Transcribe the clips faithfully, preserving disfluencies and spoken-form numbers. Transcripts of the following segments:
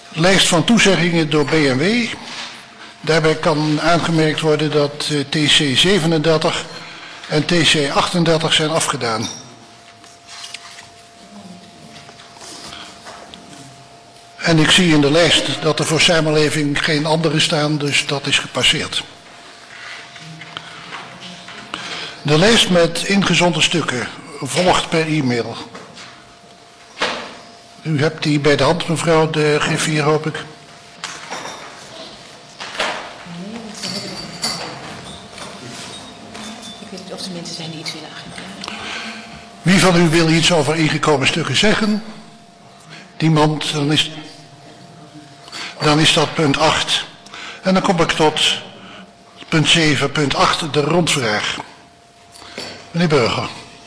Lijst van toezeggingen door B M W. Daarbij kan aangemerkt worden dat uh, T C zevenendertig en T C achtendertig zijn afgedaan. En ik zie in de lijst dat er voor samenleving geen andere staan, dus dat is gepasseerd. De lijst met ingezonden stukken volgt per e-mail. U hebt die bij de hand, mevrouw de griffier, hoop ik. Ik weet niet of er mensen zijn die iets willen agiteren. Wie van u wil iets over ingekomen stukken zeggen? Niemand, dan is, dan is dat punt acht. En dan kom ik tot punt zeven, punt acht, de rondvraag. Meneer Burger.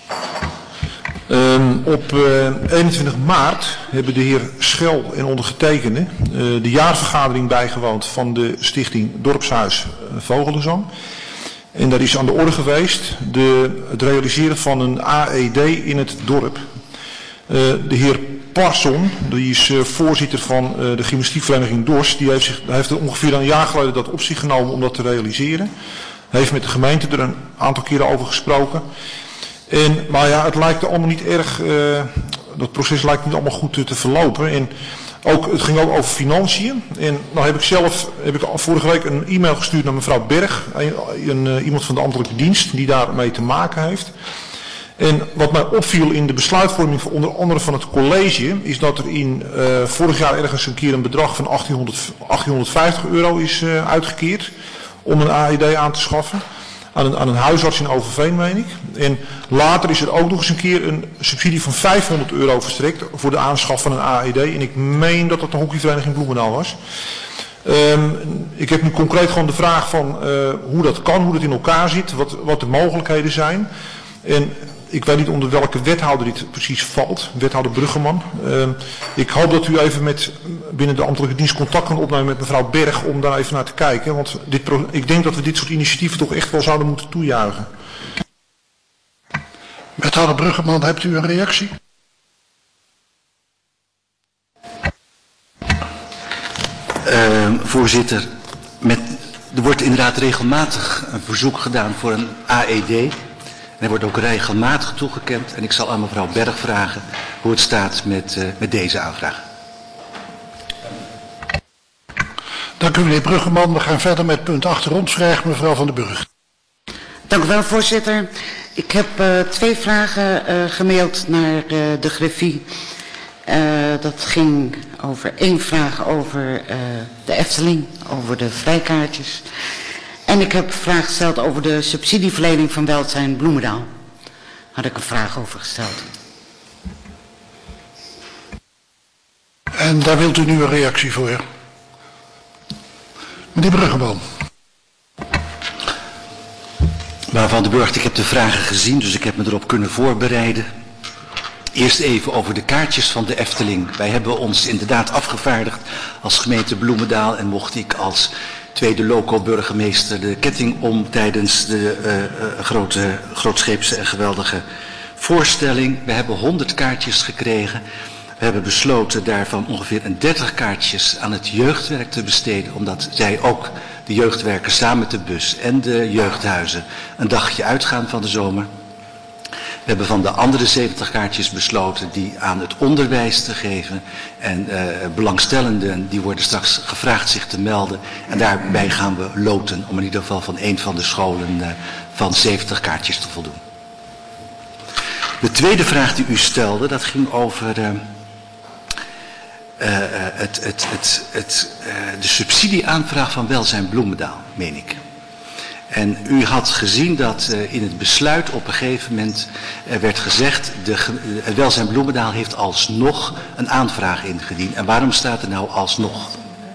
Um, op uh, eenentwintig maart hebben de heer Schel en ondergetekende uh, de jaarvergadering bijgewoond van de stichting Dorpshuis uh, Vogelenzang. En daar is aan de orde geweest de, het realiseren van een A E D in het dorp. Uh, de heer Parson, die is uh, voorzitter van uh, de gymnastiekvereniging Dorst, die heeft, zich, heeft er ongeveer een jaar geleden dat op zich genomen om dat te realiseren. Hij heeft met de gemeente er een aantal keren over gesproken. En, maar ja, het lijkt er allemaal niet erg, uh, dat proces lijkt niet allemaal goed te, te verlopen. En ook, het ging ook over financiën. En nou heb ik zelf, heb ik vorige week een e-mail gestuurd naar mevrouw Berg, een, een, uh, iemand van de ambtelijke dienst die daarmee te maken heeft. En wat mij opviel in de besluitvorming van onder andere van het college, is dat er in uh, vorig jaar ergens een keer een bedrag van achttienhonderdvijftig euro is uh, uitgekeerd om een A E D aan te schaffen. Aan een, aan een huisarts in Overveen, meen ik. En later is er ook nog eens een keer een subsidie van vijfhonderd euro verstrekt voor de aanschaf van een A E D. En ik meen dat dat de hockeyvereniging Bloemendaal was. Um, ik heb nu concreet gewoon de vraag van uh, hoe dat kan, hoe dat in elkaar zit, wat, wat de mogelijkheden zijn. En ik weet niet onder welke wethouder dit precies valt, wethouder Bruggeman. Uh, ik hoop dat u even met, binnen de ambtelijke dienst contact kan opnemen met mevrouw Berg om daar even naar te kijken. Want dit, ik denk dat we dit soort initiatieven toch echt wel zouden moeten toejuichen. Wethouder Bruggeman, hebt u een reactie? Uh, voorzitter, met, er wordt inderdaad regelmatig een verzoek gedaan voor een A E D. En er wordt ook regelmatig toegekend. En ik zal aan mevrouw Berg vragen hoe het staat met, uh, met deze aanvraag. Dank u meneer Bruggeman. We gaan verder met punt acht rondvraag, mevrouw Van den Burg. Dank u wel, voorzitter. Ik heb uh, twee vragen uh, gemaild naar uh, de greffie. Uh, dat ging over één vraag over uh, de Efteling, over de vrijkaartjes. En ik heb een vraag gesteld over de subsidieverlening van Welzijn Bloemendaal. Had ik een vraag over gesteld. En daar wilt u nu een reactie voor. Meneer Bruggeman. Mevrouw Van den Burg, ik heb de vragen gezien, dus ik heb me erop kunnen voorbereiden. Eerst even over de kaartjes van de Efteling. Wij hebben ons inderdaad afgevaardigd als gemeente Bloemendaal en mocht ik als tweede loco-burgemeester de ketting om tijdens de uh, uh, grote, grootscheepse en geweldige voorstelling. We hebben honderd kaartjes gekregen. We hebben besloten daarvan ongeveer een dertig kaartjes aan het jeugdwerk te besteden, omdat zij ook, de jeugdwerkers samen met de bus en de jeugdhuizen, een dagje uitgaan van de zomer. We hebben van de andere zeventig kaartjes besloten die aan het onderwijs te geven. En uh, belangstellenden die worden straks gevraagd zich te melden. En daarbij gaan we loten om in ieder geval van een van de scholen uh, van zeventig kaartjes te voldoen. De tweede vraag die u stelde, dat ging over uh, uh, het, het, het, het, uh, de subsidieaanvraag van Welzijn Bloemendaal, meen ik. En u had gezien dat uh, in het besluit op een gegeven moment uh, werd gezegd, de uh, Welzijn Bloemendaal heeft alsnog een aanvraag ingediend. En waarom staat er nou alsnog?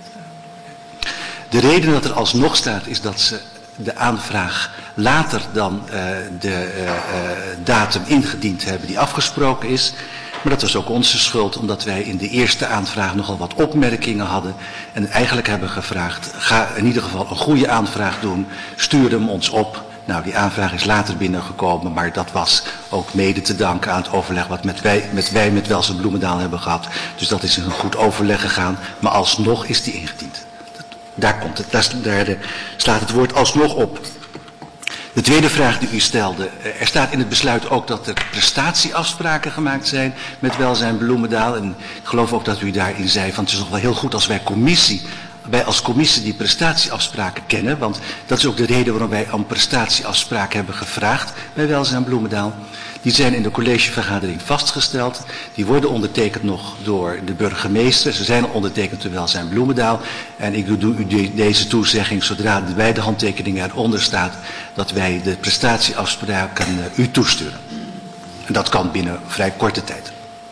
De reden dat er alsnog staat is dat ze de aanvraag later dan uh, de uh, uh, datum ingediend hebben die afgesproken is. Maar dat was ook onze schuld, omdat wij in de eerste aanvraag nogal wat opmerkingen hadden. En eigenlijk hebben gevraagd, ga in ieder geval een goede aanvraag doen, stuur hem ons op. Nou, die aanvraag is later binnengekomen, maar dat was ook mede te danken aan het overleg wat met wij met, wij met Welzijn Bloemendaal hebben gehad. Dus dat is in een goed overleg gegaan, maar alsnog is die ingediend. Dat, daar komt het, daar, daar slaat het woord alsnog op. De tweede vraag die u stelde, er staat in het besluit ook dat er prestatieafspraken gemaakt zijn met Welzijn Bloemendaal. En ik geloof ook dat u daarin zei van het is nog wel heel goed als wij commissie, wij als commissie die prestatieafspraken kennen. Want dat is ook de reden waarom wij om prestatieafspraken hebben gevraagd bij Welzijn Bloemendaal. Die zijn in de collegevergadering vastgesteld. Die worden ondertekend nog door de burgemeester. Ze zijn al ondertekend door Welzijn Bloemendaal. En ik doe u deze toezegging zodra bij de handtekening eronder staat dat wij de prestatieafspraken uh, u toesturen. En dat kan binnen vrij korte tijd.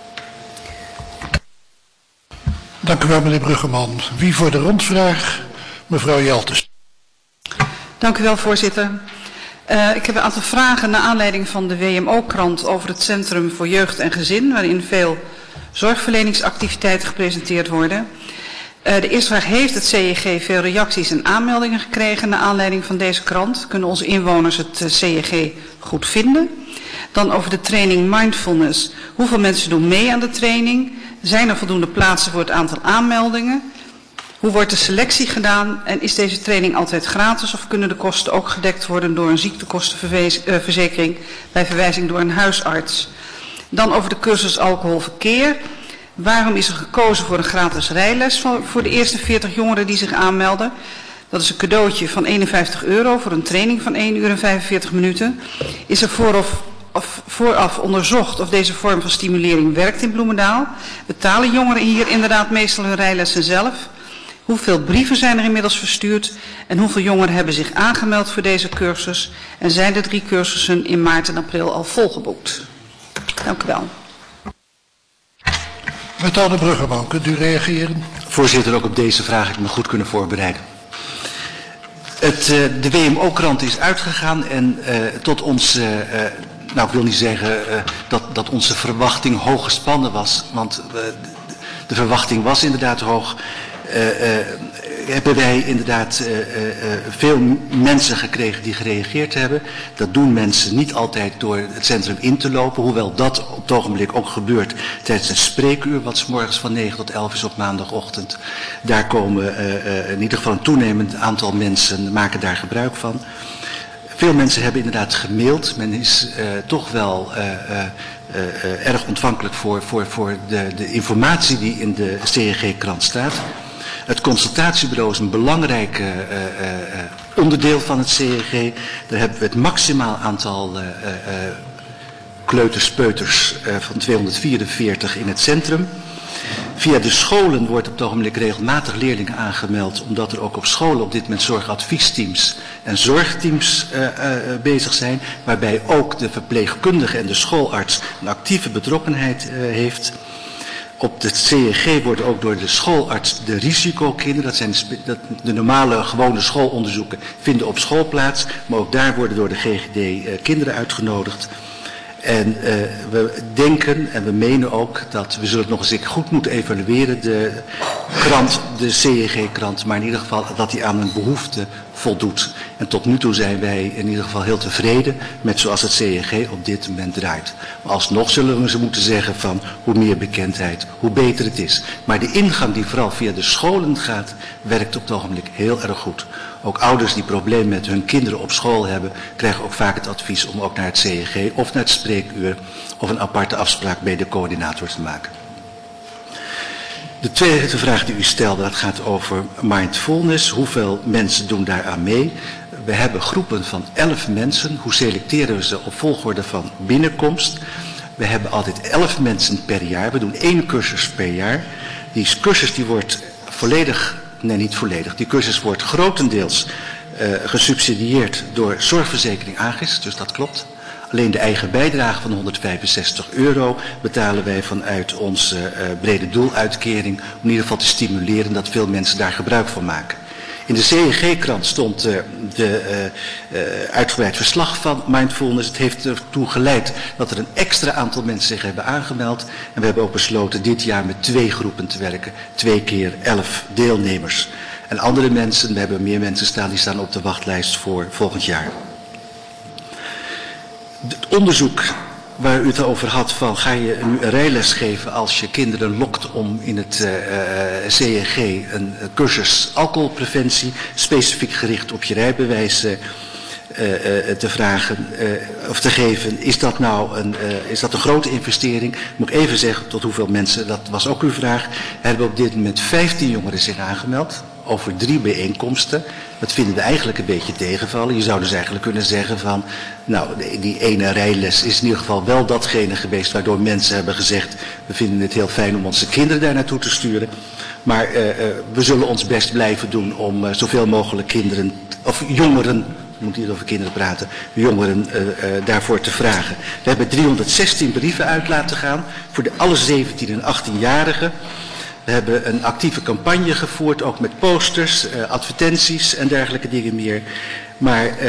Dank u wel, meneer Bruggeman. Wie voor de rondvraag? Mevrouw Jeltes. Dank u wel, voorzitter. Uh, ik heb een aantal vragen naar aanleiding van de W M O-krant over het Centrum voor Jeugd en Gezin, waarin veel zorgverleningsactiviteiten gepresenteerd worden. Uh, de eerste vraag: heeft het C J G veel reacties en aanmeldingen gekregen naar aanleiding van deze krant? Kunnen onze inwoners het uh, C J G goed vinden? Dan over de training Mindfulness. Hoeveel mensen doen mee aan de training? Zijn er voldoende plaatsen voor het aantal aanmeldingen? Hoe wordt de selectie gedaan en is deze training altijd gratis of kunnen de kosten ook gedekt worden door een ziektekostenverzekering bij verwijzing door een huisarts? Dan over de cursus alcoholverkeer. Waarom is er gekozen voor een gratis rijles voor de eerste veertig jongeren die zich aanmelden? Dat is een cadeautje van eenenvijftig euro voor een training van één uur en vijfenveertig minuten. Is er vooraf, of vooraf onderzocht of deze vorm van stimulering werkt in Bloemendaal? Betalen jongeren hier inderdaad meestal hun rijlessen zelf? Hoeveel brieven zijn er inmiddels verstuurd en hoeveel jongeren hebben zich aangemeld voor deze cursus? En zijn de drie cursussen in maart en april al volgeboekt? Dank u wel. Wethouder Bruggeman, kunt u reageren? Voorzitter, ook op deze vraag heb ik me goed kunnen voorbereiden. Het, uh, de W M O-krant is uitgegaan en uh, tot ons, uh, uh, nou ik wil niet zeggen uh, dat, dat onze verwachting hoog gespannen was, want uh, de verwachting was inderdaad hoog. Uh, uh, hebben wij inderdaad uh, uh, veel mensen gekregen die gereageerd hebben. Dat doen mensen niet altijd door het centrum in te lopen, hoewel dat op het ogenblik ook gebeurt tijdens een spreekuur, wat 's morgens van negen tot elf is op maandagochtend. Daar komen uh, uh, in ieder geval een toenemend aantal mensen maken daar gebruik van. Veel mensen hebben inderdaad gemaild. Men is uh, toch wel uh, uh, uh, uh, erg ontvankelijk voor, voor, voor de, de informatie die in de C J G-krant staat. Het consultatiebureau is een belangrijk uh, uh, uh, onderdeel van het C J G. Daar hebben we het maximaal aantal uh, uh, kleuters, peuters uh, van tweehonderdvierenveertig in het centrum. Via de scholen wordt op het ogenblik regelmatig leerlingen aangemeld, omdat er ook op scholen op dit moment zorgadviesteams en zorgteams uh, uh, bezig zijn, waarbij ook de verpleegkundige en de schoolarts een actieve betrokkenheid uh, heeft. Op de C J G worden ook door de schoolarts de risicokinderen, dat zijn de, dat, de normale gewone schoolonderzoeken, vinden op school plaats, maar ook daar worden door de G G D uh, kinderen uitgenodigd. En uh, we denken en we menen ook dat we zullen het nog eens goed moeten evalueren, de krant, de C J G-krant, maar in ieder geval dat die aan een behoefte voldoet. En tot nu toe zijn wij in ieder geval heel tevreden met zoals het C J G op dit moment draait. Maar alsnog zullen we ze moeten zeggen van hoe meer bekendheid, hoe beter het is. Maar de ingang die vooral via de scholen gaat, werkt op het ogenblik heel erg goed. Ook ouders die problemen met hun kinderen op school hebben, krijgen ook vaak het advies om ook naar het C J G of naar het spreekuur of een aparte afspraak bij de coördinator te maken. De tweede vraag die u stelde, dat gaat over mindfulness. Hoeveel mensen doen daaraan mee? We hebben groepen van elf mensen. Hoe selecteren we ze op volgorde van binnenkomst? We hebben altijd elf mensen per jaar. We doen één cursus per jaar. Die cursus die wordt volledig, nee niet volledig, die cursus wordt grotendeels uh, gesubsidieerd door zorgverzekering Agis, dus dat klopt. Alleen de eigen bijdrage van honderdvijfenzestig euro betalen wij vanuit onze uh, brede doeluitkering, om in ieder geval te stimuleren dat veel mensen daar gebruik van maken. In de C J G-krant stond uh, de uh, uh, uitgebreid verslag van mindfulness. Het heeft ertoe geleid dat er een extra aantal mensen zich hebben aangemeld. En we hebben ook besloten dit jaar met twee groepen te werken. Twee keer elf deelnemers. En andere mensen, we hebben meer mensen staan, die staan op de wachtlijst voor volgend jaar. het onderzoek waar u het over had van ga je nu een rijles geven als je kinderen lokt om in het uh, C N G een cursus alcoholpreventie specifiek gericht op je rijbewijs uh, uh, te vragen uh, of te geven. Is dat nou een, uh, is dat een grote investering? Moet ik even zeggen tot hoeveel mensen, dat was ook uw vraag. Er hebben op dit moment vijftien jongeren zich aangemeld over drie bijeenkomsten. Dat vinden we eigenlijk een beetje tegenvallen. Je zou dus eigenlijk kunnen zeggen van, nou, die ene rijles is in ieder geval wel datgene geweest waardoor mensen hebben gezegd, we vinden het heel fijn om onze kinderen daar naartoe te sturen. Maar uh, uh, we zullen ons best blijven doen om uh, zoveel mogelijk kinderen, of jongeren, ik moet hier over kinderen praten, jongeren uh, uh, daarvoor te vragen. We hebben driehonderdzestien brieven uit laten gaan voor de alle zeventien en achttienjarigen. We hebben een actieve campagne gevoerd, ook met posters, uh, advertenties en dergelijke dingen meer. Maar uh,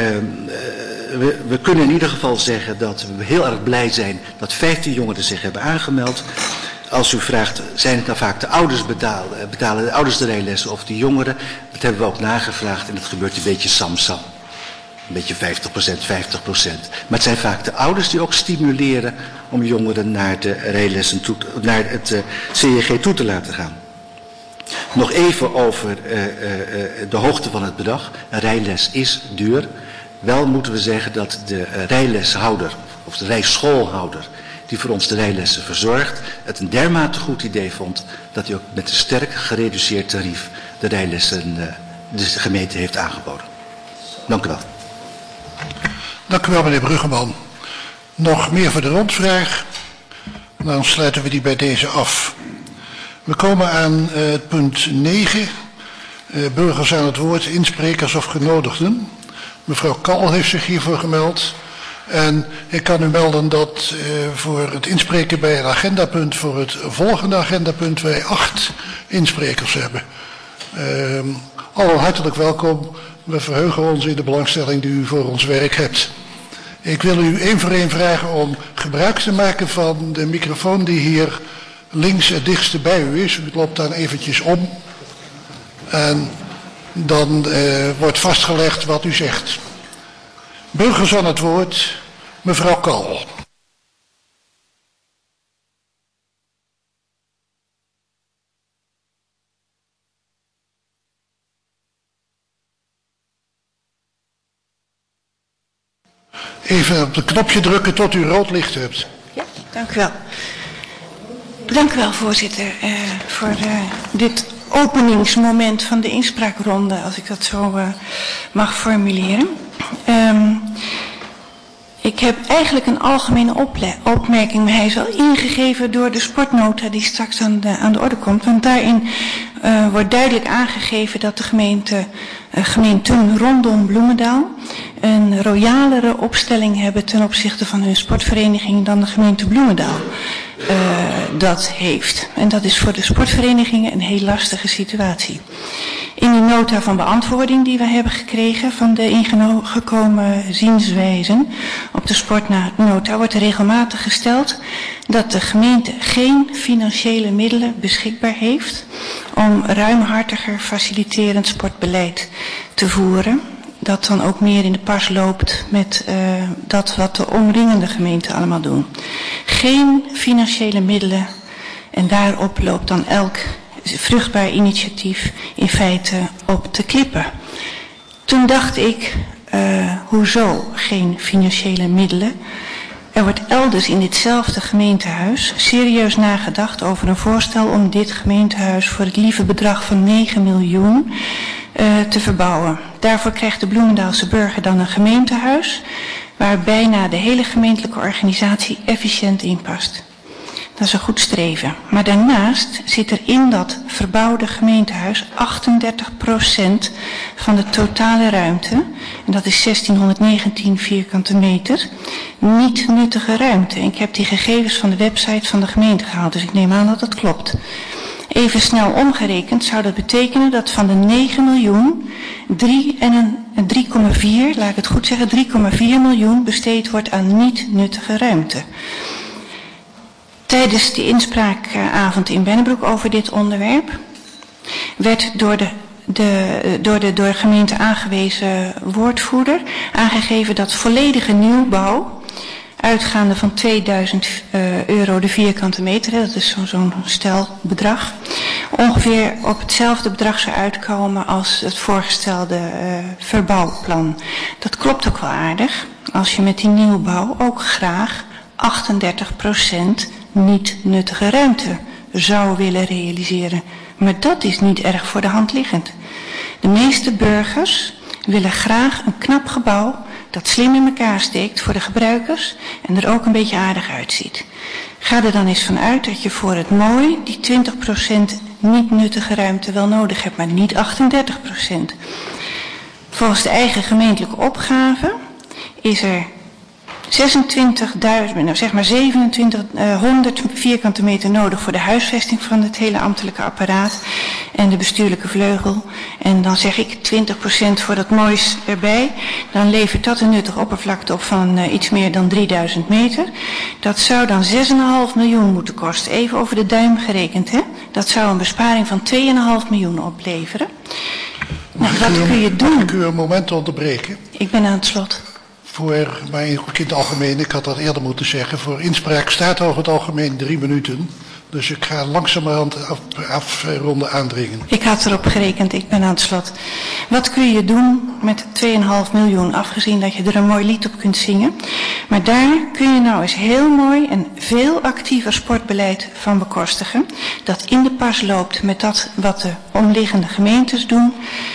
we, we kunnen in ieder geval zeggen dat we heel erg blij zijn dat vijftien jongeren zich hebben aangemeld. Als u vraagt, zijn het nou vaak de ouders betalen, betalen de ouders de rijlessen of de jongeren? Dat hebben we ook nagevraagd en dat gebeurt een beetje samsam. Een beetje vijftig procent, vijftig procent. Maar het zijn vaak de ouders die ook stimuleren om jongeren naar de rijlessen toe, naar het uh, C N G toe te laten gaan. Nog even over uh, uh, de hoogte van het bedrag. Een rijles is duur. Wel moeten we zeggen dat de uh, rijleshouder, of de rijschoolhouder, die voor ons de rijlessen verzorgt, het een dermate goed idee vond dat hij ook met een sterk gereduceerd tarief de rijlessen uh, de gemeente heeft aangeboden. Dank u wel. Dank u wel, meneer Bruggeman. Nog meer voor de rondvraag? Dan sluiten we die bij deze af. We komen aan uh, punt negen. Uh, burgers aan het woord, insprekers of genodigden. Mevrouw Kal heeft zich hiervoor gemeld. En ik kan u melden dat uh, voor het inspreken bij het agendapunt, voor het volgende agendapunt, wij acht insprekers hebben. Uh, allen hartelijk welkom. We verheugen ons in de belangstelling die u voor ons werk hebt. Ik wil u één voor één vragen om gebruik te maken van de microfoon die hier links het dichtste bij u is. U loopt dan eventjes om. En dan uh, wordt vastgelegd wat u zegt. Burgers aan het woord, mevrouw Kal. Even op het knopje drukken tot u rood licht hebt. Ja, dank u wel. Dank u wel, voorzitter, uh, voor uh, dit openingsmoment van de inspraakronde, als ik dat zo uh, mag formuleren. Um, ik heb eigenlijk een algemene opmerking, maar hij is al ingegeven door de sportnota die straks aan de, aan de orde komt. Want daarin uh, wordt duidelijk aangegeven dat de gemeente, uh, gemeenten rondom Bloemendaal een royalere opstelling hebben ten opzichte van hun sportvereniging dan de gemeente Bloemendaal uh, dat heeft. En dat is voor de sportverenigingen een heel lastige situatie. In die nota van beantwoording die we hebben gekregen van de ingekomen zienswijzen op de sportnota wordt er regelmatig gesteld dat de gemeente geen financiële middelen beschikbaar heeft om ruimhartiger faciliterend sportbeleid te voeren. Dat dan ook meer in de pas loopt met uh, dat wat de omringende gemeenten allemaal doen. Geen financiële middelen en daarop loopt dan elk vruchtbaar initiatief in feite op de klippen. Toen dacht ik, uh, hoezo geen financiële middelen? Er wordt elders in ditzelfde gemeentehuis serieus nagedacht over een voorstel om dit gemeentehuis voor het lieve bedrag van negen miljoen uh, te verbouwen. Daarvoor krijgt de Bloemendaalse burger dan een gemeentehuis waar bijna de hele gemeentelijke organisatie efficiënt in past. Dat is een goed streven. Maar daarnaast zit er in dat verbouwde gemeentehuis achtendertig procent van de totale ruimte, en dat is zestienhonderdnegentien vierkante meter, niet nuttige ruimte. En ik heb die gegevens van de website van de gemeente gehaald, dus ik neem aan dat dat klopt. Even snel omgerekend zou dat betekenen dat van de negen miljoen drie komma vier, laat ik het goed zeggen, drie komma vier miljoen besteed wordt aan niet nuttige ruimte. Tijdens de inspraakavond in Bennebroek over dit onderwerp werd door de, de, door de door de gemeente aangewezen woordvoerder aangegeven dat volledige nieuwbouw uitgaande van tweeduizend uh, euro de vierkante meter, hè, dat is zo'n zo'n stelbedrag, ongeveer op hetzelfde bedrag zou uitkomen als het voorgestelde uh, verbouwplan. Dat klopt ook wel aardig, als je met die nieuwbouw ook graag achtendertig procent niet nuttige ruimte zou willen realiseren. Maar dat is niet erg voor de hand liggend. De meeste burgers willen graag een knap gebouw dat slim in elkaar steekt voor de gebruikers en er ook een beetje aardig uitziet. Ga er dan eens van uit dat je voor het mooi die twintig procent niet nuttige ruimte wel nodig hebt, maar niet achtendertig procent. Volgens de eigen gemeentelijke opgave is er zesentwintigduizend, nou zeg maar zevenentwintighonderd vierkante meter nodig voor de huisvesting van het hele ambtelijke apparaat en de bestuurlijke vleugel. En dan zeg ik twintig procent voor dat moois erbij. Dan levert dat een nuttige oppervlakte op van uh, iets meer dan drieduizend meter. Dat zou dan zes komma vijf miljoen moeten kosten. Even over de duim gerekend, hè. Dat zou een besparing van twee komma vijf miljoen opleveren. Nou, wat kun je doen? Mag ik u een moment onderbreken? Ik ben aan het slot. Voor mij ook in het algemeen, ik had dat eerder moeten zeggen, voor inspraak staat over het algemeen drie minuten. Dus ik ga langzamerhand af, afronden aandringen. Ik had erop gerekend, ik ben aan het slot. Wat kun je doen met twee komma vijf miljoen, afgezien dat je er een mooi lied op kunt zingen. Maar daar kun je nou eens heel mooi een veel actiever sportbeleid van bekostigen. Dat in de pas loopt met dat wat de omliggende gemeentes doen.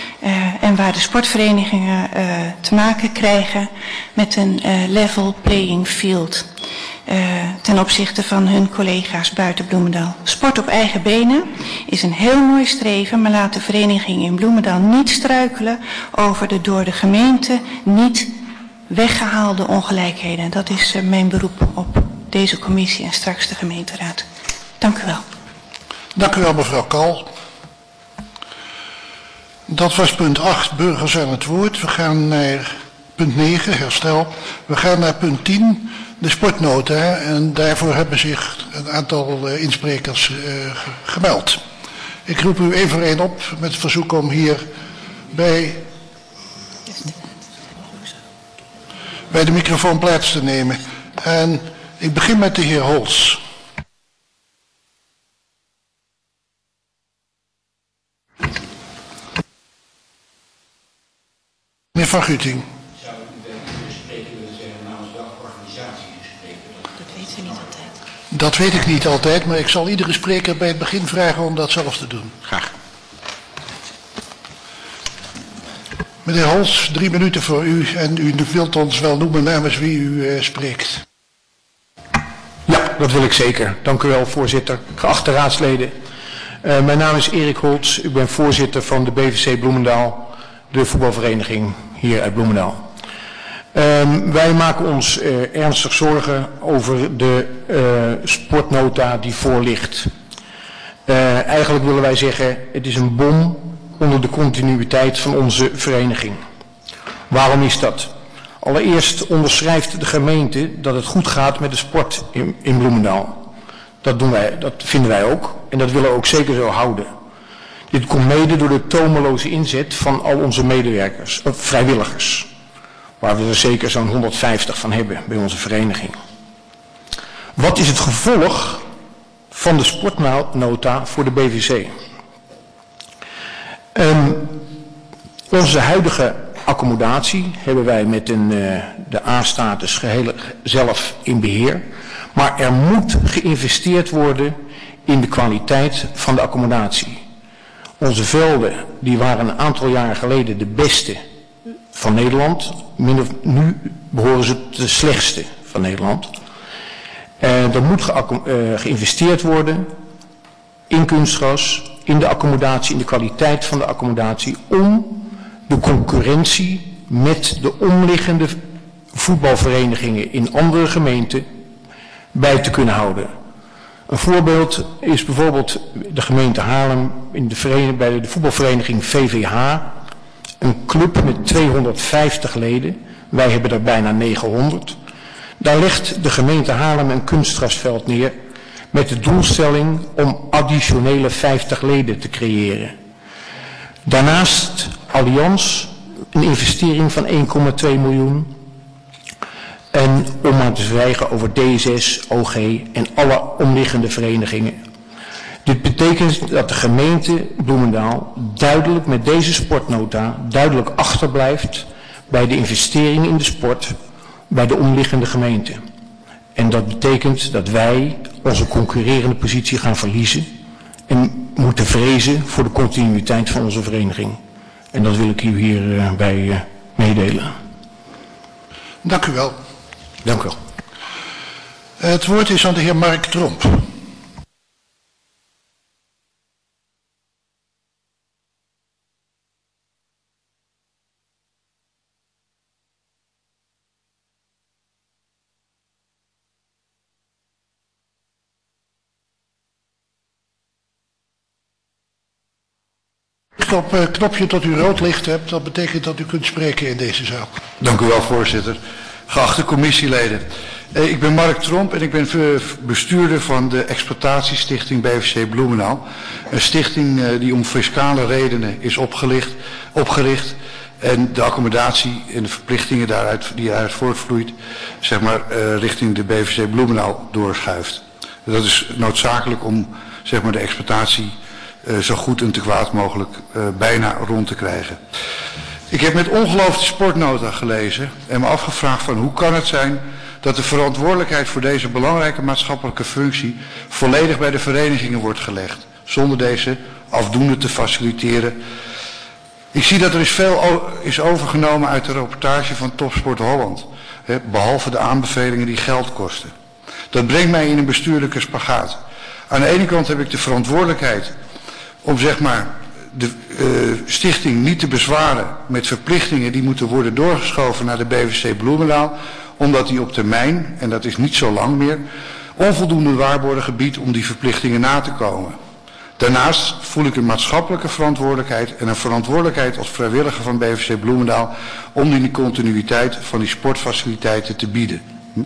Uh, en waar de sportverenigingen uh, te maken krijgen met een uh, level playing field. Uh, ten opzichte van hun collega's buiten Bloemendaal. Sport op eigen benen is een heel mooi streven, maar laat de vereniging in Bloemendaal niet struikelen over de door de gemeente niet weggehaalde ongelijkheden. Dat is uh, mijn beroep op deze commissie en straks de gemeenteraad. Dank u wel. Dank u wel, mevrouw Kal. Dat was punt acht, burgers aan het woord. We gaan naar punt negen, herstel. We gaan naar punt tien, de sportnota. En daarvoor hebben zich een aantal uh, insprekers uh, gemeld. Ik roep u één voor één op met het verzoek om hier bij, bij de microfoon plaats te nemen. En ik begin met de heer Holtz. Meneer Van Guting. Zou u de spreker willen zeggen namens welke organisatie u spreekt? Dat weet ze niet altijd. Dat weet ik niet altijd, maar ik zal iedere spreker bij het begin vragen om dat zelf te doen. Graag. Meneer Holtz, drie minuten voor u en u wilt ons wel noemen namens wie u uh, spreekt. Ja, dat wil ik zeker. Dank u wel, voorzitter. Geachte raadsleden. Uh, mijn naam is Erik Holtz. Ik ben voorzitter van de B V C Bloemendaal, de voetbalvereniging hier uit Bloemendaal. Um, wij maken ons uh, ernstig zorgen over de uh, sportnota die voor ligt. Uh, eigenlijk willen wij zeggen, het is een bom onder de continuïteit van onze vereniging. Waarom is dat? Allereerst onderschrijft de gemeente dat het goed gaat met de sport in, in Bloemendaal. Dat doen wij, dat vinden wij ook en dat willen we ook zeker zo houden. Dit komt mede door de tomeloze inzet van al onze medewerkers, of vrijwilligers. Waar we er zeker zo'n honderdvijftig van hebben bij onze vereniging. Wat is het gevolg van de sportnota voor de B V C? Um, onze huidige accommodatie hebben wij met een, uh, de A-status geheel zelf in beheer. Maar er moet geïnvesteerd worden in de kwaliteit van de accommodatie. Onze velden die waren een aantal jaren geleden de beste van Nederland. Min of nu behoren ze tot de slechtste van Nederland. Uh, er moet ge uh, geïnvesteerd worden in kunstgras, in de accommodatie, in de kwaliteit van de accommodatie, om de concurrentie met de omliggende voetbalverenigingen in andere gemeenten bij te kunnen houden. Een voorbeeld is bijvoorbeeld de gemeente Haarlem in de vereniging, bij de voetbalvereniging V V H. Een club met tweehonderdvijftig leden. Wij hebben er bijna negenhonderd. Daar legt de gemeente Haarlem een kunstgrasveld neer met de doelstelling om additionele vijftig leden te creëren. Daarnaast Allianz, een investering van één komma twee miljoen. En om maar te zwijgen over D S S, O G en alle omliggende verenigingen. Dit betekent dat de gemeente Bloemendaal duidelijk met deze sportnota duidelijk achterblijft bij de investering in de sport bij de omliggende gemeenten. En dat betekent dat wij onze concurrerende positie gaan verliezen en moeten vrezen voor de continuïteit van onze vereniging. En dat wil ik u hierbij uh, meedelen. Dank u wel. Dank u wel. Uh, het woord is aan de heer Mark Tromp. Op het knopje tot u rood licht hebt, dat betekent dat u kunt spreken in deze zaal. Dank u wel, voorzitter. Geachte commissieleden. Eh, ik ben Mark Tromp en ik ben bestuurder van de exploitatiestichting B V C Bloemendaal. Een stichting eh, die om fiscale redenen is opgelicht, opgericht en de accommodatie en de verplichtingen daaruit, die daaruit voortvloeit, zeg maar, eh, richting de B V C Bloemendaal doorschuift. Dat is noodzakelijk om, zeg maar, de exploitatie Uh, zo goed en te kwaad mogelijk uh, bijna rond te krijgen. Ik heb met ongeloof de sportnota gelezen en me afgevraagd van hoe kan het zijn dat de verantwoordelijkheid voor deze belangrijke maatschappelijke functie volledig bij de verenigingen wordt gelegd, zonder deze afdoende te faciliteren. Ik zie dat er is veel is overgenomen uit de rapportage van Topsport Holland, hè, behalve de aanbevelingen die geld kosten. Dat brengt mij in een bestuurlijke spagaat. Aan de ene kant heb ik de verantwoordelijkheid om, zeg maar, de uh, stichting niet te bezwaren met verplichtingen die moeten worden doorgeschoven naar de B V C Bloemendaal, omdat die op termijn, en dat is niet zo lang meer, onvoldoende waarborgen biedt om die verplichtingen na te komen. Daarnaast voel ik een maatschappelijke verantwoordelijkheid en een verantwoordelijkheid als vrijwilliger van B V C Bloemendaal om die continuïteit van die sportfaciliteiten te bieden.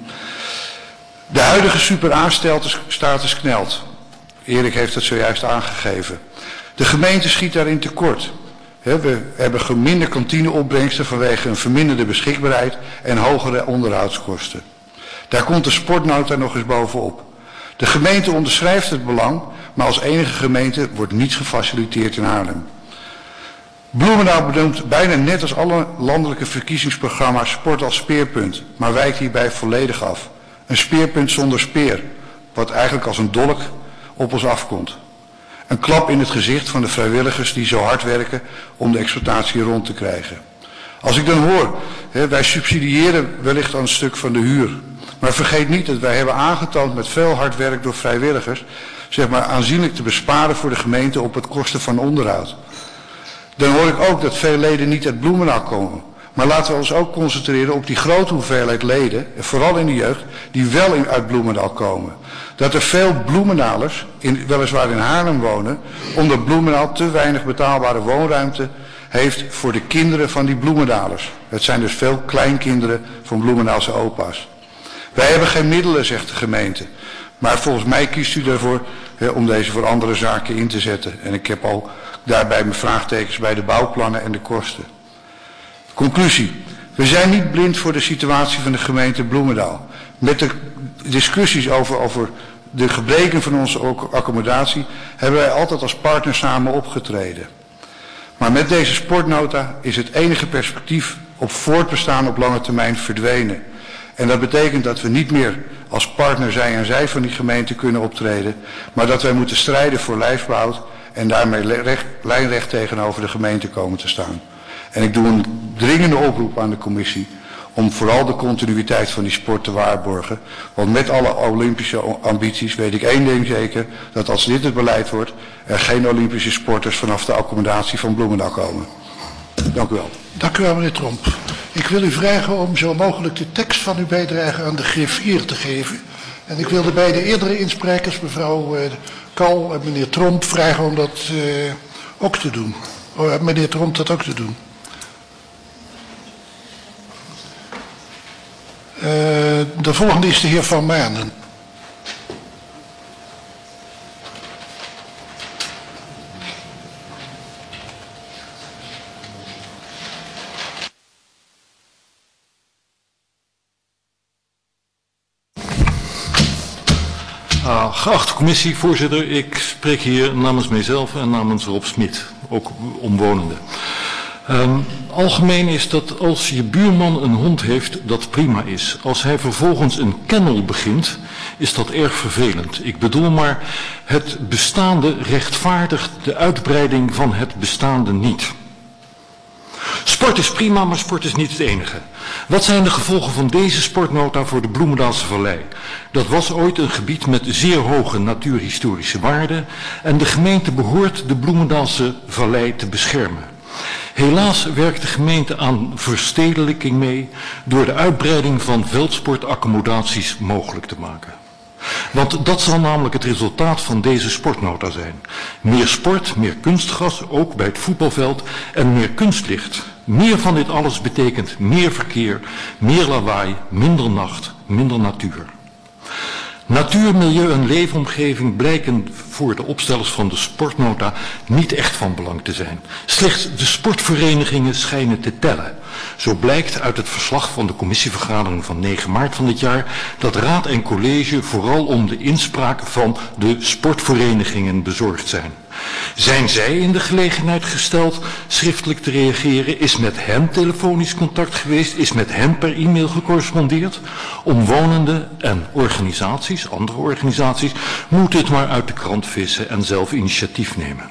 De huidige Super A-status knelt. Erik heeft het zojuist aangegeven. De gemeente schiet daarin tekort. We hebben minder kantineopbrengsten vanwege een verminderde beschikbaarheid en hogere onderhoudskosten. Daar komt de sportnota nog eens bovenop. De gemeente onderschrijft het belang, maar als enige gemeente wordt niets gefaciliteerd in Haarlem. Bloemendaal benoemt bijna net als alle landelijke verkiezingsprogramma's sport als speerpunt, maar wijkt hierbij volledig af. Een speerpunt zonder speer, wat eigenlijk als een dolk op ons afkomt. Een klap in het gezicht van de vrijwilligers die zo hard werken om de exploitatie rond te krijgen. Als ik dan hoor, hè, wij subsidiëren wellicht een stuk van de huur. Maar vergeet niet dat wij hebben aangetoond met veel hard werk door vrijwilligers, zeg maar, aanzienlijk te besparen voor de gemeente op het kosten van onderhoud. Dan hoor ik ook dat veel leden niet uit Bloemendaal komen. Maar laten we ons ook concentreren op die grote hoeveelheid leden, en vooral in de jeugd, die wel in, uit Bloemendaal komen. Dat er veel Bloemendalers, in, weliswaar in Haarlem wonen, omdat Bloemendaal te weinig betaalbare woonruimte heeft voor de kinderen van die Bloemendalers. Het zijn dus veel kleinkinderen van Bloemendaalse opa's. Wij hebben geen middelen, zegt de gemeente. Maar volgens mij kiest u ervoor hè, om deze voor andere zaken in te zetten. En ik heb al daarbij mijn vraagtekens bij de bouwplannen en de kosten. Conclusie. We zijn niet blind voor de situatie van de gemeente Bloemendaal. Met de discussies over, over de gebreken van onze accommodatie hebben wij altijd als partner samen opgetreden. Maar met deze sportnota is het enige perspectief op voortbestaan op lange termijn verdwenen. En dat betekent dat we niet meer als partner zij en zij van die gemeente kunnen optreden, maar dat wij moeten strijden voor lijfsbehoud en daarmee recht, lijnrecht tegenover de gemeente komen te staan. En ik doe een dringende oproep aan de commissie om vooral de continuïteit van die sport te waarborgen. Want met alle Olympische ambities weet ik één ding zeker, dat als dit het beleid wordt, er geen Olympische sporters vanaf de accommodatie van Bloemendaal komen. Dank u wel. Dank u wel, meneer Tromp. Ik wil u vragen om zo mogelijk de tekst van uw bijdrage aan de griffier te geven. En ik wil de beide eerdere insprekers, mevrouw uh, Kal en meneer Tromp, vragen om dat uh, ook te doen. Uh, meneer Tromp dat ook te doen. Uh, de volgende is de heer Van Maanen. Uh, geachte commissievoorzitter, ik spreek hier namens mijzelf en namens Rob Smit, ook omwonende. Um, algemeen is dat als je buurman een hond heeft, dat prima is. Als hij vervolgens een kennel begint, is dat erg vervelend. Ik bedoel maar, het bestaande rechtvaardigt de uitbreiding van het bestaande niet. Sport is prima, maar sport is niet het enige. Wat zijn de gevolgen van deze sportnota voor de Bloemendaalse Vallei? Dat was ooit een gebied met zeer hoge natuurhistorische waarde en de gemeente behoort de Bloemendaalse Vallei te beschermen. Helaas werkt de gemeente aan verstedelijking mee door de uitbreiding van veldsportaccommodaties mogelijk te maken. Want dat zal namelijk het resultaat van deze sportnota zijn. Meer sport, meer kunstgras, ook bij het voetbalveld, en meer kunstlicht. Meer van dit alles betekent meer verkeer, meer lawaai, minder nacht, minder natuur. Natuur, milieu en leefomgeving blijken voor de opstellers van de sportnota niet echt van belang te zijn. Slechts de sportverenigingen schijnen te tellen. Zo blijkt uit het verslag van de commissievergadering van negen maart van dit jaar dat raad en college vooral om de inspraak van de sportverenigingen bezorgd zijn. Zijn zij in de gelegenheid gesteld schriftelijk te reageren? Is met hen telefonisch contact geweest? Is met hen per e-mail gecorrespondeerd? Omwonenden en organisaties, andere organisaties, moeten het maar uit de krant vissen en zelf initiatief nemen.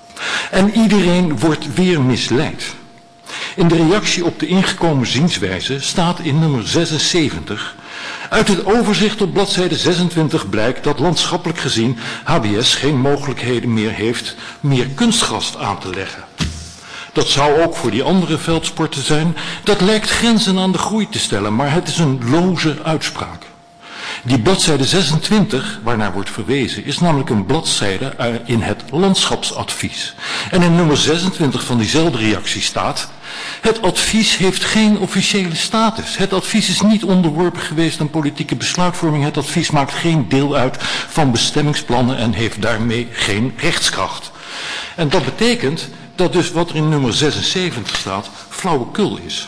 En iedereen wordt weer misleid. In de reactie op de ingekomen zienswijze staat in nummer zesenzeventig... Uit het overzicht op bladzijde zesentwintig blijkt dat landschappelijk gezien H B S geen mogelijkheden meer heeft meer kunstgras aan te leggen. Dat zou ook voor die andere veldsporten zijn. Dat lijkt grenzen aan de groei te stellen, maar het is een loze uitspraak. Die bladzijde zesentwintig, waarnaar wordt verwezen, is namelijk een bladzijde in het landschapsadvies. En in nummer zesentwintig van diezelfde reactie staat: het advies heeft geen officiële status. Het advies is niet onderworpen geweest aan politieke besluitvorming. Het advies maakt geen deel uit van bestemmingsplannen en heeft daarmee geen rechtskracht. En dat betekent dat dus wat er in nummer zesenzeventig staat flauwekul is.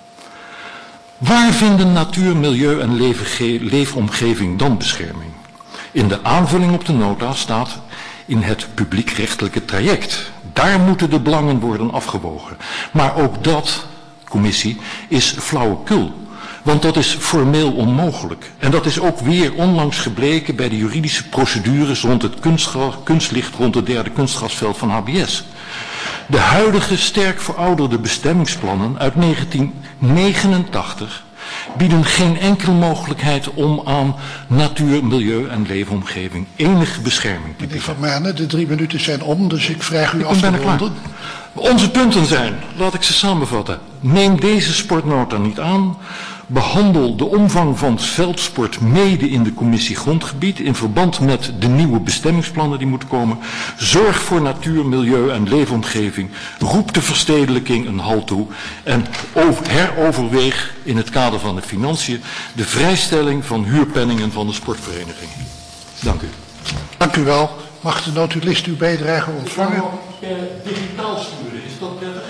Waar vinden natuur, milieu en leefomgeving dan bescherming? In de aanvulling op de nota staat in het publiekrechtelijke traject. Daar moeten de belangen worden afgewogen. Maar ook dat, commissie, is flauwekul. Want dat is formeel onmogelijk. En dat is ook weer onlangs gebleken bij de juridische procedures rond het kunstlicht rond het derde kunstgrasveld van H B S. De huidige sterk verouderde bestemmingsplannen uit negentien negenentachtig bieden geen enkele mogelijkheid om aan natuur, milieu en leefomgeving enige bescherming te bieden. Meneer Van Manen, de drie minuten zijn om, dus ik vraag u ik af te ronden. Onze punten zijn, laat ik ze samenvatten. Neem deze sportnota niet aan. Behandel de omvang van veldsport mede in de commissie grondgebied in verband met de nieuwe bestemmingsplannen die moeten komen. Zorg voor natuur, milieu en leefomgeving. Roep de verstedelijking een halt toe. En heroverweeg in het kader van de financiën de vrijstelling van huurpenningen van de sportvereniging. Dank u. Dank u wel. Mag de notulist uw bijdrage ontvangen? Ik kan digitaal sturen, is dat prettig?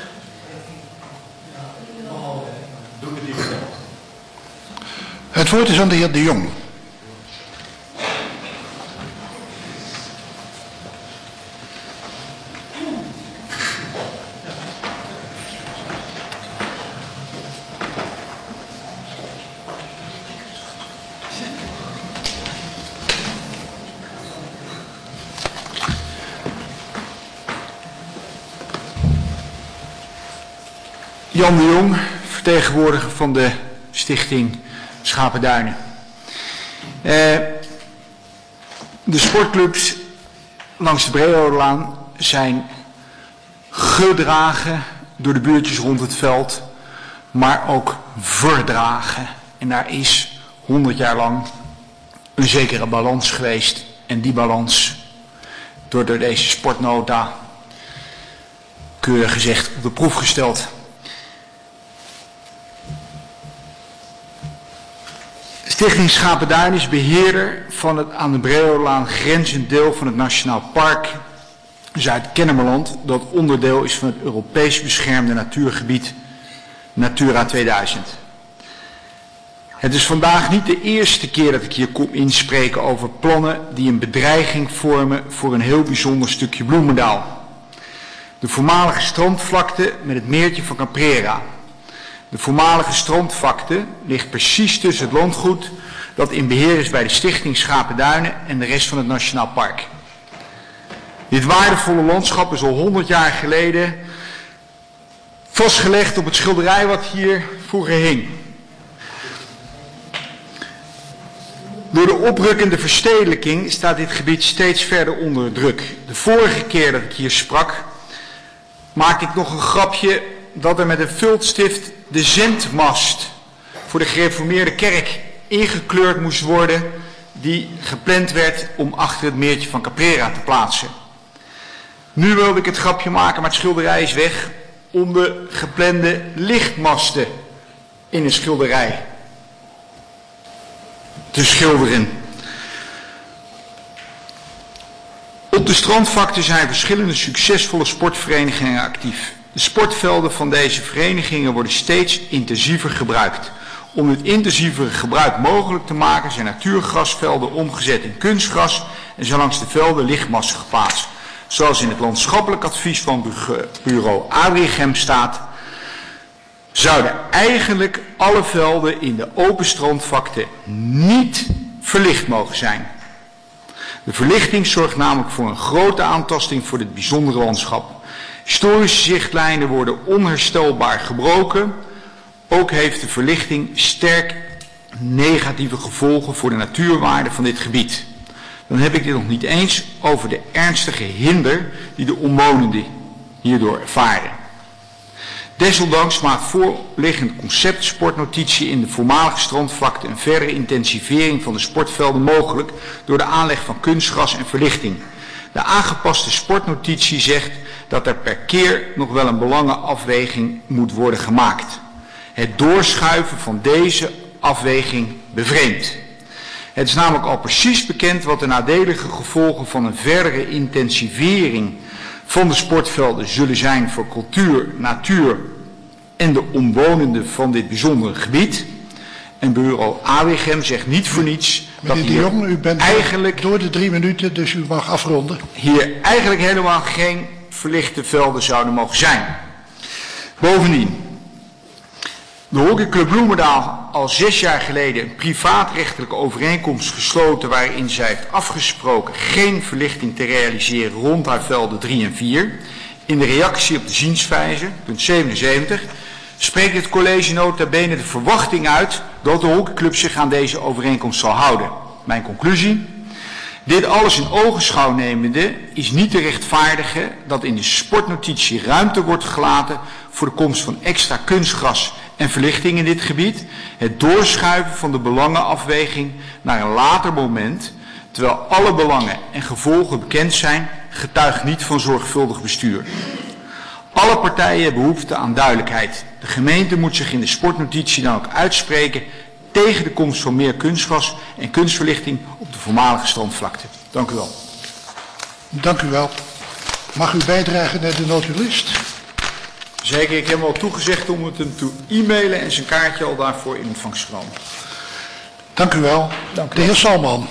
Doe het digitaal. Het woord is aan de heer De Jong. Jan de Jong, vertegenwoordiger van de stichting Schapenduinen. Uh, de sportclubs langs de Breolaan zijn gedragen door de buurtjes rond het veld, maar ook verdragen. En daar is honderd jaar lang een zekere balans geweest. En die balans wordt door deze sportnota keurig gezegd op de proef gesteld. Stichting Schapenduin is beheerder van het aan de Breolaan grenzend deel van het Nationaal Park Zuid-Kennemerland, dat onderdeel is van het Europees beschermde natuurgebied Natura tweeduizend. Het is vandaag niet de eerste keer dat ik hier kom inspreken over plannen die een bedreiging vormen voor een heel bijzonder stukje Bloemendaal. De voormalige strandvlakte met het meertje van Caprera. De voormalige strandvlakte ligt precies tussen het landgoed dat in beheer is bij de Stichting Schapenduinen en de rest van het Nationaal Park. Dit waardevolle landschap is al honderd jaar geleden vastgelegd op het schilderij wat hier vroeger hing. Door de oprukkende verstedelijking staat dit gebied steeds verder onder druk. De vorige keer dat ik hier sprak, maakte ik nog een grapje dat er met een viltstift de zendmast voor de gereformeerde kerk ingekleurd moest worden, die gepland werd om achter het meertje van Caprera te plaatsen. Nu wilde ik het grapje maken, maar het schilderij is weg, om de geplande lichtmasten in een schilderij te schilderen. Op de strandvlakte zijn verschillende succesvolle sportverenigingen actief. De sportvelden van deze verenigingen worden steeds intensiever gebruikt. Om het intensievere gebruik mogelijk te maken zijn natuurgrasvelden omgezet in kunstgras en zijn langs de velden lichtmassen geplaatst. Zoals in het landschappelijk advies van bureau Adrichem staat, zouden eigenlijk alle velden in de open strandvlakte niet verlicht mogen zijn. De verlichting zorgt namelijk voor een grote aantasting voor dit bijzondere landschap. Historische zichtlijnen worden onherstelbaar gebroken. Ook heeft de verlichting sterk negatieve gevolgen voor de natuurwaarde van dit gebied. Dan heb ik dit nog niet eens over de ernstige hinder die de omwonenden hierdoor ervaren. Desondanks maakt voorliggend concept sportnotitie in de voormalige strandvlakte een verdere intensivering van de sportvelden mogelijk door de aanleg van kunstgras en verlichting. De aangepaste sportnotitie zegt dat er per keer nog wel een belangenafweging moet worden gemaakt. Het doorschuiven van deze afweging bevreemdt. Het is namelijk al precies bekend wat de nadelige gevolgen van een verdere intensivering van de sportvelden zullen zijn voor cultuur, natuur en de omwonenden van dit bijzondere gebied. En bureau Adrichem zegt niet voor niets dat Meneer de Jong, u bent eigenlijk door de drie minuten, dus u mag afronden. Hier eigenlijk helemaal geen verlichte velden zouden mogen zijn. Bovendien, de hockeyclub Bloemendaal al zes jaar geleden een privaatrechtelijke overeenkomst gesloten waarin zij heeft afgesproken geen verlichting te realiseren rond haar velden drie en vier. In de reactie op de zienswijze, punt zevenenzeventig, spreekt het college nota bene de verwachting uit dat de hockeyclub zich aan deze overeenkomst zal houden. Mijn conclusie: dit alles in ogenschouw nemende is niet te rechtvaardigen dat in de sportnotitie ruimte wordt gelaten voor de komst van extra kunstgras en verlichting in dit gebied, het doorschuiven van de belangenafweging naar een later moment, terwijl alle belangen en gevolgen bekend zijn, getuigt niet van zorgvuldig bestuur. Alle partijen hebben behoefte aan duidelijkheid. De gemeente moet zich in de sportnotitie dan ook uitspreken tegen de komst van meer kunstgras en kunstverlichting op de voormalige strandvlakte. Dank u wel. Dank u wel. Mag u bijdragen naar de notulist? Zeker, ik heb hem al toegezegd om het hem te e-mailen en zijn kaartje al daarvoor in ontvangst genomen. Dank u wel. Dank u de heer Salman.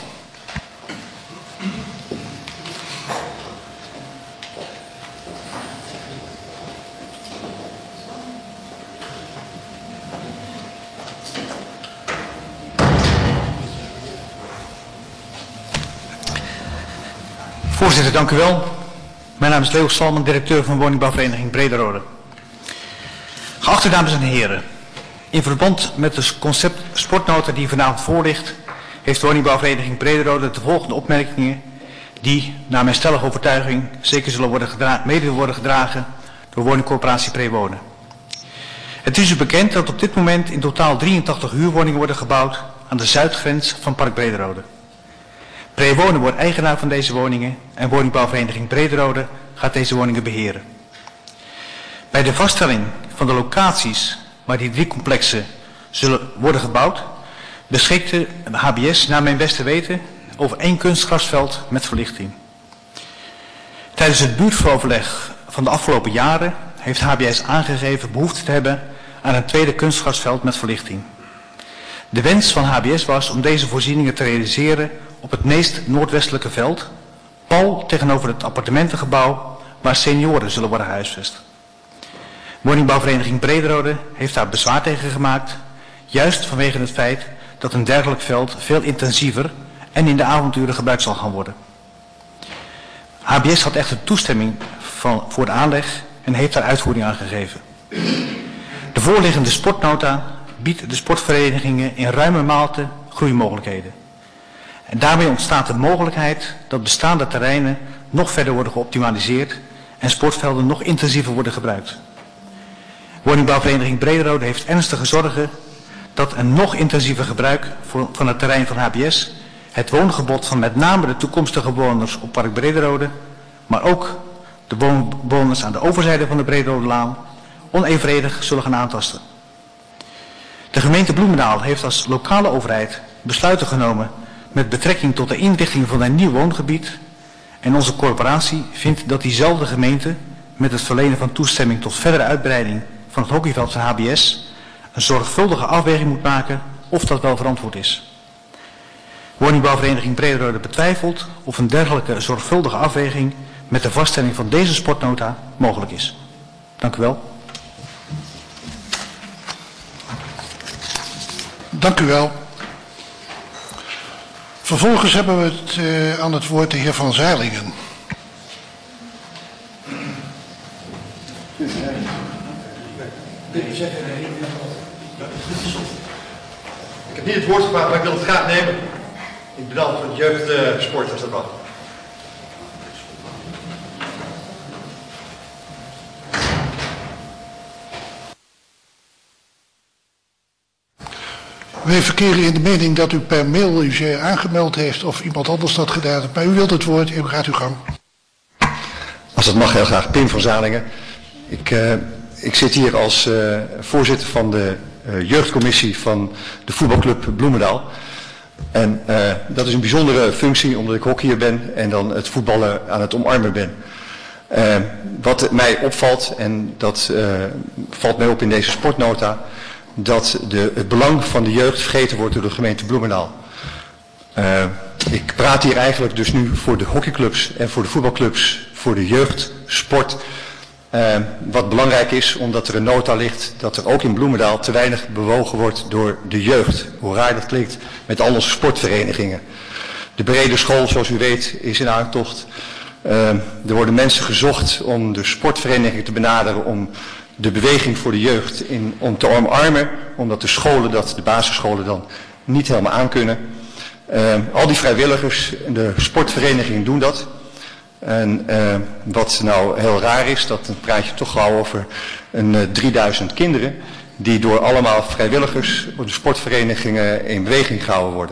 Voorzitter, dank u wel. Mijn naam is Leo Salman, directeur van woningbouwvereniging Brederode. Geachte dames en heren, in verband met de concept sportnota die vanavond voor ligt, heeft de woningbouwvereniging Brederode de volgende opmerkingen die, naar mijn stellige overtuiging, zeker zullen worden gedra- mede worden gedragen door woningcorporatie Prewonen. Het is u bekend dat op dit moment in totaal drieëntachtig huurwoningen worden gebouwd aan de zuidgrens van Park Brederode. Prewonen wordt eigenaar van deze woningen en woningbouwvereniging Brederode gaat deze woningen beheren. Bij de vaststelling van de locaties waar die drie complexen zullen worden gebouwd, beschikte de H B S naar mijn beste weten over één kunstgrasveld met verlichting. Tijdens het buurtoverleg van de afgelopen jaren heeft H B S aangegeven behoefte te hebben aan een tweede kunstgrasveld met verlichting. De wens van H B S was om deze voorzieningen te realiseren op het meest noordwestelijke veld, pal tegenover het appartementengebouw waar senioren zullen worden gehuisvest. Woningbouwvereniging Brederode heeft daar bezwaar tegen gemaakt, juist vanwege het feit dat een dergelijk veld veel intensiever en in de avonduren gebruikt zal gaan worden. H B S had echter toestemming van, voor de aanleg en heeft daar uitvoering aan gegeven. De voorliggende sportnota biedt de sportverenigingen in ruime mate groeimogelijkheden. En daarmee ontstaat de mogelijkheid dat bestaande terreinen nog verder worden geoptimaliseerd en sportvelden nog intensiever worden gebruikt. Woningbouwvereniging Brederode heeft ernstige zorgen dat een nog intensiever gebruik van het terrein van H B S het woongebod van met name de toekomstige bewoners op Park Brederode, maar ook de bewoners aan de overzijde van de Brederodelaan, onevenredig zullen gaan aantasten. De gemeente Bloemendaal heeft als lokale overheid besluiten genomen met betrekking tot de inrichting van een nieuw woongebied en onze corporatie vindt dat diezelfde gemeente met het verlenen van toestemming tot verdere uitbreiding van het hockeyveld van H B S een zorgvuldige afweging moet maken of dat wel verantwoord is. Woningbouwvereniging Brederode betwijfelt of een dergelijke zorgvuldige afweging met de vaststelling van deze sportnota mogelijk is. Dank u wel. Dank u wel. Vervolgens hebben we het, uh, aan het woord de heer Van Zijlingen. Ik heb niet het woord gevraagd, maar ik wil het graag nemen. Ik ben al van jeugdsport, als dat mag. Wij verkeren in de mening dat u per mail u zich aangemeld heeft of iemand anders dat gedaan heeft. Maar u wilt het woord, u gaat uw gang. Als dat mag, heel graag. Pim van Zalingen. Ik, uh, ik zit hier als uh, voorzitter van de uh, jeugdcommissie van de voetbalclub Bloemendaal. En uh, dat is een bijzondere functie omdat ik hockeyer ben en dan het voetballen aan het omarmen ben. Uh, wat mij opvalt, en dat uh, valt mij op in deze sportnota, dat de, het belang van de jeugd vergeten wordt door de gemeente Bloemendaal. Uh, ik praat hier eigenlijk dus nu voor de hockeyclubs en voor de voetbalclubs, voor de jeugdsport. Uh, wat belangrijk is, omdat er een nota ligt dat er ook in Bloemendaal te weinig bewogen wordt door de jeugd. Hoe raar dat klinkt met al onze sportverenigingen. De brede school, zoals u weet, is in aantocht. Uh, er worden mensen gezocht om de sportverenigingen te benaderen om de beweging voor de jeugd in, om te omarmen, omdat de scholen dat, de basisscholen dan niet helemaal aankunnen. Uh, al die vrijwilligers, de sportverenigingen doen dat. En uh, wat nou heel raar is, dat dan praat je toch gauw over een uh, drieduizend kinderen die door allemaal vrijwilligers door de sportverenigingen in beweging gehouden worden.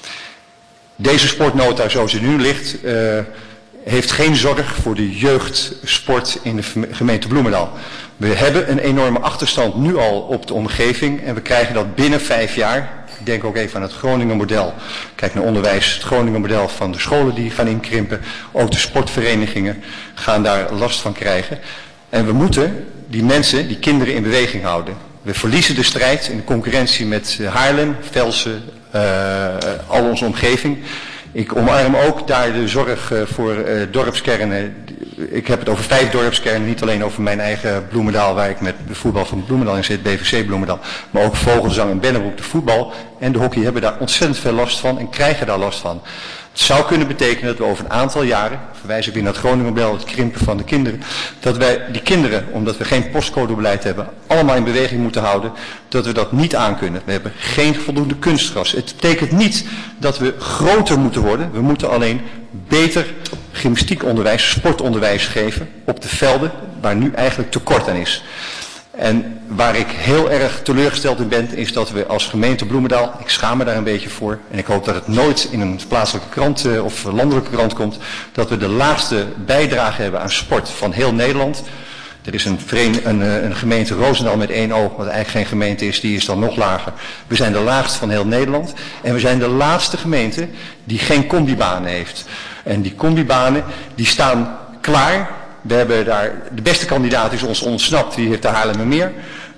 Deze sportnota zoals die nu ligt, uh, heeft geen zorg voor de jeugdsport in de gemeente Bloemendaal. We hebben een enorme achterstand nu al op de omgeving en we krijgen dat binnen vijf jaar. Ik denk ook even aan het Groninger model. Kijk naar onderwijs, het Groninger model van de scholen die gaan inkrimpen. Ook de sportverenigingen gaan daar last van krijgen. En we moeten die mensen, die kinderen in beweging houden. We verliezen de strijd in de concurrentie met Haarlem, Velsen, uh, al onze omgeving. Ik omarm ook daar de zorg uh, voor uh, dorpskernen. Ik heb het over vijf dorpskernen, niet alleen over mijn eigen Bloemendaal, waar ik met de voetbal van Bloemendaal in zit, B V C Bloemendaal. Maar ook Vogelzang en Bennebroek, de voetbal en de hockey hebben daar ontzettend veel last van en krijgen daar last van. Het zou kunnen betekenen dat we over een aantal jaren, verwijs ik weer naar het Groninger model, het krimpen van de kinderen, dat wij die kinderen, omdat we geen postcodebeleid hebben, allemaal in beweging moeten houden, dat we dat niet aankunnen. We hebben geen voldoende kunstgras. Het betekent niet dat we groter moeten worden. We moeten alleen beter gymnastiekonderwijs, sportonderwijs geven op de velden waar nu eigenlijk tekort aan is. En waar ik heel erg teleurgesteld in ben, is dat we als gemeente Bloemendaal, ik schaam me daar een beetje voor, en ik hoop dat het nooit in een plaatselijke krant uh, of landelijke krant komt, dat we de laagste bijdrage hebben aan sport van heel Nederland. Er is een, verein, een, een gemeente Roosendaal met één O, wat eigenlijk geen gemeente is, die is dan nog lager. We zijn de laagste van heel Nederland en we zijn de laatste gemeente die geen combibanen heeft. En die combibanen die staan klaar. We hebben daar, de beste kandidaat is ons ontsnapt, die heeft de Haarlemmermeer.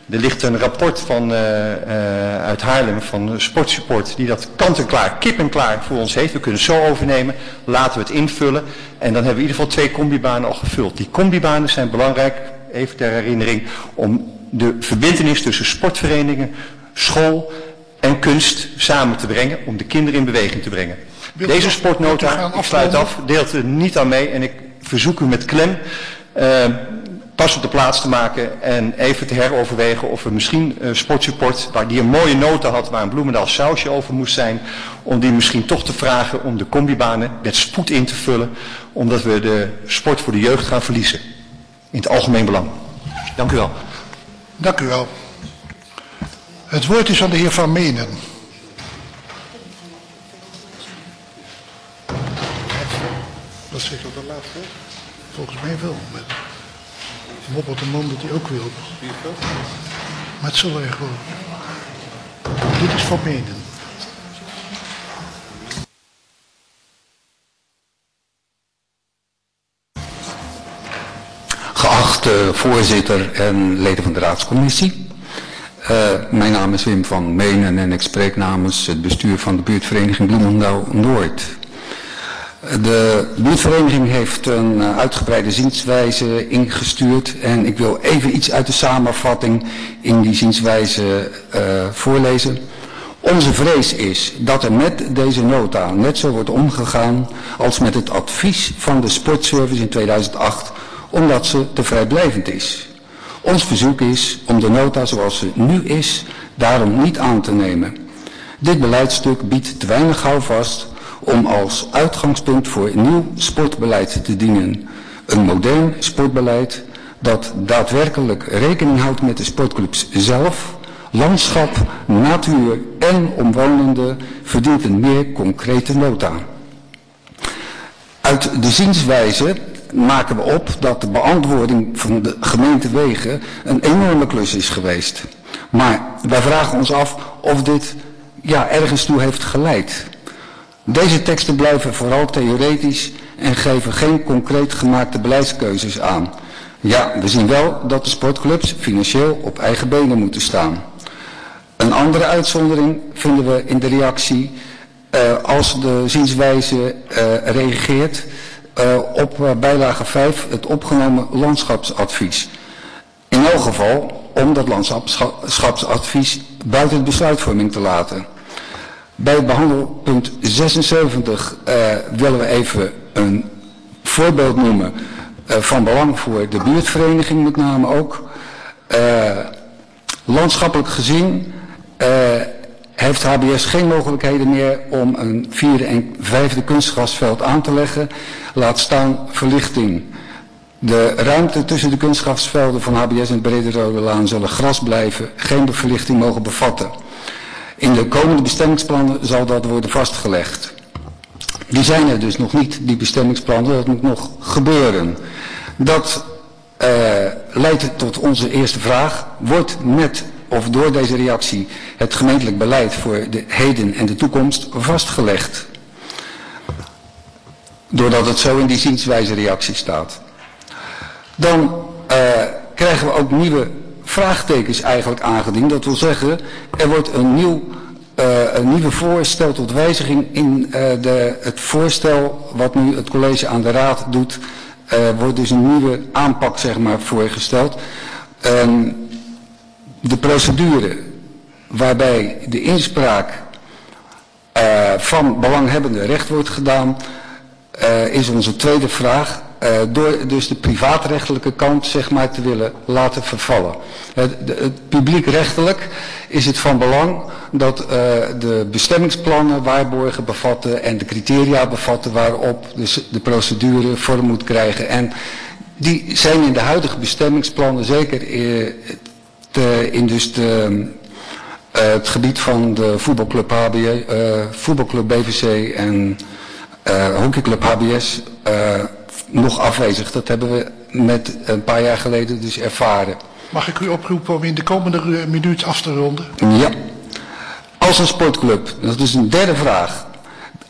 Er ligt een rapport van, uh, uh, uit Haarlem van Sportsupport die dat kant en klaar, kip en klaar voor ons heeft. We kunnen het zo overnemen, laten we het invullen en dan hebben we in ieder geval twee combibanen al gevuld. Die combibanen zijn belangrijk, even ter herinnering, om de verbintenis tussen sportverenigingen, school en kunst samen te brengen, om de kinderen in beweging te brengen. Deze sportnota, ik sluit af, deelt er niet aan mee en ik verzoek u met klem uh, pas op de plaats te maken en even te heroverwegen of we misschien uh, Sportsupport, waar die een mooie nota had waar een Bloemendaal sausje over moest zijn, om die misschien toch te vragen om de combibanen met spoed in te vullen, omdat we de sport voor de jeugd gaan verliezen. In het algemeen belang. Dank u wel. Dank u wel. Het woord is aan de heer Van Menen. Wat zegt dat de laatste? Volgens mij wel. Met moppert de man dat hij ook wil. Maar het zal er gewoon. Dit is Van Menen. Geachte voorzitter en leden van de raadscommissie. Uh, mijn naam is Wim van Menen en ik spreek namens het bestuur van de buurtvereniging Bloemendaal Noord. De buurtvereniging heeft een uitgebreide zienswijze ingestuurd en ik wil even iets uit de samenvatting in die zienswijze uh, voorlezen. Onze vrees is dat er met deze nota net zo wordt omgegaan als met het advies van de sportservice in tweeduizend acht, omdat ze te vrijblijvend is. Ons verzoek is om de nota zoals ze nu is daarom niet aan te nemen. Dit beleidstuk biedt te weinig houvast om als uitgangspunt voor nieuw sportbeleid te dienen. Een modern sportbeleid dat daadwerkelijk rekening houdt met de sportclubs zelf, landschap, natuur en omwonenden verdient een meer concrete nota. Uit de zienswijze maken we op dat de beantwoording van de gemeente Wegen een enorme klus is geweest. Maar wij vragen ons af of dit ja, ergens toe heeft geleid. Deze teksten blijven vooral theoretisch en geven geen concreet gemaakte beleidskeuzes aan. Ja, we zien wel dat de sportclubs financieel op eigen benen moeten staan. Een andere uitzondering vinden we in de reactie uh, als de zienswijze uh, reageert uh, op uh, bijlage vijf, het opgenomen landschapsadvies. In elk geval om dat landschapsadvies buiten de besluitvorming te laten. Bij het behandelpunt zesenzeventig uh, willen we even een voorbeeld noemen uh, van belang voor de buurtvereniging met name ook. Uh, landschappelijk gezien uh, heeft H B S geen mogelijkheden meer om een vierde en vijfde kunstgrasveld aan te leggen, laat staan verlichting. De ruimte tussen de kunstgrasvelden van H B S en Brederode Laan zullen gras blijven, geen verlichting mogen bevatten. In de komende bestemmingsplannen zal dat worden vastgelegd. Die zijn er dus nog niet, die bestemmingsplannen, dat moet nog gebeuren. Dat uh, leidt tot onze eerste vraag. Wordt met of door deze reactie het gemeentelijk beleid voor de heden en de toekomst vastgelegd? Doordat het zo in die zienswijze reactie staat. Dan uh, krijgen we ook nieuwe vraagtekens eigenlijk aangediend. Dat wil zeggen, er wordt een nieuw uh, een nieuwe voorstel tot wijziging in uh, de, het voorstel wat nu het college aan de raad doet. Uh, wordt dus een nieuwe aanpak zeg maar voorgesteld. Um, de procedure waarbij de inspraak uh, van belanghebbenden recht wordt gedaan uh, is onze tweede vraag. Uh, door dus de privaatrechtelijke kant zeg maar te willen laten vervallen. Het, het publiekrechtelijk is het van belang dat uh, de bestemmingsplannen waarborgen bevatten en de criteria bevatten waarop dus de procedure vorm moet krijgen. En die zijn in de huidige bestemmingsplannen zeker uh, te, in dus de, uh, het gebied van de voetbalclub H B S, uh, voetbalclub B V C en uh, hockeyclub H B S uh, nog afwezig. Dat hebben we met een paar jaar geleden dus ervaren. Mag ik u oproepen om in de komende minuut af te ronden? Ja. Als een sportclub, dat is een derde vraag.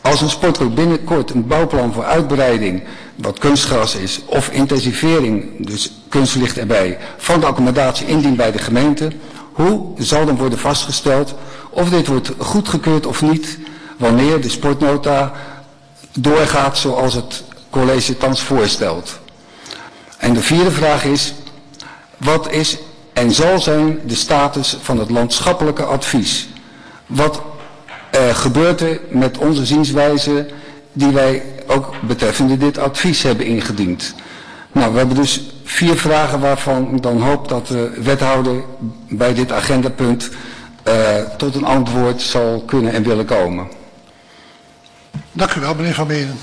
Als een sportclub binnenkort een bouwplan voor uitbreiding, wat kunstgras is, of intensivering, dus kunstlicht erbij, van de accommodatie indient bij de gemeente, hoe zal dan worden vastgesteld of dit wordt goedgekeurd of niet, wanneer de sportnota doorgaat zoals het college thans voorstelt? En de vierde vraag is, wat is en zal zijn de status van het landschappelijke advies? Wat uh, gebeurt er met onze zienswijze die wij ook betreffende dit advies hebben ingediend? Nou, we hebben dus vier vragen waarvan ik dan hoop dat de wethouder bij dit agendapunt uh, tot een antwoord zal kunnen en willen komen. Dank u wel, meneer Van Meren.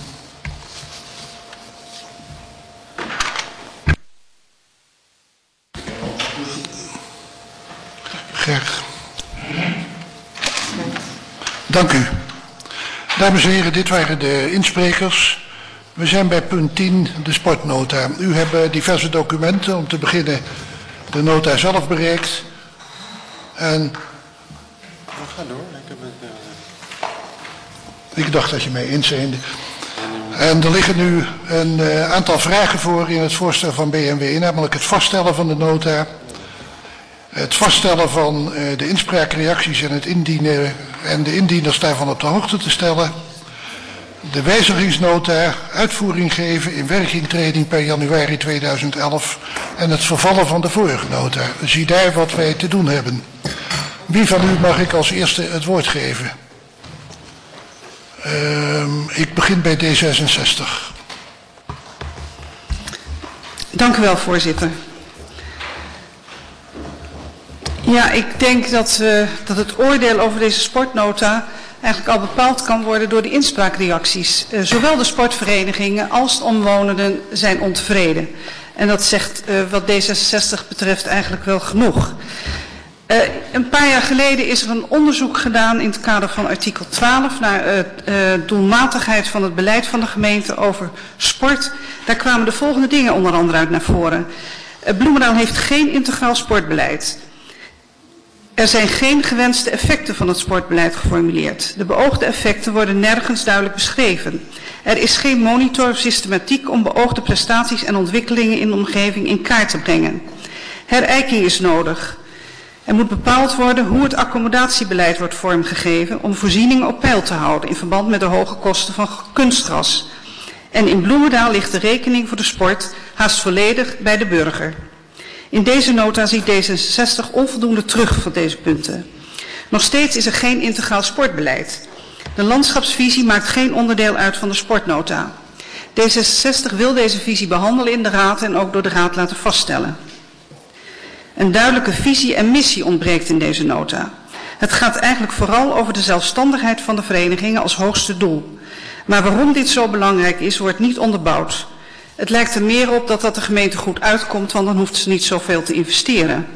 Ger. Dank u. Dames en heren, dit waren de insprekers. We zijn bij punt tien, de sportnota. U hebt diverse documenten, om te beginnen de nota zelf bereikt. En... Ga door. Ik, heb het, uh... ik dacht dat je mij inzeende. En er liggen nu een uh, aantal vragen voor in het voorstel van B M W, namelijk het vaststellen van de nota, het vaststellen van uh, de inspraakreacties en het indienen en de indieners daarvan op de hoogte te stellen, de wijzigingsnota, uitvoering geven, in werking treding per januari tweeduizend elf en het vervallen van de vorige nota. Zie daar wat wij te doen hebben. Wie van u mag ik als eerste het woord geven? Uh, ik begin bij D zesenzestig. Dank u wel, voorzitter. Ja, ik denk dat, uh, dat het oordeel over deze sportnota eigenlijk al bepaald kan worden door de inspraakreacties. Uh, zowel de sportverenigingen als de omwonenden zijn ontevreden. En dat zegt uh, wat D zesenzestig betreft eigenlijk wel genoeg. Uh, een paar jaar geleden is er een onderzoek gedaan in het kader van artikel twaalf naar uh, uh, doelmatigheid van het beleid van de gemeente over sport. Daar kwamen de volgende dingen onder andere uit naar voren. Uh, Bloemendaal heeft geen integraal sportbeleid. Er zijn geen gewenste effecten van het sportbeleid geformuleerd. De beoogde effecten worden nergens duidelijk beschreven. Er is geen monitor of systematiek om beoogde prestaties en ontwikkelingen in de omgeving in kaart te brengen. Herijking is nodig. Er moet bepaald worden hoe het accommodatiebeleid wordt vormgegeven om voorzieningen op peil te houden in verband met de hoge kosten van kunstgras. En in Bloemendaal ligt de rekening voor de sport haast volledig bij de burger. In deze nota ziet D zesenzestig onvoldoende terug voor deze punten. Nog steeds is er geen integraal sportbeleid. De landschapsvisie maakt geen onderdeel uit van de sportnota. D zesenzestig wil deze visie behandelen in de raad en ook door de raad laten vaststellen. Een duidelijke visie en missie ontbreekt in deze nota. Het gaat eigenlijk vooral over de zelfstandigheid van de verenigingen als hoogste doel. Maar waarom dit zo belangrijk is, wordt niet onderbouwd. Het lijkt er meer op dat dat de gemeente goed uitkomt, want dan hoeft ze niet zoveel te investeren.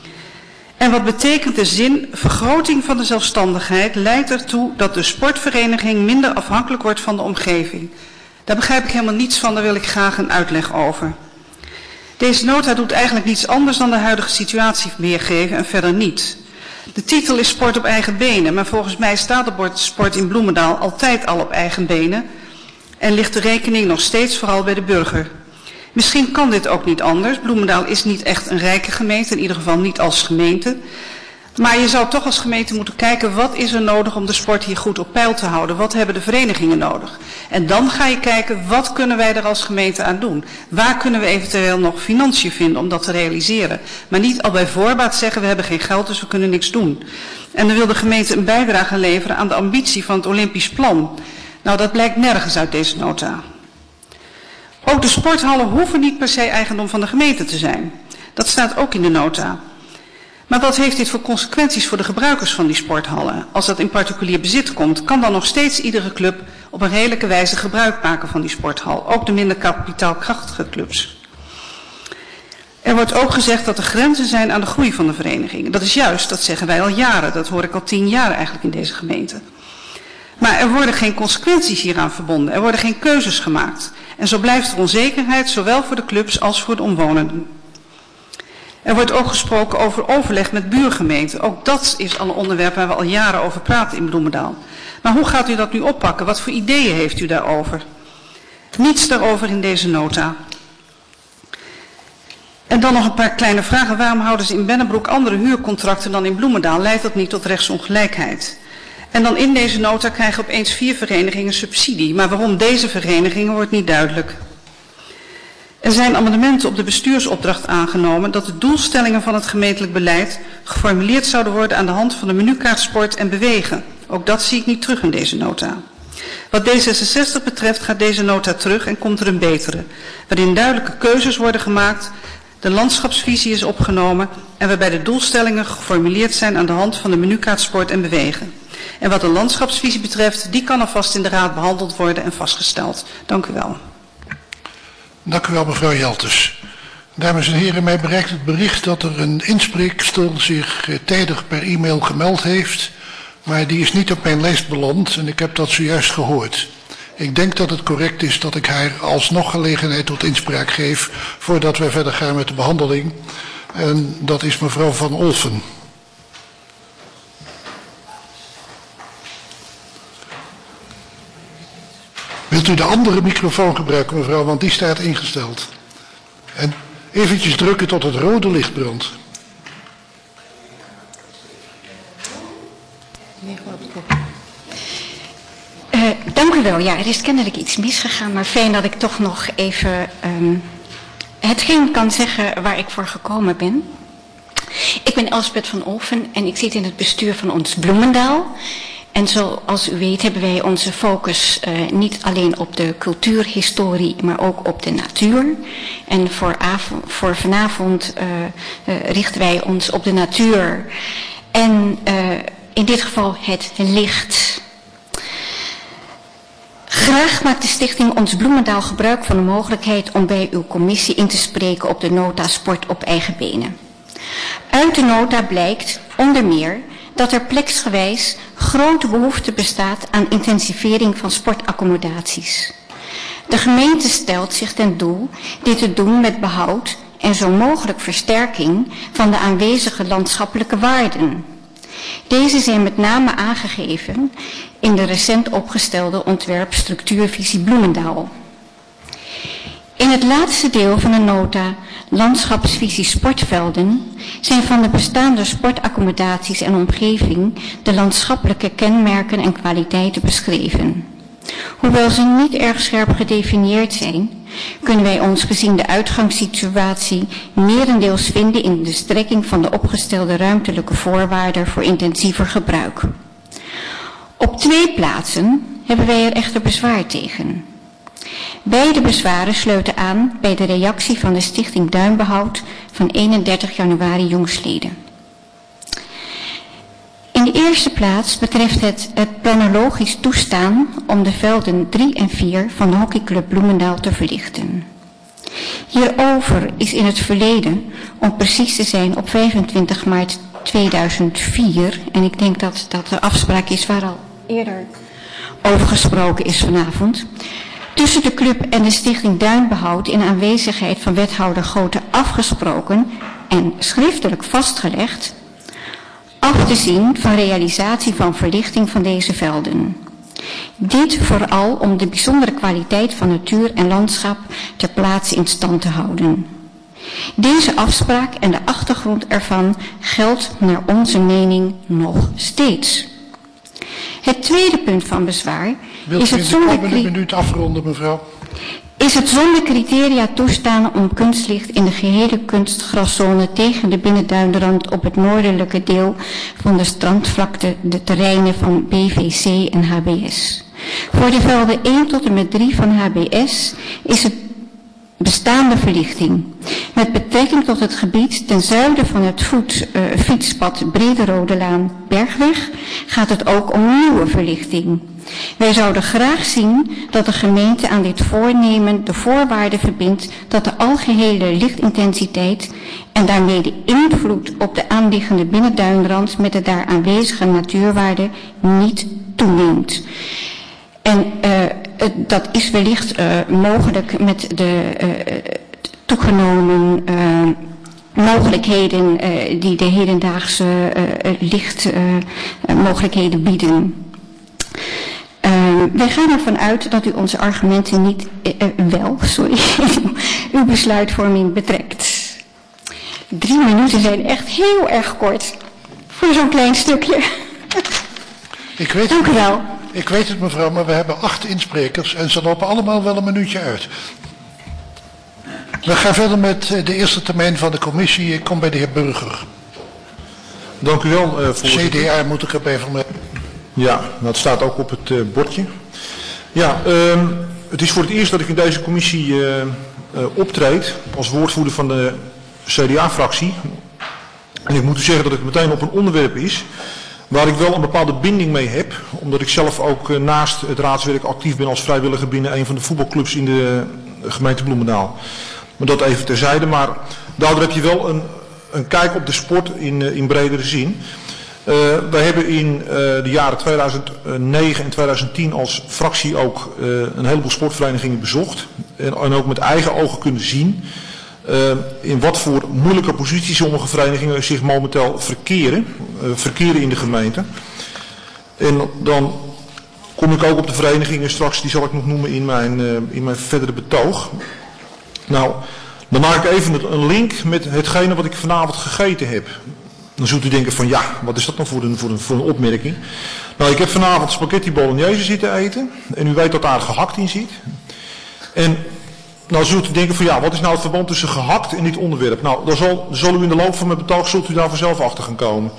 En wat betekent de zin, vergroting van de zelfstandigheid leidt ertoe dat de sportvereniging minder afhankelijk wordt van de omgeving. Daar begrijp ik helemaal niets van, daar wil ik graag een uitleg over. Deze nota doet eigenlijk niets anders dan de huidige situatie weergeven en verder niet. De titel is sport op eigen benen, maar volgens mij staat de sport in Bloemendaal altijd al op eigen benen en ligt de rekening nog steeds vooral bij de burger. Misschien kan dit ook niet anders. Bloemendaal is niet echt een rijke gemeente, in ieder geval niet als gemeente. Maar je zou toch als gemeente moeten kijken, wat is er nodig om de sport hier goed op peil te houden? Wat hebben de verenigingen nodig? En dan ga je kijken, wat kunnen wij er als gemeente aan doen? Waar kunnen we eventueel nog financiën vinden om dat te realiseren? Maar niet al bij voorbaat zeggen, we hebben geen geld, dus we kunnen niks doen. En dan wil de gemeente een bijdrage leveren aan de ambitie van het Olympisch plan. Nou, dat blijkt nergens uit deze nota. Ook de sporthallen hoeven niet per se eigendom van de gemeente te zijn. Dat staat ook in de nota. Maar wat heeft dit voor consequenties voor de gebruikers van die sporthallen? Als dat in particulier bezit komt, kan dan nog steeds iedere club op een redelijke wijze gebruik maken van die sporthal. Ook de minder kapitaalkrachtige clubs. Er wordt ook gezegd dat er grenzen zijn aan de groei van de verenigingen. Dat is juist, dat zeggen wij al jaren. Dat hoor ik al tien jaar eigenlijk in deze gemeente. Maar er worden geen consequenties hieraan verbonden. Er worden geen keuzes gemaakt. En zo blijft er onzekerheid, zowel voor de clubs als voor de omwonenden. Er wordt ook gesproken over overleg met buurgemeenten. Ook dat is al een onderwerp waar we al jaren over praten in Bloemendaal. Maar hoe gaat u dat nu oppakken? Wat voor ideeën heeft u daarover? Niets daarover in deze nota. En dan nog een paar kleine vragen. Waarom houden ze in Bennebroek andere huurcontracten dan in Bloemendaal? Leidt dat niet tot rechtsongelijkheid? En dan in deze nota krijgen opeens vier verenigingen subsidie. Maar waarom deze verenigingen wordt niet duidelijk. Er zijn amendementen op de bestuursopdracht aangenomen dat de doelstellingen van het gemeentelijk beleid geformuleerd zouden worden aan de hand van de menukaart sport en bewegen. Ook dat zie ik niet terug in deze nota. Wat D zesenzestig betreft gaat deze nota terug en komt er een betere, waarin duidelijke keuzes worden gemaakt, de landschapsvisie is opgenomen en waarbij de doelstellingen geformuleerd zijn aan de hand van de menukaart sport en bewegen. En wat de landschapsvisie betreft, die kan alvast in de raad behandeld worden en vastgesteld. Dank u wel. Dank u wel, mevrouw Jelters. Dames en heren, mij bereikt het bericht dat er een inspreekster zich eh, tijdig per e-mail gemeld heeft, maar die is niet op mijn lijst beland en ik heb dat zojuist gehoord. Ik denk dat het correct is dat ik haar alsnog gelegenheid tot inspraak geef voordat wij verder gaan met de behandeling. En dat is mevrouw Van Olfen. Wilt u de andere microfoon gebruiken, mevrouw, want die staat ingesteld. En eventjes drukken tot het rode licht brandt. Uh, dank u wel. Ja, er is kennelijk iets misgegaan, maar fijn dat ik toch nog even um, hetgeen kan zeggen waar ik voor gekomen ben. Ik ben Elsbeth van Olfen en ik zit in het bestuur van ons Bloemendaal. En zoals u weet hebben wij onze focus uh, niet alleen op de cultuurhistorie, maar ook op de natuur. En voor, avond, voor vanavond uh, uh, richten wij ons op de natuur. En uh, in dit geval het licht. Graag maakt de stichting Ons Bloemendaal gebruik van de mogelijkheid om bij uw commissie in te spreken op de nota Sport op eigen benen. Uit de nota blijkt onder meer dat er pleksgewijs grote behoefte bestaat aan intensivering van sportaccommodaties. De gemeente stelt zich ten doel dit te doen met behoud en zo mogelijk versterking van de aanwezige landschappelijke waarden. Deze zijn met name aangegeven in de recent opgestelde ontwerp Structuurvisie Bloemendaal. In het laatste deel van de nota Landschapsvisie Sportvelden zijn van de bestaande sportaccommodaties en omgeving de landschappelijke kenmerken en kwaliteiten beschreven. Hoewel ze niet erg scherp gedefinieerd zijn, kunnen wij ons gezien de uitgangssituatie merendeels vinden in de strekking van de opgestelde ruimtelijke voorwaarden voor intensiever gebruik. Op twee plaatsen hebben wij er echter bezwaar tegen. Beide bezwaren sluiten aan bij de reactie van de Stichting Duinbehoud van eenendertig januari jongstleden. In de eerste plaats betreft het het planologisch toestaan om de velden drie en vier van de hockeyclub Bloemendaal te verlichten. Hierover is in het verleden, om precies te zijn op vijfentwintig maart tweeduizend vier, en ik denk dat dat de afspraak is waar al eerder over gesproken is vanavond, tussen de club en de Stichting Duinbehoud in aanwezigheid van wethouder Goten afgesproken en schriftelijk vastgelegd af te zien van realisatie van verlichting van deze velden. Dit vooral om de bijzondere kwaliteit van natuur en landschap ter plaatse in stand te houden. Deze afspraak en de achtergrond ervan geldt naar onze mening nog steeds. Het tweede punt van bezwaar Wilt is het zonder een minuut afronden, mevrouw? Is het zonder criteria toestaan om kunstlicht in de gehele kunstgraszone tegen de binnenduinrand op het noordelijke deel van de strandvlakte, de terreinen van B V C en H B S. Voor de velden één tot en met drie van H B S is het bestaande verlichting. Met betrekking tot het gebied ten zuiden van het voet, uh, fietspad Brederodelaan Bergweg gaat het ook om nieuwe verlichting. Wij zouden graag zien dat de gemeente aan dit voornemen de voorwaarde verbindt dat de algehele lichtintensiteit en daarmee de invloed op de aanliggende binnenduinrand met de daar aanwezige natuurwaarde niet toeneemt. En uh, dat is wellicht uh, mogelijk met de uh, toegenomen uh, mogelijkheden uh, die de hedendaagse uh, lichtmogelijkheden uh, bieden. Uh, wij gaan ervan uit dat u onze argumenten niet uh, wel, sorry, uw besluitvorming betrekt. Drie minuten zijn echt heel erg kort voor zo'n klein stukje. Ik weet Dank u wel. Ik weet het mevrouw, maar we hebben acht insprekers en ze lopen allemaal wel een minuutje uit. We gaan verder met de eerste termijn van de commissie. Ik kom bij de heer Burger. Dank u wel, uh, voorzitter. C D A moet ik erbij vermelden. Ja, dat staat ook op het uh, bordje. Ja, uh, het is voor het eerst dat ik in deze commissie uh, uh, optreed als woordvoerder van de C D A-fractie. En ik moet u zeggen dat het meteen op een onderwerp is waar ik wel een bepaalde binding mee heb. Omdat ik zelf ook uh, naast het raadswerk actief ben als vrijwilliger binnen een van de voetbalclubs in de uh, gemeente Bloemendaal. Maar dat even terzijde, maar daardoor heb je wel een, een kijk op de sport in, uh, in bredere zin. Uh, wij hebben in uh, de jaren tweeduizend negen en tweeduizend tien als fractie ook uh, een heleboel sportverenigingen bezocht. En, en ook met eigen ogen kunnen zien uh, in wat voor moeilijke posities sommige verenigingen zich momenteel verkeren. Uh, verkeren in de gemeente. En dan kom ik ook op de verenigingen straks, die zal ik nog noemen in mijn, uh, in mijn verdere betoog. Nou, dan maak ik even een link met hetgene wat ik vanavond gegeten heb. Dan zult u denken van ja, wat is dat dan voor een, voor een, voor een opmerking? Nou, ik heb vanavond spaghetti bolognese zitten eten. En u weet dat daar gehakt in zit. En nou zult u denken van ja, wat is nou het verband tussen gehakt en dit onderwerp? Nou, dan zal, dan zal u in de loop van mijn betoog, zult u daar vanzelf achter gaan komen.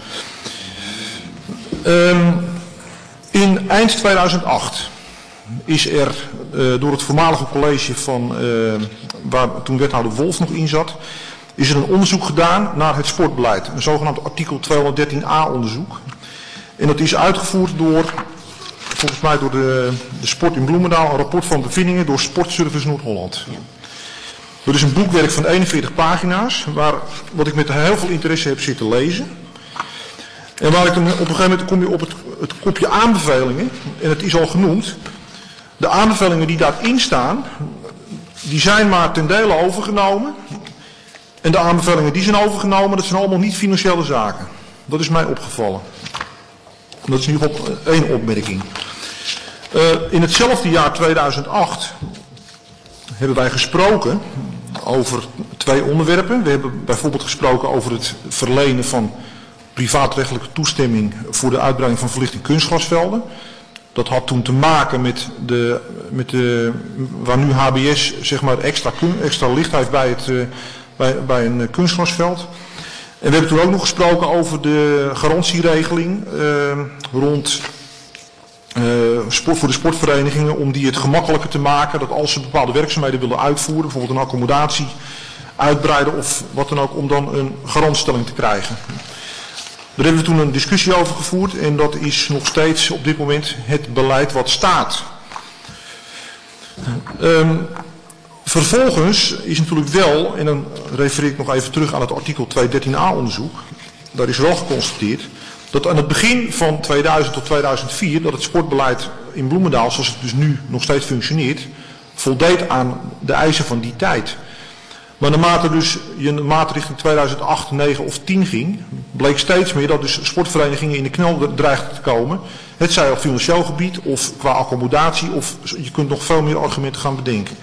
Um, in eind tweeduizend acht is er uh, door het voormalige college van, uh, waar toen wethouder Wolf nog in zat, is er een onderzoek gedaan naar het sportbeleid. Een zogenaamd artikel tweehonderddertien a onderzoek. En dat is uitgevoerd door, volgens mij door de, de sport in Bloemendaal, een rapport van bevindingen door Sportservice Noord-Holland. Dat is een boekwerk van eenenveertig pagina's, waar, wat ik met heel veel interesse heb zitten lezen. En waar ik dan, op een gegeven moment kom je op het, het kopje aanbevelingen, en het is al genoemd. De aanbevelingen die daarin staan, die zijn maar ten dele overgenomen. En de aanbevelingen die zijn overgenomen, dat zijn allemaal niet financiële zaken. Dat is mij opgevallen. Dat is in ieder geval één opmerking. Uh, in hetzelfde jaar tweeduizend acht hebben wij gesproken over twee onderwerpen. We hebben bijvoorbeeld gesproken over het verlenen van privaatrechtelijke toestemming voor de uitbreiding van verlichting kunstgrasvelden. Dat had toen te maken met de, met de waar nu H B S zeg maar extra, extra licht heeft bij, het, uh, bij, bij een kunstgrasveld. En we hebben toen ook nog gesproken over de garantieregeling uh, rond uh, sport, voor de sportverenigingen, om die het gemakkelijker te maken dat als ze bepaalde werkzaamheden willen uitvoeren, bijvoorbeeld een accommodatie uitbreiden of wat dan ook, om dan een garantstelling te krijgen. Daar hebben we toen een discussie over gevoerd en dat is nog steeds op dit moment het beleid wat staat. Um, vervolgens is natuurlijk wel, en dan refereer ik nog even terug aan het artikel tweehonderddertien a onderzoek, daar is wel geconstateerd dat aan het begin van tweeduizend tot tweeduizend vier dat het sportbeleid in Bloemendaal, zoals het dus nu nog steeds functioneert, voldeed aan de eisen van die tijd. Maar naarmate dus je naarmate richting tweeduizend acht, negen of tien ging, bleek steeds meer dat dus sportverenigingen in de knel dreigden te komen. Het zij op financieel gebied of qua accommodatie, of je kunt nog veel meer argumenten gaan bedenken.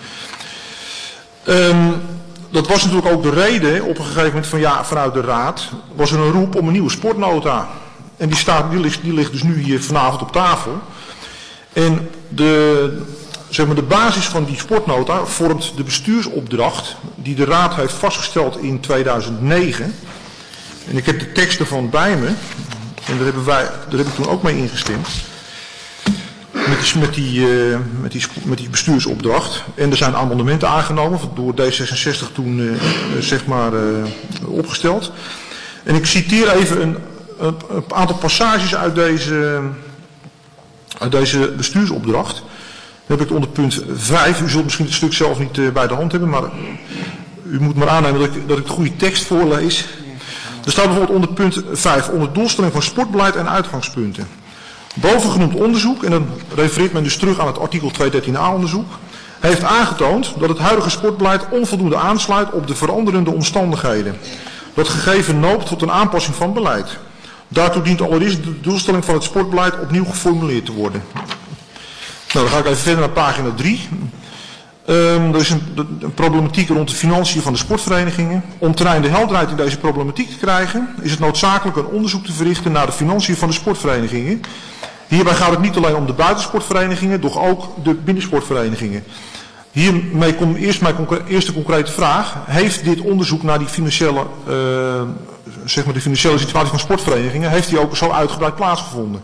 Um, dat was natuurlijk ook de reden op een gegeven moment van ja, vanuit de raad was er een roep om een nieuwe sportnota. En die, staat, die, ligt, die ligt dus nu hier vanavond op tafel. En de, zeg maar, de basis van die sportnota vormt de bestuursopdracht die de raad heeft vastgesteld in tweeduizend negen. En ik heb de tekst ervan bij me. En daar hebben wij, daar heb ik toen ook mee ingestemd. Met die, met, die, uh, met, die, met die bestuursopdracht. En er zijn amendementen aangenomen door D zesenzestig toen uh, zeg maar uh, opgesteld. En ik citeer even een, een, een aantal passages uit deze, uit deze bestuursopdracht. Dan heb ik het onder punt vijf. U zult misschien het stuk zelf niet uh, bij de hand hebben, maar u moet maar aannemen dat ik, dat ik de goede tekst voorlees. Er staat bijvoorbeeld onder punt vijf, onder doelstelling van sportbeleid en uitgangspunten. Bovengenoemd onderzoek, en dan refereert men dus terug aan het artikel tweehonderddertien a onderzoek, heeft aangetoond dat het huidige sportbeleid onvoldoende aansluit op de veranderende omstandigheden. Dat gegeven noopt tot een aanpassing van beleid. Daartoe dient allereerst de doelstelling van het sportbeleid opnieuw geformuleerd te worden. Nou, dan ga ik even verder naar pagina drie. Um, er is een, een problematiek rond de financiën van de sportverenigingen. Om terrein de helderheid in deze problematiek te krijgen, is het noodzakelijk een onderzoek te verrichten naar de financiën van de sportverenigingen. Hierbij gaat het niet alleen om de buitensportverenigingen, doch ook de binnensportverenigingen. Hiermee komt eerst mijn concre eerste concrete vraag. Heeft dit onderzoek naar die financiële, uh, zeg maar de financiële situatie van sportverenigingen, heeft die ook zo uitgebreid plaatsgevonden?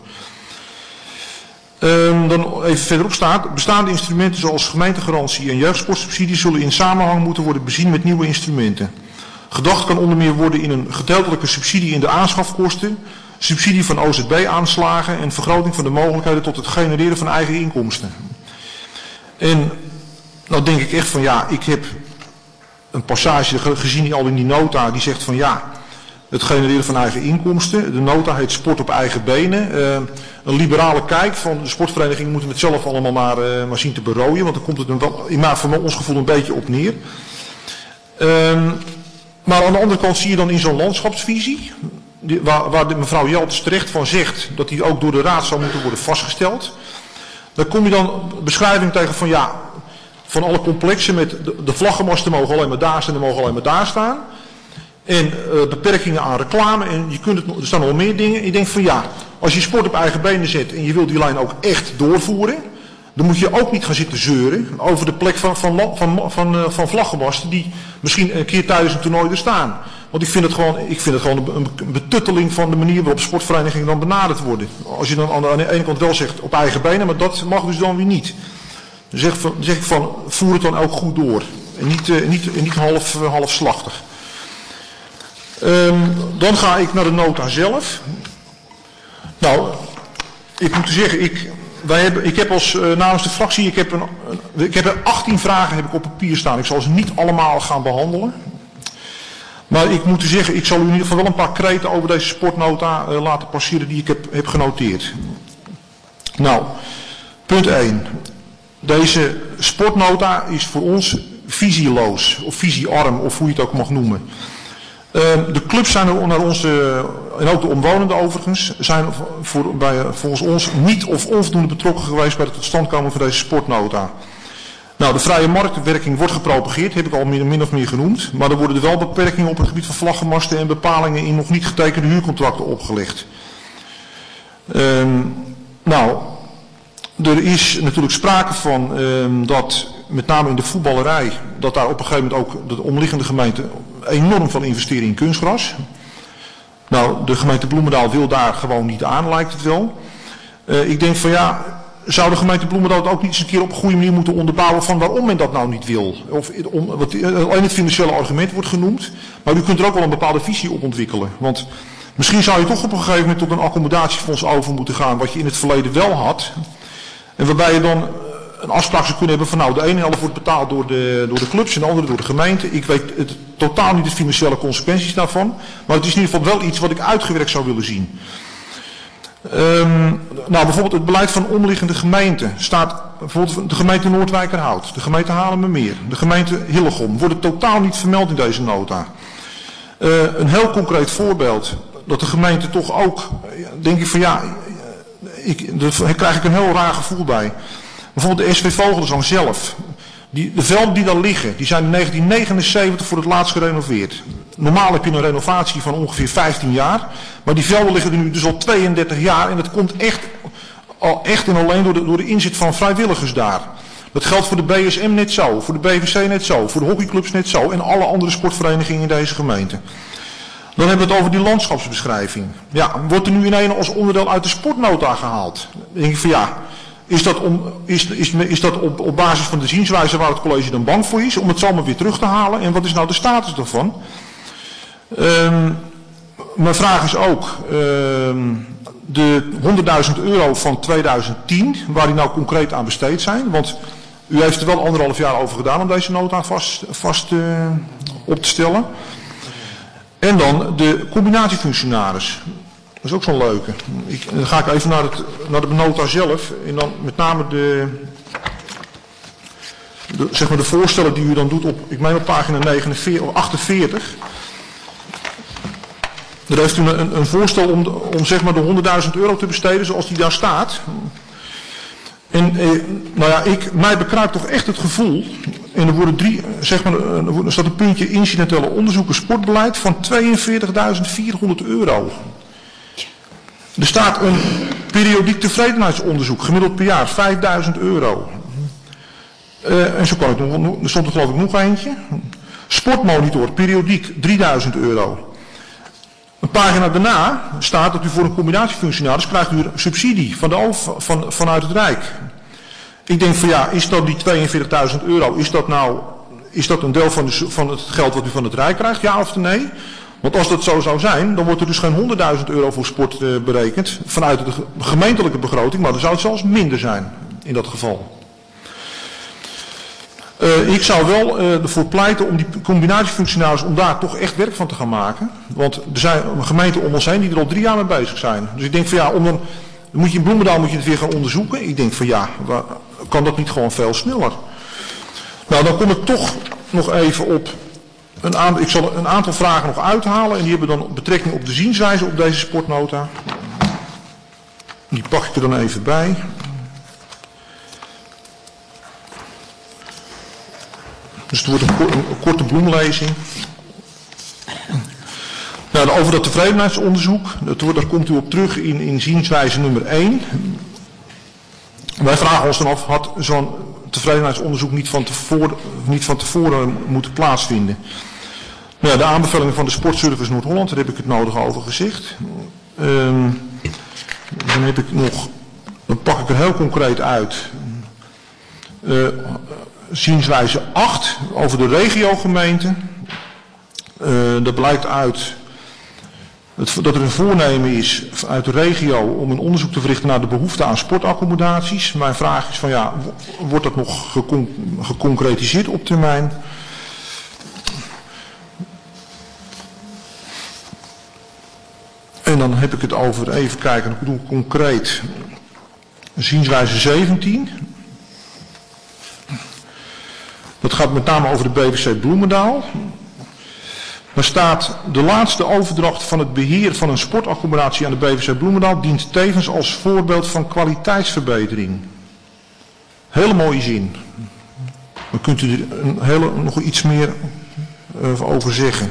Um, dan even verderop staat, bestaande instrumenten zoals gemeentegarantie en jeugdsportsubsidie zullen in samenhang moeten worden bezien met nieuwe instrumenten. Gedacht kan onder meer worden in een gedeeltelijke subsidie in de aanschafkosten, subsidie van O Z B-aanslagen en vergroting van de mogelijkheden tot het genereren van eigen inkomsten. En nou denk ik echt van ja, ik heb een passage gezien al in die nota die zegt van ja, het genereren van eigen inkomsten. De nota heet sport op eigen benen. Uh, een liberale kijk van de sportverenigingen moeten het zelf allemaal maar, uh, maar zien te berooien, want dan komt het er wel, in voor ons gevoel een beetje op neer. Um, maar aan de andere kant zie je dan in zo'n landschapsvisie, die, waar, waar de mevrouw Jelters terecht van zegt dat die ook door de raad zou moeten worden vastgesteld. Dan kom je dan beschrijving tegen van ja, van alle complexen met de, de vlaggenmasten mogen alleen maar daar staan en mogen alleen maar daar staan. En uh, beperkingen aan reclame en je kunt het, er staan nog meer dingen. Je denkt van ja, als je sport op eigen benen zet en je wilt die lijn ook echt doorvoeren, dan moet je ook niet gaan zitten zeuren over de plek van, van, van, van, uh, van vlaggenmasten die misschien een keer tijdens een toernooi er staan. Want ik vind het gewoon, ik vind het gewoon een, een betutteling van de manier waarop sportverenigingen dan benaderd worden. Als je dan aan de, aan de ene kant wel zegt op eigen benen, maar dat mag dus dan weer niet. Dan zeg, dan zeg ik van, voer het dan ook goed door. En niet, uh, niet, niet half, uh, halfslachtig. Um, dan ga ik naar de nota zelf. Nou, ik moet zeggen, ik, wij hebben, ik heb als uh, namens de fractie, ik heb, een, een, ik heb er achttien vragen heb ik op papier staan. Ik zal ze niet allemaal gaan behandelen. Maar ik moet u zeggen, ik zal u in ieder geval wel een paar kreten over deze sportnota uh, laten passeren die ik heb, heb genoteerd. Nou, punt één. Deze sportnota is voor ons visieloos, of visiearm, of hoe je het ook mag noemen. Uh, de clubs zijn naar ons, uh, en ook de omwonenden overigens, zijn voor, bij, volgens ons niet of onvoldoende betrokken geweest bij het totstandkomen van deze sportnota. Nou, de vrije marktwerking wordt gepropageerd, heb ik al min, min of meer genoemd, maar er worden er wel beperkingen op het gebied van vlaggenmasten en bepalingen in nog niet getekende huurcontracten opgelegd. Um, nou, er is natuurlijk sprake van um, dat, met name in de voetballerij, dat daar op een gegeven moment ook de omliggende gemeente enorm veel investeren in kunstgras. Nou, de gemeente Bloemendaal wil daar gewoon niet aan, lijkt het wel. Uh, ik denk van ja, zou de gemeente Bloemendaal het ook niet eens een keer op een goede manier moeten onderbouwen van waarom men dat nou niet wil? Of, om, wat, alleen het financiële argument wordt genoemd, maar u kunt er ook wel een bepaalde visie op ontwikkelen. Want misschien zou je toch op een gegeven moment tot een accommodatiefonds over moeten gaan, wat je in het verleden wel had. En waarbij je dan een afspraak zou kunnen hebben van nou, de ene helft wordt betaald door de, door de clubs en de andere door de gemeente. Ik weet het, totaal niet de financiële consequenties daarvan. Maar het is in ieder geval wel iets wat ik uitgewerkt zou willen zien. Um, nou, bijvoorbeeld het beleid van omliggende gemeenten. Staat bijvoorbeeld de gemeente Noordwijkerhout, de gemeente Haarlemmermeer, de gemeente Hillegom. Worden totaal niet vermeld in deze nota. Uh, een heel concreet voorbeeld. Dat de gemeente toch ook, denk ik van ja, ik, daar krijg ik een heel raar gevoel bij. Bijvoorbeeld de S V Vogelenzang zelf. Die, de velden die daar liggen, die zijn in negentien negenenzeventig voor het laatst gerenoveerd. Normaal heb je een renovatie van ongeveer vijftien jaar. Maar die velden liggen er nu dus al tweeëndertig jaar. En dat komt echt, al echt en alleen door de, door de inzet van vrijwilligers daar. Dat geldt voor de B S M net zo, voor de B V C net zo, voor de hockeyclubs net zo. En alle andere sportverenigingen in deze gemeente. Dan hebben we het over die landschapsbeschrijving. Ja, wordt er nu in een als onderdeel uit de sportnota gehaald? Dan denk ik van ja, is dat, om, is, is, is dat op, op basis van de zienswijze waar het college dan bang voor is, om het zomaar weer terug te halen? En wat is nou de status daarvan? Um, mijn vraag is ook, um, de honderdduizend euro van tweeduizend tien, waar die nou concreet aan besteed zijn, want u heeft er wel anderhalf jaar over gedaan om deze nota vast, vast uh, op te stellen. En dan de combinatiefunctionaris. Dat is ook zo'n leuke. Ik, dan ga ik even naar, het, naar de nota zelf. En dan met name de, de, zeg maar de voorstellen die u dan doet op, ik meen op pagina negenenveertig, achtenveertig. Er heeft u een, een voorstel om, om zeg maar de honderdduizend euro te besteden zoals die daar staat. En eh, nou ja, ik, mij bekruipt toch echt het gevoel, en er worden drie, zeg maar, er staat een puntje incidentele onderzoeken sportbeleid van tweeënveertigduizend vierhonderd euro. Er staat een periodiek tevredenheidsonderzoek, gemiddeld per jaar, vijfduizend euro. Uh, en zo kan ik nog, er stond er geloof ik nog eentje. Sportmonitor, periodiek, drieduizend euro. Een pagina daarna staat dat u voor een combinatiefunctionaris krijgt u subsidie van de over, van, vanuit het Rijk. Ik denk van ja, is dat die tweeënveertigduizend euro, is dat nou, is dat een deel van, de, van het geld wat u van het Rijk krijgt, ja of nee? Want als dat zo zou zijn, dan wordt er dus geen honderdduizend euro voor sport uh, berekend vanuit de gemeentelijke begroting, maar dan zou het zelfs minder zijn in dat geval. Uh, ik zou wel uh, ervoor pleiten om die combinatiefunctionaris, om daar toch echt werk van te gaan maken. Want er zijn gemeenten om ons heen die er al drie jaar mee bezig zijn. Dus ik denk van ja, om dan, dan moet je in Bloemendaal moet je het weer gaan onderzoeken. Ik denk van ja, waar, kan dat niet gewoon veel sneller? Nou, dan kom ik toch nog even op een aantal, ik zal een aantal vragen nog uithalen. En die hebben dan betrekking op de zienswijze op deze sportnota. Die pak ik er dan even bij. Dus het wordt een, kort, een korte bloemlezing. Nou, over dat tevredenheidsonderzoek, dat, daar komt u op terug in, in zienswijze nummer één. Wij vragen ons dan af, had zo'n tevredenheidsonderzoek niet van tevoren, niet van tevoren moeten plaatsvinden? Nou ja, de aanbevelingen van de Sportservice Noord-Holland, daar heb ik het nodige over gezegd. Um, dan heb ik nog, dan pak ik er heel concreet uit. Uh, Zienswijze acht over de regiogemeenten. Uh, dat blijkt uit het, dat er een voornemen is uit de regio om een onderzoek te verrichten naar de behoefte aan sportaccommodaties. Mijn vraag is van ja, wordt dat nog gecon geconcretiseerd op termijn? En dan heb ik het over, even kijken, ik bedoel concreet, zienswijze zeventien. Dat gaat met name over de B V C Bloemendaal. Daar staat, de laatste overdracht van het beheer van een sportaccommodatie aan de B V C Bloemendaal dient tevens als voorbeeld van kwaliteitsverbetering. Hele mooie zin. Dan kunt u er een hele, nog iets meer uh, over zeggen.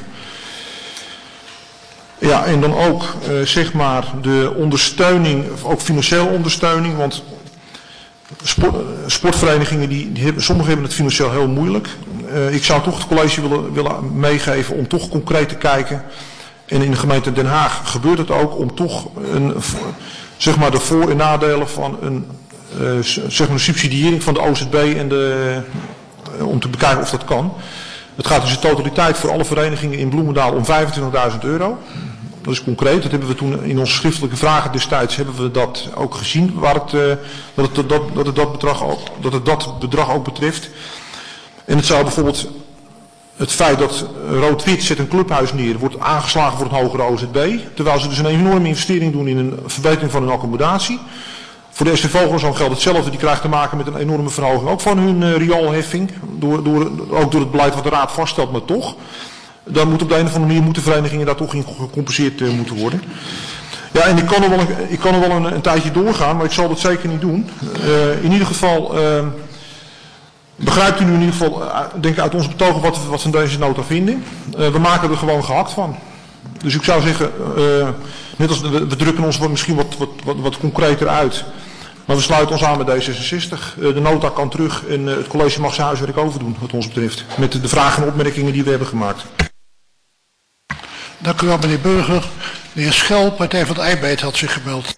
Ja, en dan ook uh, zeg maar de ondersteuning, ook financiële ondersteuning, want Sport, sportverenigingen, die, die hebben, sommigen hebben het financieel heel moeilijk. Uh, ik zou toch het college willen, willen meegeven om toch concreet te kijken. En in de gemeente Den Haag gebeurt het ook om toch een, zeg maar de voor- en nadelen van een, uh, zeg maar een subsidiëring van de O Z B en de, uh, om te bekijken of dat kan. Het gaat dus in totaliteit voor alle verenigingen in Bloemendaal om vijfentwintigduizend euro. Dat is concreet, dat hebben we toen in onze schriftelijke vragen destijds hebben we dat ook gezien, waar het, uh, dat, het, dat, dat, het dat, bedrag ook, dat het dat bedrag ook betreft. En het zou bijvoorbeeld het feit dat Rood-Wit zet een clubhuis neer, wordt aangeslagen voor het hogere O Z B, terwijl ze dus een enorme investering doen in een verbetering van hun accommodatie. Voor de S V Vogelzang geldt hetzelfde, die krijgt te maken met een enorme verhoging ook van hun uh, rioolheffing, door, door, ook door het beleid wat de Raad vaststelt, maar toch. Dan moet op de een of andere manier moeten verenigingen daar toch in gecompenseerd uh, moeten worden. Ja, en ik kan er wel, een, ik kan er wel een, een tijdje doorgaan, maar ik zal dat zeker niet doen. Uh, in ieder geval, uh, begrijpt u nu in ieder geval, uh, denk ik uit onze betogen wat, wat we van deze nota vinden. Uh, we maken er gewoon gehakt van. Dus ik zou zeggen, uh, net als we, we drukken ons wat, misschien wat, wat, wat, wat concreter uit. Maar we sluiten ons aan bij D zesenzestig. Uh, de nota kan terug en uh, het college mag zijn huiswerk overdoen, wat ons betreft. Met de, de vragen en opmerkingen die we hebben gemaakt. Dank u wel, meneer Burger. De heer Schel, Partij van de Arbeid, had zich gemeld.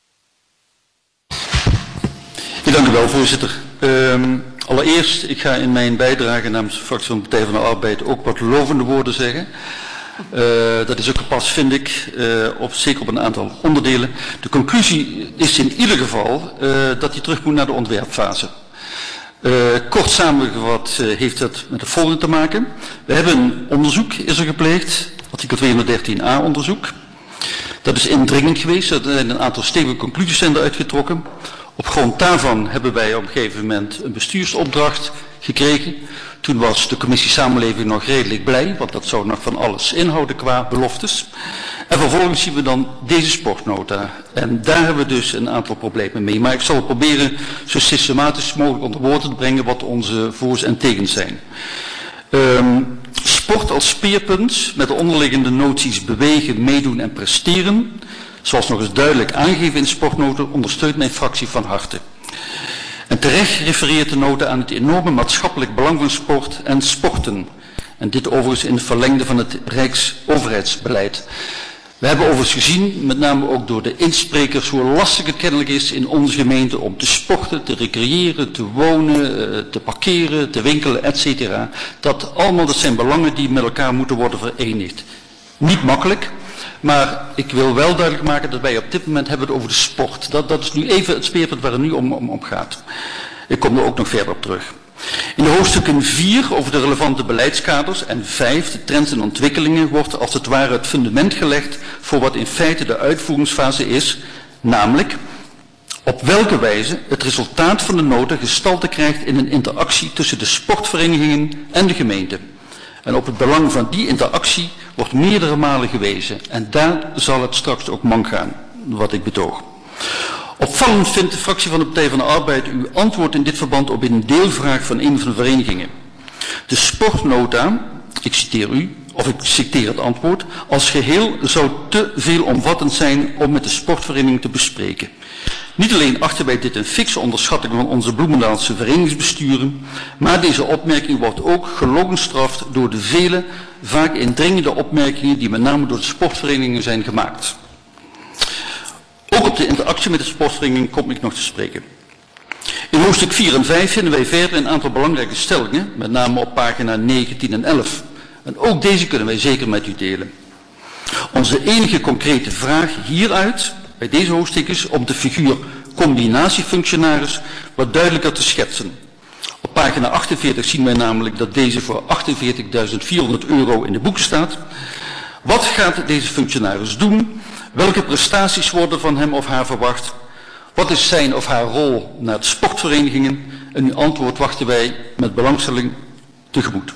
Ja, dank u wel, voorzitter. Um, allereerst, ik ga in mijn bijdrage namens de fractie van de Partij van de Arbeid ook wat lovende woorden zeggen. Uh, dat is ook gepast, vind ik, uh, op, zeker op een aantal onderdelen. De conclusie is in ieder geval uh, dat hij terug moet naar de ontwerpfase. Uh, kort samengevat uh, heeft dat met het volgende te maken. We hebben een onderzoek, is er gepleegd, artikel tweehonderddertien a onderzoek. Dat is indringend geweest, er zijn een aantal stevige conclusies zijn eruit getrokken. Op grond daarvan hebben wij op een gegeven moment een bestuursopdracht gekregen. Toen was de commissie Samenleving nog redelijk blij, want dat zou nog van alles inhouden qua beloftes. En vervolgens zien we dan deze sportnota. En daar hebben we dus een aantal problemen mee. Maar ik zal proberen zo systematisch mogelijk onder woorden te brengen wat onze voor's en tegens zijn. Um, sport als speerpunt met de onderliggende noties bewegen, meedoen en presteren, zoals nog eens duidelijk aangegeven in de sportnota, ondersteunt mijn fractie van harte. En terecht refereert de nota aan het enorme maatschappelijk belang van sport en sporten. En dit overigens in het verlengde van het Rijksoverheidsbeleid. We hebben overigens gezien, met name ook door de insprekers, hoe lastig het kennelijk is in onze gemeente om te sporten, te recreëren, te wonen, te parkeren, te winkelen, et cetera. Dat allemaal, dat zijn belangen die met elkaar moeten worden verenigd. Niet makkelijk, maar ik wil wel duidelijk maken dat wij op dit moment hebben het over de sport. Dat, dat is nu even het speerpunt waar het nu om, om, om gaat. Ik kom er ook nog verder op terug. In de hoofdstukken vier over de relevante beleidskaders en vijf de trends en ontwikkelingen wordt als het ware het fundament gelegd voor wat in feite de uitvoeringsfase is, namelijk op welke wijze het resultaat van de nota gestalte krijgt in een interactie tussen de sportverenigingen en de gemeente. En op het belang van die interactie wordt meerdere malen gewezen en daar zal het straks ook mank gaan, wat ik betoog. Opvallend vindt de fractie van de Partij van de Arbeid uw antwoord in dit verband op een deelvraag van een van de verenigingen. De sportnota, ik citeer u, of ik citeer het antwoord, als geheel zou te veelomvattend zijn om met de sportvereniging te bespreken. Niet alleen achten wij dit een fikse onderschatting van onze Bloemendaalse verenigingsbesturen, maar deze opmerking wordt ook gelogenstraft door de vele, vaak indringende opmerkingen die met name door de sportverenigingen zijn gemaakt. Ook op de interactie met de sportvereniging kom ik nog te spreken. In hoofdstuk vier en vijf vinden wij verder een aantal belangrijke stellingen, met name op pagina negen, tien en elf. En ook deze kunnen wij zeker met u delen. Onze enige concrete vraag hieruit, bij deze hoofdstuk, is om de figuur combinatiefunctionaris wat duidelijker te schetsen. Op pagina achtenveertig zien wij namelijk dat deze voor achtenveertigduizend vierhonderd euro in de boeken staat. Wat gaat deze functionaris doen? Welke prestaties worden van hem of haar verwacht? Wat is zijn of haar rol naar de sportverenigingen? En uw antwoord wachten wij met belangstelling tegemoet.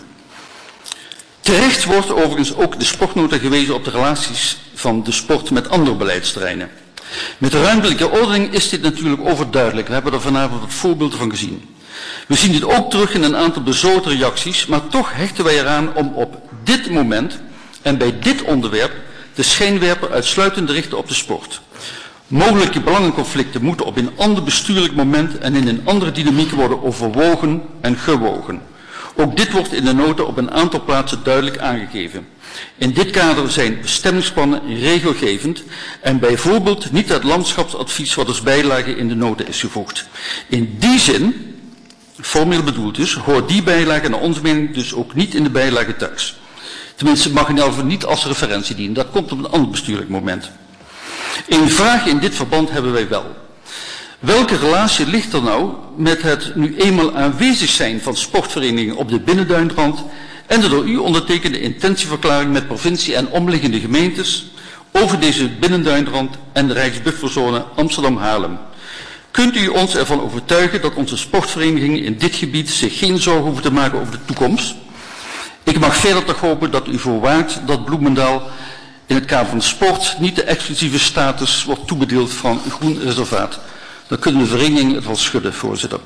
Terecht wordt overigens ook de sportnota gewezen op de relaties van de sport met andere beleidsterreinen. Met de ruimtelijke ordening is dit natuurlijk overduidelijk. We hebben er vanavond wat voorbeelden van gezien. We zien dit ook terug in een aantal bezoten reacties, maar toch hechten wij eraan om op dit moment en bij dit onderwerp de schijnwerper uitsluitend te richten op de sport. Mogelijke belangenconflicten moeten op een ander bestuurlijk moment en in een andere dynamiek worden overwogen en gewogen. Ook dit wordt in de nota op een aantal plaatsen duidelijk aangegeven. In dit kader zijn bestemmingsplannen regelgevend en bijvoorbeeld niet het landschapsadvies wat als bijlage in de nota is gevoegd. In die zin, formeel bedoeld dus, hoort die bijlage naar onze mening dus ook niet in de bijlage thuis. Tenminste, mag in elk geval niet als referentie dienen. Dat komt op een ander bestuurlijk moment. Een vraag in dit verband hebben wij wel. Welke relatie ligt er nou met het nu eenmaal aanwezig zijn van sportverenigingen op de binnenduinrand en de door u ondertekende intentieverklaring met provincie en omliggende gemeentes over deze binnenduinrand en de Rijksbufferzone Amsterdam-Haarlem? Kunt u ons ervan overtuigen dat onze sportverenigingen in dit gebied zich geen zorgen hoeven te maken over de toekomst? Ik mag verder toch hopen dat u voorwaart dat Bloemendaal in het kader van de sport niet de exclusieve status wordt toebedeeld van groen reservaat. Dan kunnen de verenigingen het wel schudden, voorzitter.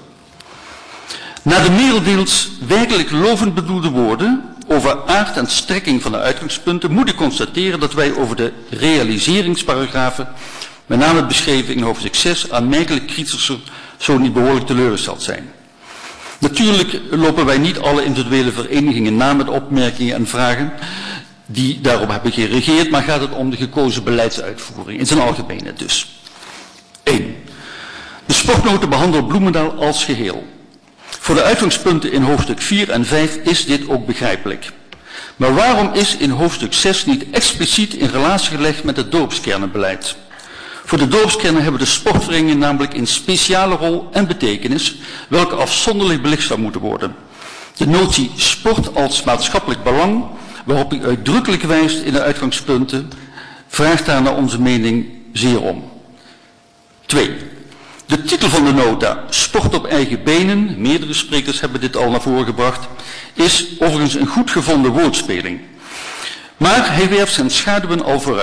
Na de merendeels werkelijk lovend bedoelde woorden over aard en strekking van de uitgangspunten moet ik constateren dat wij over de realiseringsparagrafen, met name beschreven in hoofdstuk zes, aanmerkelijk kritischer, zo niet behoorlijk teleurgesteld zijn. Natuurlijk lopen wij niet alle individuele verenigingen na met opmerkingen en vragen die daarop hebben gereageerd, maar gaat het om de gekozen beleidsuitvoering, in zijn algemeenheid dus. één. De sportnota behandelt Bloemendaal als geheel. Voor de uitgangspunten in hoofdstuk vier en vijf is dit ook begrijpelijk. Maar waarom is in hoofdstuk zes niet expliciet in relatie gelegd met het dorpskernenbeleid? Voor de dorpskernen hebben de sportverenigingen namelijk een speciale rol en betekenis, welke afzonderlijk belicht zou moeten worden. De notie sport als maatschappelijk belang, waarop u uitdrukkelijk wijst in de uitgangspunten, vraagt daar naar onze mening zeer om. twee. De titel van de nota, Sport op eigen benen, meerdere sprekers hebben dit al naar voren gebracht, is overigens een goed gevonden woordspeling. Maar hij werpt zijn schaduwen al vooruit.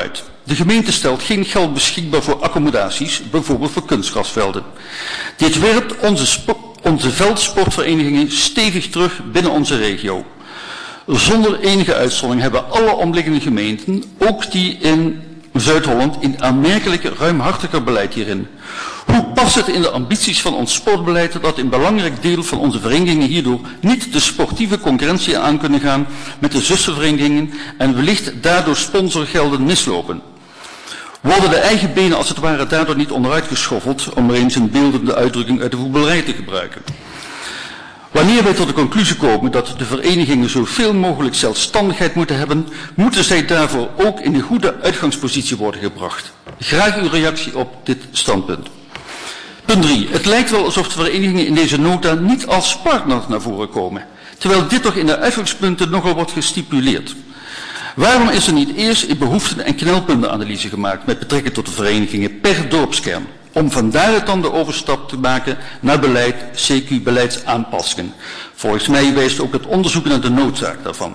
De gemeente stelt geen geld beschikbaar voor accommodaties, bijvoorbeeld voor kunstgrasvelden. Dit werpt onze, onze veldsportverenigingen stevig terug binnen onze regio. Zonder enige uitzondering hebben alle omliggende gemeenten, ook die in Zuid-Holland, een aanmerkelijk ruimhartiger beleid hierin. Hoe past het in de ambities van ons sportbeleid dat een belangrijk deel van onze verenigingen hierdoor niet de sportieve concurrentie aan kunnen gaan met de zusterverenigingen en wellicht daardoor sponsorgelden mislopen? Worden de eigen benen als het ware daardoor niet onderuit geschoffeld, om er eens een beeldende uitdrukking uit de voetballerij te gebruiken? Wanneer wij tot de conclusie komen dat de verenigingen zoveel mogelijk zelfstandigheid moeten hebben, moeten zij daarvoor ook in een goede uitgangspositie worden gebracht. Graag uw reactie op dit standpunt. Punt drie. Het lijkt wel alsof de verenigingen in deze nota niet als partner naar voren komen, terwijl dit toch in de uitgangspunten nogal wordt gestipuleerd. Waarom is er niet eerst een behoeften- en knelpuntenanalyse gemaakt met betrekking tot de verenigingen per dorpskern? Om van daaruit dan de overstap te maken naar beleid, C Q beleidsaanpassingen. Volgens mij wijst ook het onderzoek naar de noodzaak daarvan.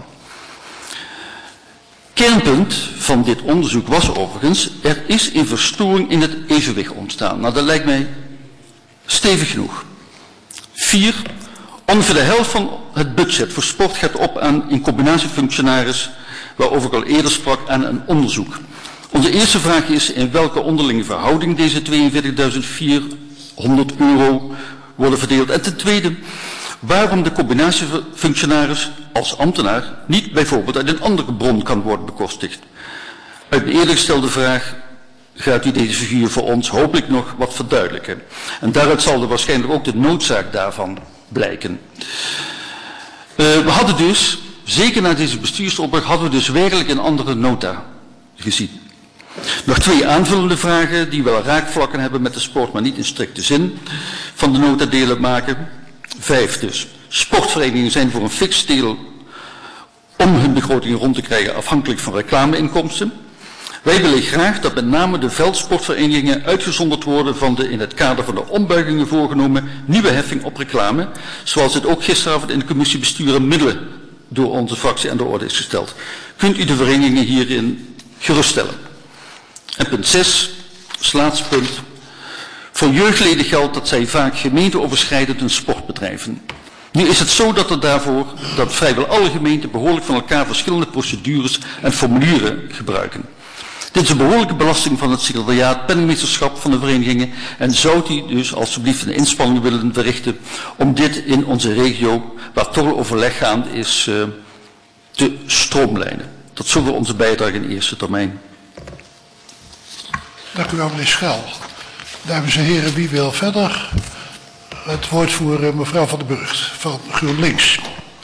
Kernpunt van dit onderzoek was overigens, er is een verstoring in het evenwicht ontstaan. Nou, dat lijkt mij stevig genoeg. Vier, ongeveer de helft van het budget voor sport gaat op aan een combinatiefunctionaris, waarover ik al eerder sprak, aan een onderzoek. Onze eerste vraag is in welke onderlinge verhouding deze tweeënveertigduizend vierhonderd euro worden verdeeld. En ten tweede, waarom de combinatiefunctionaris als ambtenaar niet bijvoorbeeld uit een andere bron kan worden bekostigd. Uit een eerder gestelde vraag gaat u deze figuur voor ons hopelijk nog wat verduidelijken. En daaruit zal er waarschijnlijk ook de noodzaak daarvan blijken. Uh, we hadden dus, zeker na deze bestuursopdracht, hadden we dus werkelijk een andere nota gezien. Nog twee aanvullende vragen die wel raakvlakken hebben met de sport, maar niet in strikte zin van de notadelen maken. Vijf dus. Sportverenigingen zijn voor een fix deel om hun begroting rond te krijgen afhankelijk van reclameinkomsten. Wij willen graag dat met name de veldsportverenigingen uitgezonderd worden van de in het kader van de ombuigingen voorgenomen nieuwe heffing op reclame, zoals het ook gisteravond in de commissie bestuur en middelen door onze fractie aan de orde is gesteld. Kunt u de verenigingen hierin geruststellen? En punt zes, als laatste punt. Voor jeugdleden geldt dat zij vaak gemeenteoverschrijdend een sport bedrijven. Nu is het zo dat er daarvoor, dat vrijwel alle gemeenten behoorlijk van elkaar verschillende procedures en formulieren gebruiken. Dit is een behoorlijke belasting van het secretariaat, penningmeesterschap van de verenigingen en zou u dus alsjeblieft een inspanning willen verrichten om dit in onze regio, waar toch overleg gaande is, uh, te stroomlijnen. Tot zover onze bijdrage in eerste termijn. Dank u wel, meneer Schel. Dames en heren, wie wil verder het woord voeren? Mevrouw van den Burgt van GroenLinks.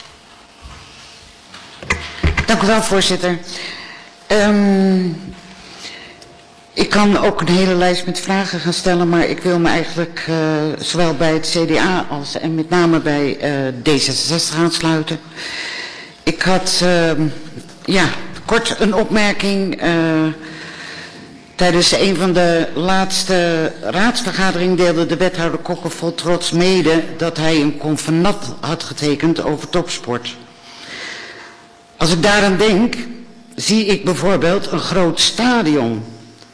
Dank u wel, voorzitter. Um, ik kan ook een hele lijst met vragen gaan stellen, maar ik wil me eigenlijk uh, zowel bij het C D A als en met name bij uh, D zesenzestig aansluiten. Ik had uh, ja, kort een opmerking. Uh, Tijdens een van de laatste raadsvergaderingen deelde de wethouder Kokker vol trots mede dat hij een convenant had getekend over topsport. Als ik daaraan denk, zie ik bijvoorbeeld een groot stadion.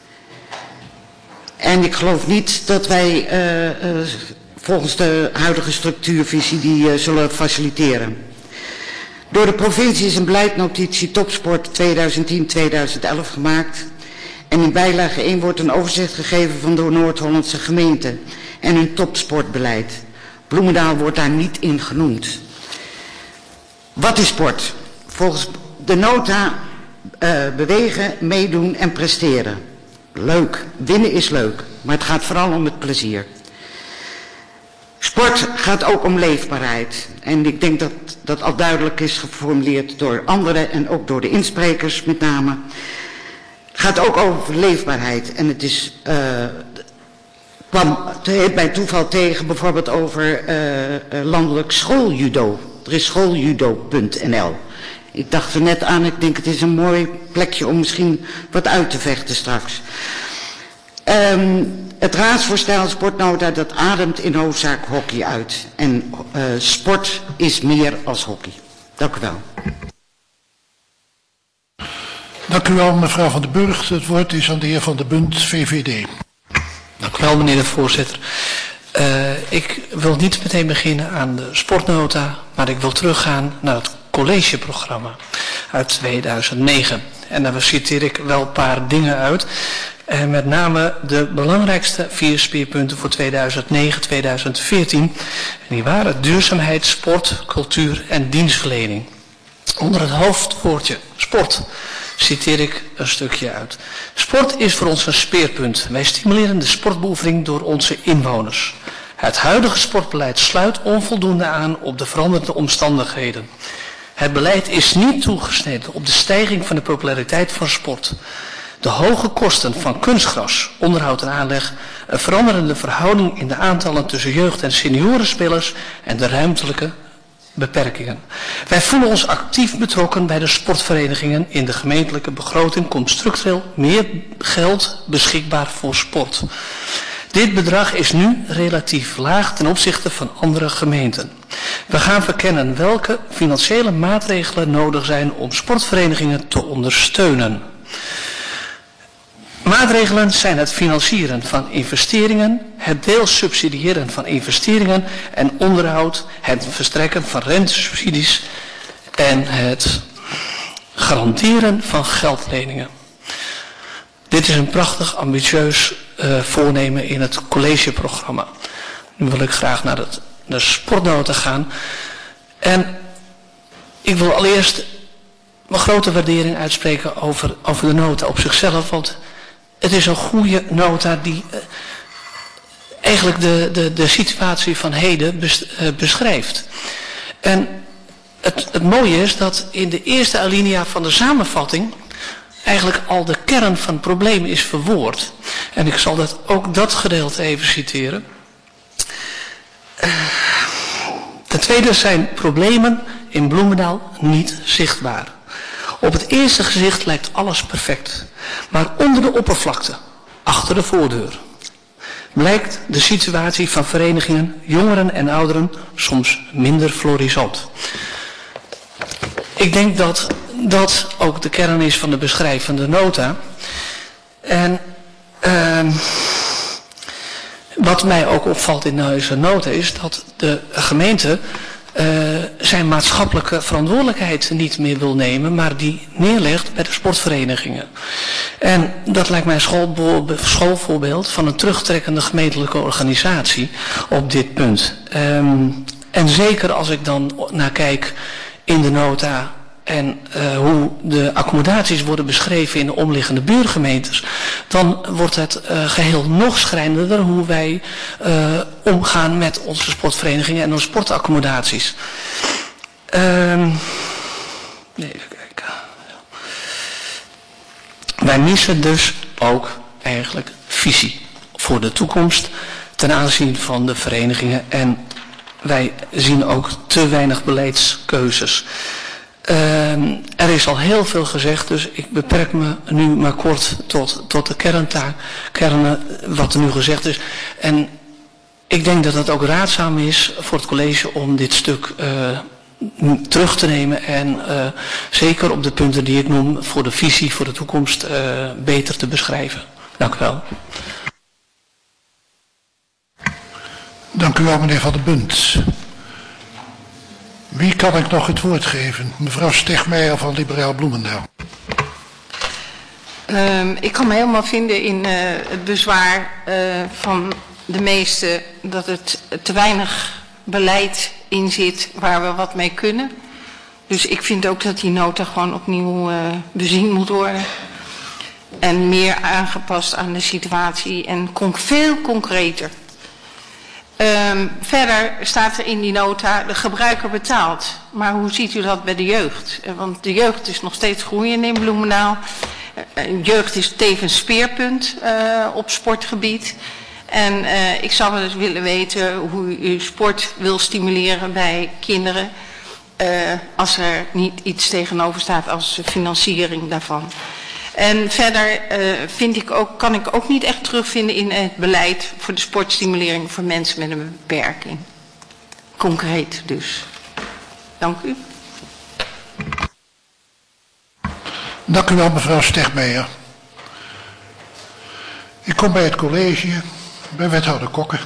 En ik geloof niet dat wij uh, uh, volgens de huidige structuurvisie die uh, zullen faciliteren. Door de provincie is een beleidnotitie topsport tweeduizend tien tweeduizend elf gemaakt. En in bijlage één wordt een overzicht gegeven van de Noord-Hollandse gemeenten en hun topsportbeleid. Bloemendaal wordt daar niet in genoemd. Wat is sport? Volgens de nota uh, bewegen, meedoen en presteren. Leuk, winnen is leuk, maar het gaat vooral om het plezier. Sport gaat ook om leefbaarheid. En ik denk dat dat al duidelijk is geformuleerd door anderen en ook door de insprekers met name. Het gaat ook over leefbaarheid en het is, uh, kwam bij toeval tegen bijvoorbeeld over uh, landelijk schooljudo. Er is schooljudo punt n l. Ik dacht er net aan, ik denk het is een mooi plekje om misschien wat uit te vechten straks. Um, het raadsvoorstel sportnota dat ademt in hoofdzaak hockey uit. En uh, sport is meer als hockey. Dank u wel. Dank u wel, mevrouw Van den Burgt. Het woord is aan de heer Van der Bunt, V V D. Dank u wel, meneer de voorzitter. Uh, ik wil niet meteen beginnen aan de sportnota, maar ik wil teruggaan naar het collegeprogramma uit tweeduizend negen. En daar citeer ik wel een paar dingen uit. En met name de belangrijkste vier speerpunten voor tweeduizend negen tot tweeduizend veertien. En die waren duurzaamheid, sport, cultuur en dienstverlening. Onder het hoofdwoordje sport citeer ik een stukje uit. Sport is voor ons een speerpunt. Wij stimuleren de sportbeoefening door onze inwoners. Het huidige sportbeleid sluit onvoldoende aan op de veranderende omstandigheden. Het beleid is niet toegesneden op de stijging van de populariteit van sport. De hoge kosten van kunstgras, onderhoud en aanleg, een veranderende verhouding in de aantallen tussen jeugd- en seniorenspelers en de ruimtelijke beperkingen. Wij voelen ons actief betrokken bij de sportverenigingen. In de gemeentelijke begroting komt structureel meer geld beschikbaar voor sport. Dit bedrag is nu relatief laag ten opzichte van andere gemeenten. We gaan verkennen welke financiële maatregelen nodig zijn om sportverenigingen te ondersteunen. Maatregelen zijn het financieren van investeringen, het deels subsidiëren van investeringen en onderhoud, het verstrekken van rentesubsidies en het garanderen van geldleningen. Dit is een prachtig ambitieus uh, voornemen in het collegeprogramma. Nu wil ik graag naar het, de sportnota gaan. En ik wil allereerst mijn grote waardering uitspreken over, over de nota op zichzelf, want het is een goede nota die uh, eigenlijk de, de, de situatie van heden bes, uh, beschrijft. En het, het mooie is dat in de eerste alinea van de samenvatting eigenlijk al de kern van het probleem is verwoord. En ik zal dat, ook dat gedeelte even citeren. Uh, ten tweede zijn problemen in Bloemendaal niet zichtbaar. Op het eerste gezicht lijkt alles perfect. Maar onder de oppervlakte, achter de voordeur, blijkt de situatie van verenigingen, jongeren en ouderen soms minder florissant. Ik denk dat dat ook de kern is van de beschrijvende nota. En uh, wat mij ook opvalt in deze nota is dat de gemeente uh, zijn maatschappelijke verantwoordelijkheid niet meer wil nemen, maar die neerlegt bij de sportverenigingen. En dat lijkt mij een school, schoolvoorbeeld van een terugtrekkende gemeentelijke organisatie op dit punt. Um, en zeker als ik dan naar kijk in de nota en uh, hoe de accommodaties worden beschreven in de omliggende buurgemeentes, dan wordt het uh, geheel nog schrijnender hoe wij uh, omgaan met onze sportverenigingen en onze sportaccommodaties. Uh, even kijken. Wij missen dus ook eigenlijk visie voor de toekomst ten aanzien van de verenigingen en wij zien ook te weinig beleidskeuzes. Uh, er is al heel veel gezegd, dus ik beperk me nu maar kort tot, tot de kerntaak, kernen wat er nu gezegd is. En ik denk dat het ook raadzaam is voor het college om dit stuk uh, terug te nemen en uh, zeker op de punten die ik noem voor de visie voor de toekomst uh, beter te beschrijven. Dank u wel. Dank u wel, meneer Van der Bunt. Wie kan ik nog het woord geven? Mevrouw Stegmeijer van Liberaal Bloemendaal. Um, ik kan me helemaal vinden in uh, het bezwaar uh, van de meesten dat het te weinig beleid in zit waar we wat mee kunnen. Dus ik vind ook dat die nota gewoon opnieuw uh, bezien moet worden. En meer aangepast aan de situatie en con- veel concreter. Um, verder staat er in die nota, de gebruiker betaalt. Maar hoe ziet u dat bij de jeugd? Want de jeugd is nog steeds groeiend in Bloemendaal. Uh, jeugd is tevens speerpunt uh, op sportgebied. En uh, ik zou wel eens willen weten hoe u sport wil stimuleren bij kinderen. Uh, als er niet iets tegenover staat als financiering daarvan. En verder uh, vind ik ook, kan ik ook niet echt terugvinden in het beleid voor de sportstimulering voor mensen met een beperking. Concreet dus. Dank u. Dank u wel, mevrouw Stegmeijer. Ik kom bij het college, bij wethouder Kokke.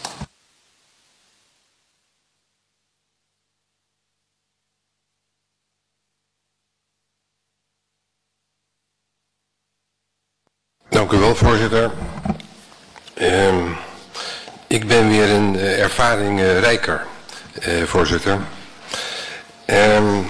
Dank u wel, voorzitter. Um, ik ben weer een uh, ervaring uh, rijker, uh, voorzitter. Um,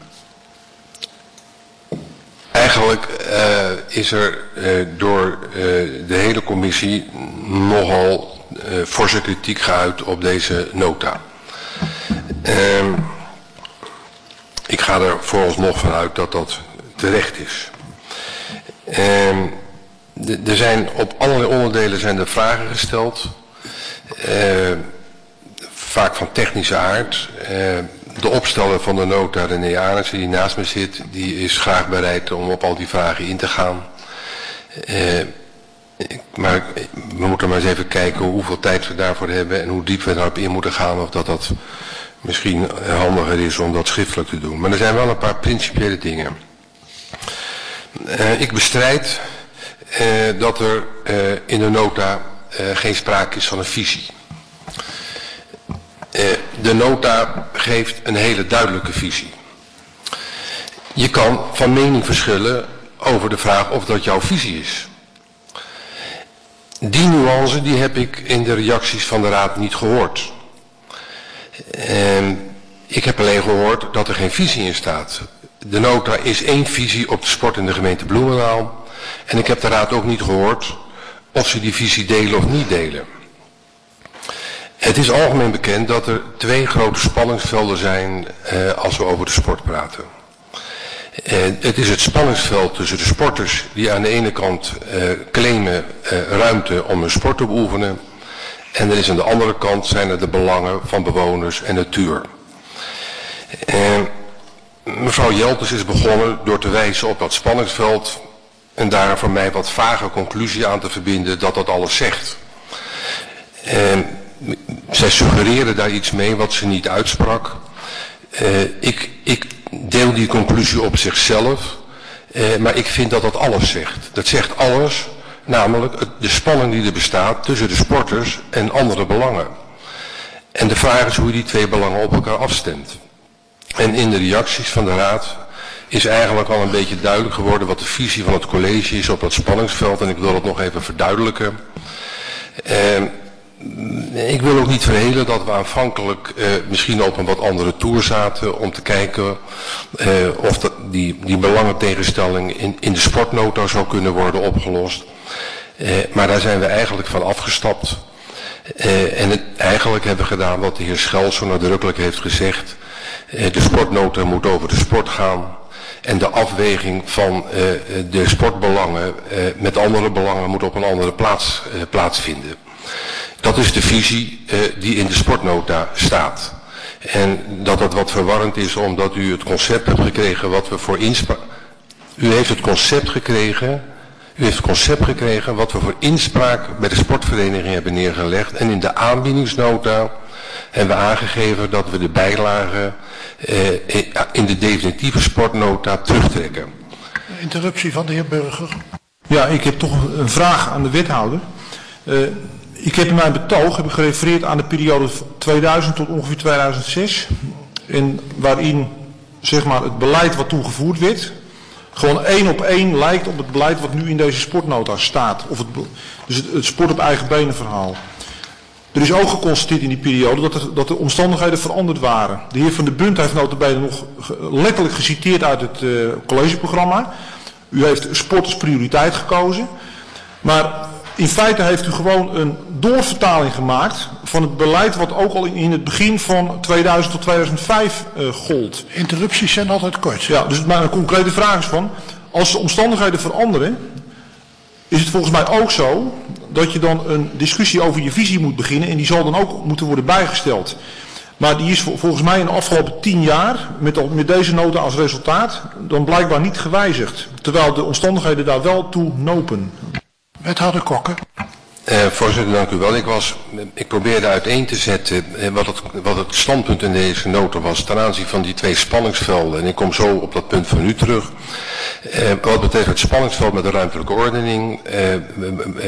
eigenlijk uh, is er uh, door uh, de hele commissie nogal uh, forse kritiek geuit op deze nota. Um, ik ga er vooralsnog vanuit dat dat terecht is. Um, Er zijn op allerlei onderdelen zijn er vragen gesteld, uh, vaak van technische aard. Uh, de opsteller van de nota, René Arendsen, die naast me zit, die is graag bereid om op al die vragen in te gaan. Uh, maar we moeten maar eens even kijken hoeveel tijd we daarvoor hebben en hoe diep we daarop in moeten gaan, of dat dat misschien handiger is om dat schriftelijk te doen. Maar er zijn wel een paar principiële dingen. Uh, ik bestrijd Uh, dat er uh, in de nota uh, geen sprake is van een visie. Uh, de nota geeft een hele duidelijke visie. Je kan van mening verschillen over de vraag of dat jouw visie is. Die nuance die heb ik in de reacties van de raad niet gehoord. Uh, ik heb alleen gehoord dat er geen visie in staat. De nota is één visie op de sport in de gemeente Bloemendaal. En ik heb de raad ook niet gehoord of ze die visie delen of niet delen. Het is algemeen bekend dat er twee grote spanningsvelden zijn uh, als we over de sport praten. Uh, het is het spanningsveld tussen de sporters die aan de ene kant uh, claimen uh, ruimte om hun sport te beoefenen. En er is aan de andere kant zijn er de belangen van bewoners en natuur. Uh, mevrouw Jelters is begonnen door te wijzen op dat spanningsveld. En daar voor mij wat vage conclusie aan te verbinden dat dat alles zegt. En zij suggereerde daar iets mee wat ze niet uitsprak. Uh, ik, ik deel die conclusie op zichzelf, uh, maar ik vind dat dat alles zegt. Dat zegt alles, namelijk de spanning die er bestaat tussen de sporters en andere belangen. En de vraag is hoe je die twee belangen op elkaar afstemt. En in de reacties van de raad is eigenlijk al een beetje duidelijk geworden wat de visie van het college is op dat spanningsveld. En ik wil het nog even verduidelijken. Uh, ik wil ook niet verhelen dat we aanvankelijk uh, misschien op een wat andere toer zaten om te kijken uh, of dat die, die belangentegenstelling in, in de sportnota zou kunnen worden opgelost. Uh, maar daar zijn we eigenlijk van afgestapt. Uh, en het, eigenlijk hebben we gedaan wat de heer Schel zo nadrukkelijk heeft gezegd. Uh, de sportnota moet over de sport gaan. En de afweging van uh, de sportbelangen uh, met andere belangen moet op een andere plaats uh, plaatsvinden. Dat is de visie uh, die in de sportnota staat. En dat dat wat verwarrend is omdat u het concept hebt gekregen wat we voor inspraak... U heeft het concept gekregen, u heeft het concept gekregen wat we voor inspraak bij de sportvereniging hebben neergelegd. En in de aanbiedingsnota hebben we aangegeven dat we de bijlagen uh, in de definitieve sportnota terugtrekken. Interruptie van de heer Burger. Ja, ik heb toch een vraag aan de wethouder. Uh, ik heb in mijn betoog heb ik gerefereerd aan de periode tweeduizend tot ongeveer tweeduizend zes. En waarin zeg maar, het beleid wat toen gevoerd werd, gewoon één op één lijkt op het beleid wat nu in deze sportnota staat. Of het, dus het, het sport op eigen benen verhaal. Er is ook geconstateerd in die periode dat, er, dat de omstandigheden veranderd waren. De heer Van der Bunt heeft nota bene nog letterlijk geciteerd uit het uh, collegeprogramma. U heeft sport als prioriteit gekozen. Maar in feite heeft u gewoon een doorvertaling gemaakt van het beleid wat ook al in, in het begin van tweeduizend tot tweeduizend vijf uh, gold. Interrupties zijn altijd kort. Ja, dus maar een concrete vraag is van, als de omstandigheden veranderen, is het volgens mij ook zo dat je dan een discussie over je visie moet beginnen en die zal dan ook moeten worden bijgesteld. Maar die is volgens mij in de afgelopen tien jaar, met, met deze nota als resultaat, dan blijkbaar niet gewijzigd. Terwijl de omstandigheden daar wel toe nopen. Wethouder Kokke. Uh, voorzitter, dank u wel. Ik, was, ik probeerde uiteen te zetten uh, wat, het, wat het standpunt in deze nota was ten aanzien van die twee spanningsvelden. En ik kom zo op dat punt van u terug. Uh, wat betreft het spanningsveld met de ruimtelijke ordening, uh, uh, uh,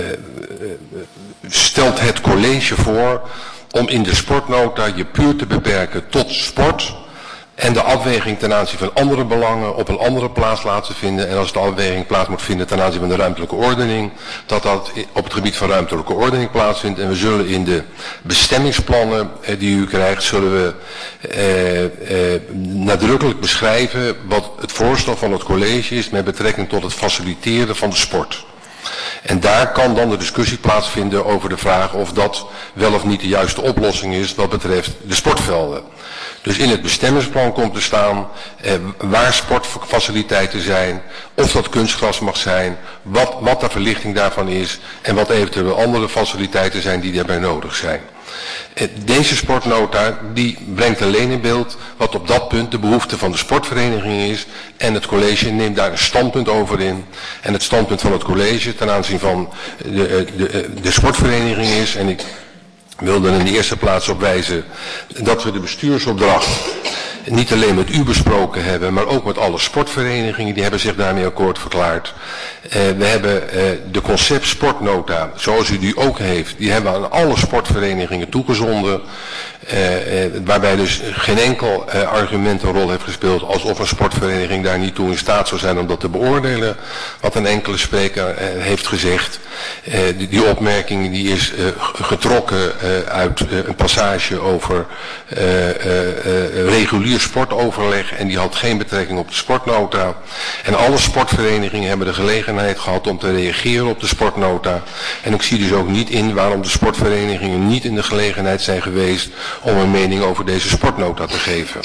stelt het college voor om in de sportnota je puur te beperken tot sport en de afweging ten aanzien van andere belangen op een andere plaats laten vinden. En als de afweging plaats moet vinden ten aanzien van de ruimtelijke ordening, dat dat op het gebied van ruimtelijke ordening plaatsvindt. En we zullen in de bestemmingsplannen eh, die u krijgt, zullen we eh, eh, nadrukkelijk beschrijven wat het voorstel van het college is met betrekking tot het faciliteren van de sport. En daar kan dan de discussie plaatsvinden over de vraag of dat wel of niet de juiste oplossing is wat betreft de sportvelden. Dus in het bestemmingsplan komt te staan eh, waar sportfaciliteiten zijn, of dat kunstgras mag zijn, wat, wat de verlichting daarvan is en wat eventueel andere faciliteiten zijn die daarbij nodig zijn. Eh, deze sportnota die brengt alleen in beeld wat op dat punt de behoefte van de sportvereniging is en het college neemt daar een standpunt over in. En het standpunt van het college ten aanzien van de, de, de sportvereniging is, en ik wilde er in de eerste plaats op wijzen dat we de bestuursopdracht niet alleen met u besproken hebben, maar ook met alle sportverenigingen, die hebben zich daarmee akkoord verklaard. Uh, we hebben uh, de concept sportnota, zoals u die ook heeft, die hebben we aan alle sportverenigingen toegezonden. Uh, uh, waarbij dus geen enkel uh, argument een rol heeft gespeeld alsof een sportvereniging daar niet toe in staat zou zijn om dat te beoordelen. Wat een enkele spreker uh, heeft gezegd. Uh, die, die opmerking die is uh, getrokken uh, uit uh, een passage over uh, uh, uh, regulier sportoverleg en die had geen betrekking op de sportnota. En alle sportverenigingen hebben de gelegenheid gehad om te reageren op de sportnota. En ik zie dus ook niet in waarom de sportverenigingen niet in de gelegenheid zijn geweest om een mening over deze sportnota te geven.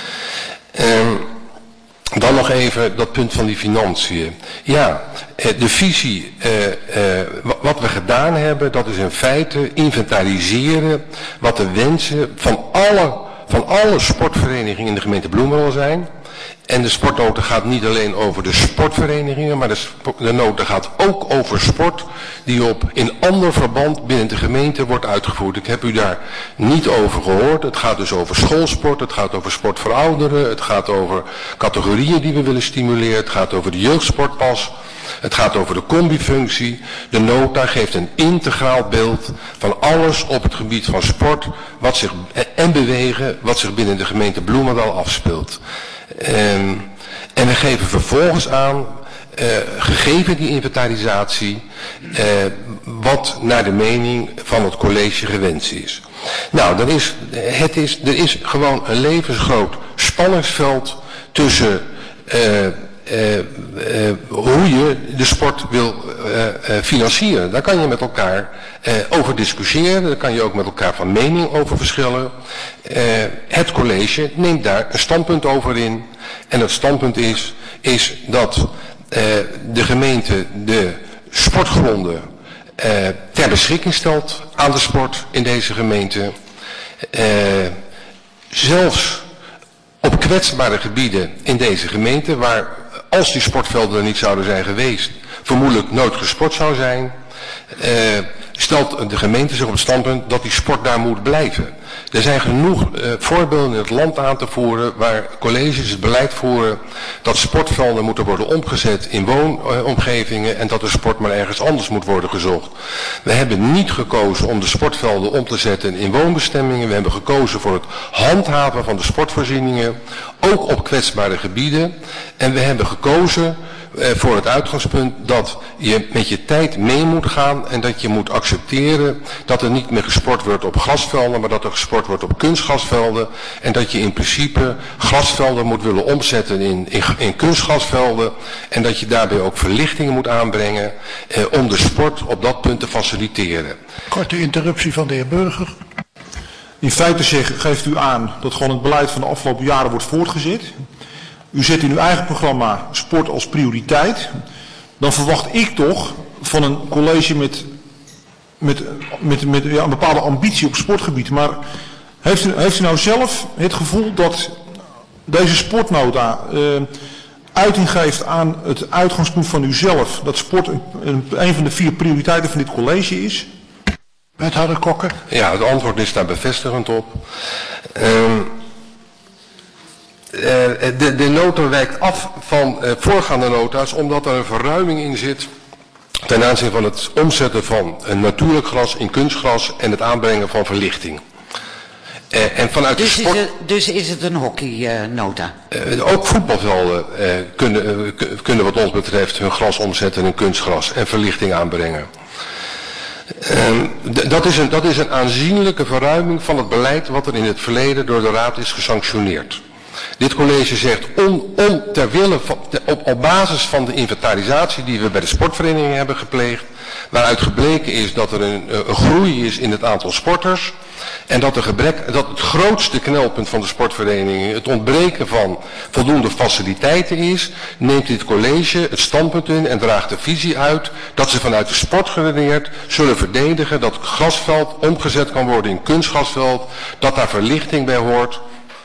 Um, dan nog even dat punt van die financiën. Ja, de visie, uh, uh, wat we gedaan hebben, dat is in feite inventariseren wat de wensen van alle, van alle sportverenigingen in de gemeente Bloemendaal zijn. En de sportnota gaat niet alleen over de sportverenigingen, maar de, de nota gaat ook over sport die op in ander verband binnen de gemeente wordt uitgevoerd. Ik heb u daar niet over gehoord. Het gaat dus over schoolsport, het gaat over sport voor ouderen, het gaat over categorieën die we willen stimuleren, het gaat over de jeugdsportpas, het gaat over de combifunctie. De nota geeft een integraal beeld van alles op het gebied van sport wat zich, en bewegen wat zich binnen de gemeente Bloemendaal afspeelt. Um, en we geven vervolgens aan, uh, gegeven die inventarisatie, uh, wat naar de mening van het college gewenst is. Nou, dan is, het is, er is gewoon een levensgroot spanningsveld tussen uh, uh, uh, hoe je de sport wil uh, uh, financieren. Daar kan je met elkaar uh, over discussiëren, daar kan je ook met elkaar van mening over verschillen. Uh, het college neemt daar een standpunt over in. En het standpunt is, is dat uh, de gemeente de sportgronden uh, ter beschikking stelt aan de sport in deze gemeente. Uh, zelfs op kwetsbare gebieden in deze gemeente, waar als die sportvelden er niet zouden zijn geweest, vermoedelijk nooit gesport zou zijn, uh, stelt de gemeente zich op het standpunt dat die sport daar moet blijven. Er zijn genoeg uh, voorbeelden in het land aan te voeren waar colleges het beleid voeren dat sportvelden moeten worden omgezet in woonomgevingen en dat de sport maar ergens anders moet worden gezocht. We hebben niet gekozen om de sportvelden om te zetten in woonbestemmingen. We hebben gekozen voor het handhaven van de sportvoorzieningen, ook op kwetsbare gebieden. En we hebben gekozen uh, voor het uitgangspunt dat je met je tijd mee moet gaan en dat je moet accepteren dat er niet meer gesport wordt op grasvelden, maar dat er gesport wordt op kunstgrasvelden. En dat je in principe grasvelden moet willen omzetten in, in, in kunstgrasvelden. En dat je daarbij ook verlichtingen moet aanbrengen eh, om de sport op dat punt te faciliteren. Korte interruptie van de heer Burger. In feite zeg, geeft u aan dat gewoon het beleid van de afgelopen jaren wordt voortgezet. U zet in uw eigen programma sport als prioriteit. Dan verwacht ik toch van een college met, met, met, met ja, een bepaalde ambitie op sportgebied. Maar heeft u, heeft u nou zelf het gevoel dat deze sportnota uh, uiting geeft aan het uitgangspunt van uzelf, dat sport een, een, een van de vier prioriteiten van dit college is? Wethouder Kokker. Ja, het antwoord is daar bevestigend op. Um, de, de nota wijkt af van uh, voorgaande nota's omdat er een verruiming in zit ten aanzien van het omzetten van een natuurlijk gras in kunstgras en het aanbrengen van verlichting. Uh, en vanuit dus, de sport... is het, dus is het een hockeynota? Uh, uh, ook voetbalvelden uh, kunnen, uh, kunnen wat ons betreft hun gras omzetten in kunstgras en verlichting aanbrengen. Um, dat, is een, dat is een aanzienlijke verruiming van het beleid wat er in het verleden door de Raad is gesanctioneerd. Dit college zegt om, om ter wille van, op, op basis van de inventarisatie die we bij de sportverenigingen hebben gepleegd, waaruit gebleken is dat er een, een groei is in het aantal sporters en dat, er gebrek, dat het grootste knelpunt van de sportverenigingen het ontbreken van voldoende faciliteiten is, neemt dit college het standpunt in en draagt de visie uit dat ze vanuit de sport geredeneerd zullen verdedigen dat het grasveld omgezet kan worden in kunstgrasveld, dat daar verlichting bij hoort.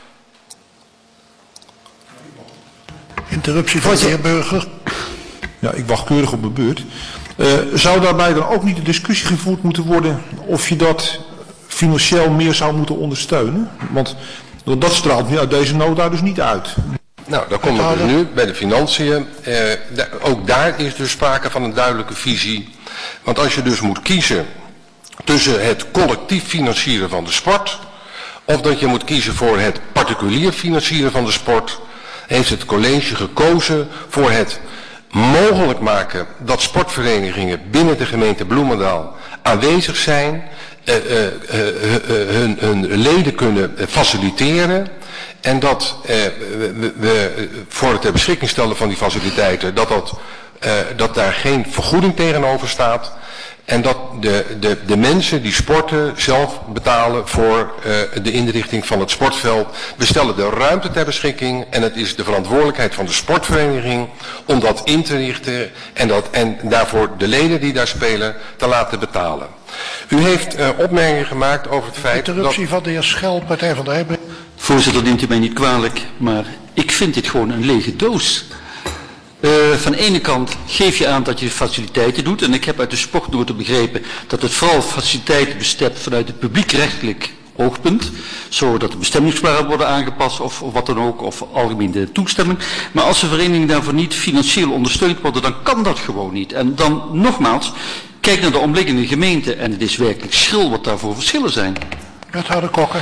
Interruptie van de heer Burger. Ja, ik wacht keurig op mijn beurt. Uh, zou daarbij dan ook niet de discussie gevoerd moeten worden of je dat financieel meer zou moeten ondersteunen? Want dat straalt nu uit deze nota dus niet uit. Nou, dan komen we dus nu bij de financiën. Uh, da ook daar is dus sprake van een duidelijke visie. Want als je dus moet kiezen tussen het collectief financieren van de sport of dat je moet kiezen voor het particulier financieren van de sport, heeft het college gekozen voor het mogelijk maken dat sportverenigingen binnen de gemeente Bloemendaal aanwezig zijn, uh, uh, uh, uh, hun, hun leden kunnen faciliteren en dat uh, we, we voor het ter beschikking stellen van die faciliteiten, dat, dat, uh, dat daar geen vergoeding tegenover staat. En dat de, de, de mensen die sporten zelf betalen voor uh, de inrichting van het sportveld. We stellen de ruimte ter beschikking en het is de verantwoordelijkheid van de sportvereniging om dat in te richten en, dat, en daarvoor de leden die daar spelen te laten betalen. U heeft uh, opmerkingen gemaakt over het feit dat... Interruptie van de heer Schel, Partij van de Arbeid. Voorzitter, neemt u mij niet kwalijk, maar ik vind dit gewoon een lege doos. Uh, van de ene kant geef je aan dat je faciliteiten doet en ik heb uit de sportnota begrepen dat het vooral faciliteiten bestemt vanuit het publiekrechtelijk oogpunt, zodat de bestemmingsplannen worden aangepast of, of wat dan ook, of algemeen de toestemming. Maar als de verenigingen daarvoor niet financieel ondersteund worden, dan kan dat gewoon niet. En dan nogmaals, kijk naar de omliggende gemeenten en het is werkelijk schril wat daarvoor verschillen zijn. Wethouder Kokker.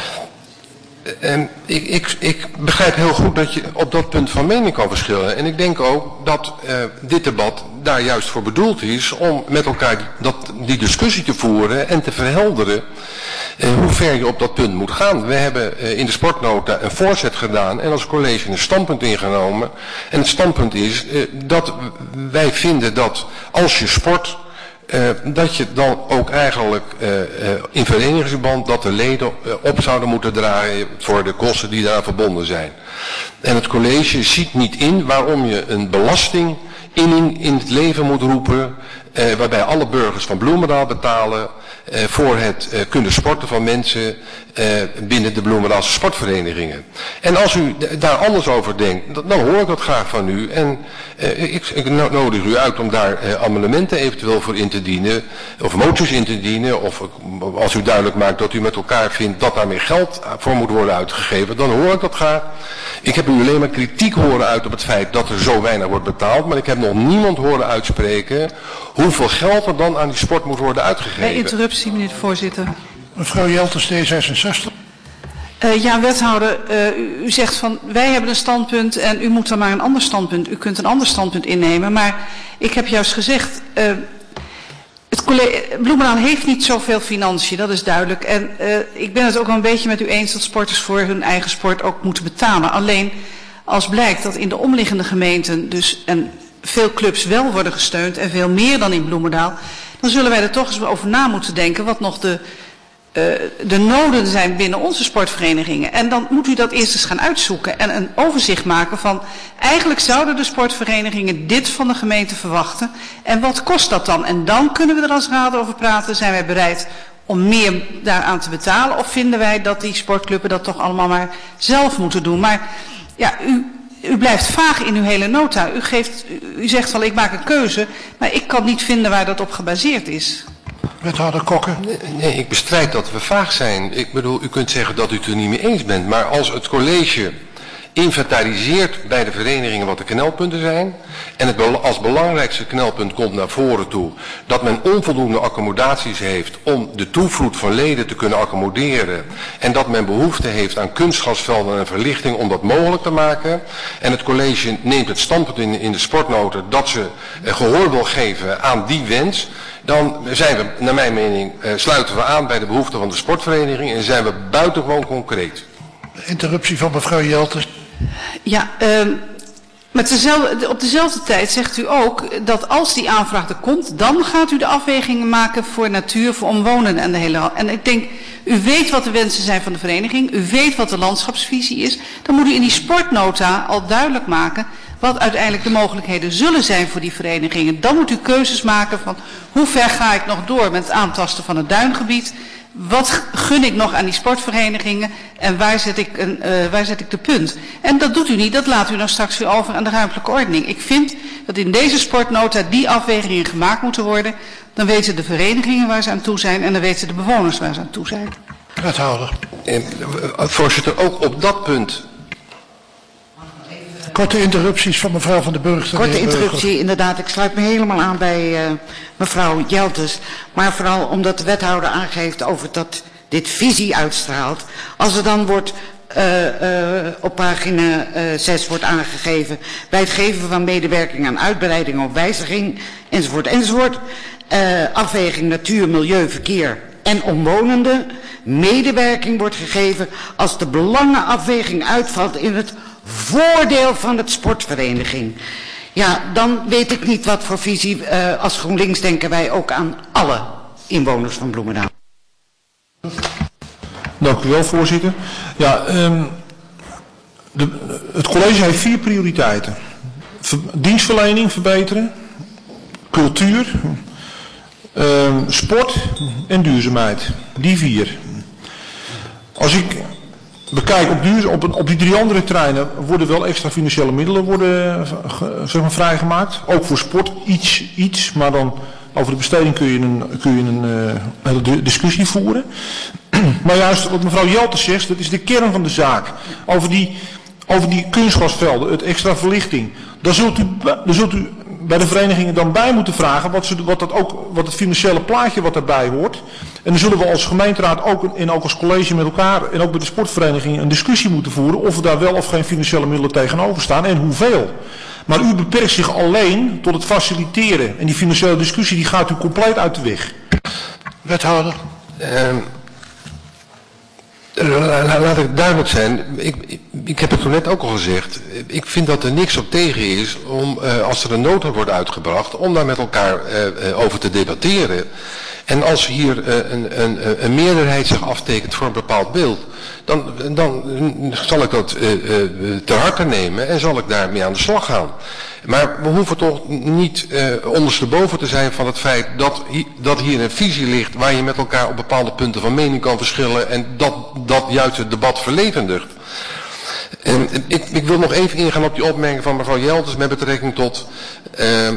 En ik, ik, ik begrijp heel goed dat je op dat punt van mening kan verschillen. En ik denk ook dat uh, dit debat daar juist voor bedoeld is om met elkaar dat, die discussie te voeren en te verhelderen uh, hoe ver je op dat punt moet gaan. We hebben uh, in de sportnota een voorzet gedaan en als college een standpunt ingenomen. En het standpunt is uh, dat wij vinden dat als je sport... Uh, dat je dan ook eigenlijk uh, uh, in verenigingsverband dat de leden uh, op zouden moeten dragen voor de kosten die daaraan verbonden zijn. En het college ziet niet in waarom je een belasting in, in het leven moet roepen, uh, waarbij alle burgers van Bloemendaal betalen uh, voor het uh, kunnen sporten van mensen uh, binnen de Bloemendaalse sportverenigingen. En als u daar anders over denkt, dan hoor ik dat graag van u. En uh, ik, ik nodig u uit om daar uh, amendementen eventueel voor in te dienen, of moties in te dienen, of als u duidelijk maakt dat u met elkaar vindt dat daar meer geld voor moet worden uitgegeven, dan hoor ik dat graag. Ik heb u alleen maar kritiek horen uit op het feit dat er zo weinig wordt betaald, maar ik heb nog niemand horen uitspreken hoeveel geld er dan aan die sport moet worden uitgegeven. Bij interruptie, meneer de voorzitter. Mevrouw Jelters, D zesenzestig. Uh, ja, wethouder, uh, u, u zegt van wij hebben een standpunt en u moet dan maar een ander standpunt. U kunt een ander standpunt innemen, maar ik heb juist gezegd, uh, het college, Bloemendaal heeft niet zoveel financiën, dat is duidelijk. En uh, ik ben het ook wel een beetje met u eens dat sporters voor hun eigen sport ook moeten betalen. Alleen als blijkt dat in de omliggende gemeenten dus en veel clubs wel worden gesteund en veel meer dan in Bloemendaal, dan zullen wij er toch eens over na moeten denken wat nog de, uh, de noden zijn binnen onze sportverenigingen. En dan moet u dat eerst eens gaan uitzoeken en een overzicht maken van eigenlijk zouden de sportverenigingen dit van de gemeente verwachten en wat kost dat dan? En dan kunnen we er als raad over praten, zijn wij bereid om meer daaraan te betalen of vinden wij dat die sportclubben dat toch allemaal maar zelf moeten doen? Maar ja, u... U blijft vaag in uw hele nota. U, geeft, u zegt wel, ik maak een keuze, maar ik kan niet vinden waar dat op gebaseerd is. Wethouder Kokker. Nee, nee, ik bestrijd dat we vaag zijn. Ik bedoel, u kunt zeggen dat u het er niet mee eens bent, maar als het college inventariseert bij de verenigingen wat de knelpunten zijn. En het als belangrijkste knelpunt komt naar voren toe dat men onvoldoende accommodaties heeft om de toevloed van leden te kunnen accommoderen. En dat men behoefte heeft aan kunstgasvelden en verlichting om dat mogelijk te maken. En het college neemt het standpunt in, in de sportnota dat ze eh, gehoor wil geven aan die wens. Dan zijn we, naar mijn mening, eh, sluiten we aan bij de behoeften van de sportvereniging en zijn we buitengewoon concreet. Interruptie van mevrouw Jelters. Ja, uh, met dezelfde, op dezelfde tijd zegt u ook dat als die aanvraag er komt, dan gaat u de afwegingen maken voor natuur, voor omwonenden en de hele... En ik denk, u weet wat de wensen zijn van de vereniging, u weet wat de landschapsvisie is, dan moet u in die sportnota al duidelijk maken wat uiteindelijk de mogelijkheden zullen zijn voor die verenigingen. Dan moet u keuzes maken van hoe ver ga ik nog door met het aantasten van het duingebied. Wat gun ik nog aan die sportverenigingen en waar zet ik, een, uh, waar zet ik de punt? En dat doet u niet, dat laat u dan straks weer over aan de ruimtelijke ordening. Ik vind dat in deze sportnota die afwegingen gemaakt moeten worden. Dan weten de verenigingen waar ze aan toe zijn en dan weten de bewoners waar ze aan toe zijn. Wethouder. Eh, voorzitter, ook op dat punt... Korte interrupties van mevrouw Van den Burg. Korte interruptie, inderdaad. Ik sluit me helemaal aan bij uh, mevrouw Jelters. Maar vooral omdat de wethouder aangeeft over dat dit visie uitstraalt. Als er dan wordt uh, uh, op pagina uh, zes wordt aangegeven bij het geven van medewerking aan uitbreiding of wijziging enzovoort enzovoort. Uh, afweging natuur, milieu, verkeer en omwonenden. Medewerking wordt gegeven als de belangenafweging uitvalt in het voordeel van het sportvereniging. Ja, dan weet ik niet wat voor visie, uh, als GroenLinks denken wij ook aan alle inwoners van Bloemendaal. Dank u wel, voorzitter. Ja, um, de, het college heeft vier prioriteiten. Ver, dienstverlening verbeteren, cultuur, um, sport en duurzaamheid. Die vier. Als ik bekijk op, duur, op, op die drie andere terreinen worden wel extra financiële middelen worden, zeg maar, vrijgemaakt. Ook voor sport iets, iets, maar dan over de besteding kun je een, kun je een uh, hele discussie voeren. Maar juist wat mevrouw Jelters zegt, dat is de kern van de zaak. Over die, over die kunstgasvelden, het extra verlichting. Daar zult u, daar zult u bij de verenigingen dan bij moeten vragen wat, ze, wat, dat ook, wat het financiële plaatje wat daarbij hoort. En dan zullen we als gemeenteraad ook, en ook als college met elkaar en ook bij de sportverenigingen een discussie moeten voeren of er daar wel of geen financiële middelen tegenover staan en hoeveel. Maar u beperkt zich alleen tot het faciliteren en die financiële discussie die gaat u compleet uit de weg. Wethouder. Um. Laat ik duidelijk zijn, ik, ik, ik heb het toen net ook al gezegd, ik vind dat er niks op tegen is om, uh, als er een nota wordt uitgebracht, om daar met elkaar uh, uh, over te debatteren. En als hier uh, een, een, een meerderheid zich aftekent voor een bepaald beeld, dan, dan zal ik dat uh, uh, ter harte nemen en zal ik daarmee aan de slag gaan. Maar we hoeven toch niet uh, ondersteboven te zijn van het feit dat, hi, dat hier een visie ligt waar je met elkaar op bepaalde punten van mening kan verschillen en dat, dat juist het debat verlevendigt. En, ik, ik wil nog even ingaan op die opmerking van mevrouw Jelters met betrekking tot uh, uh,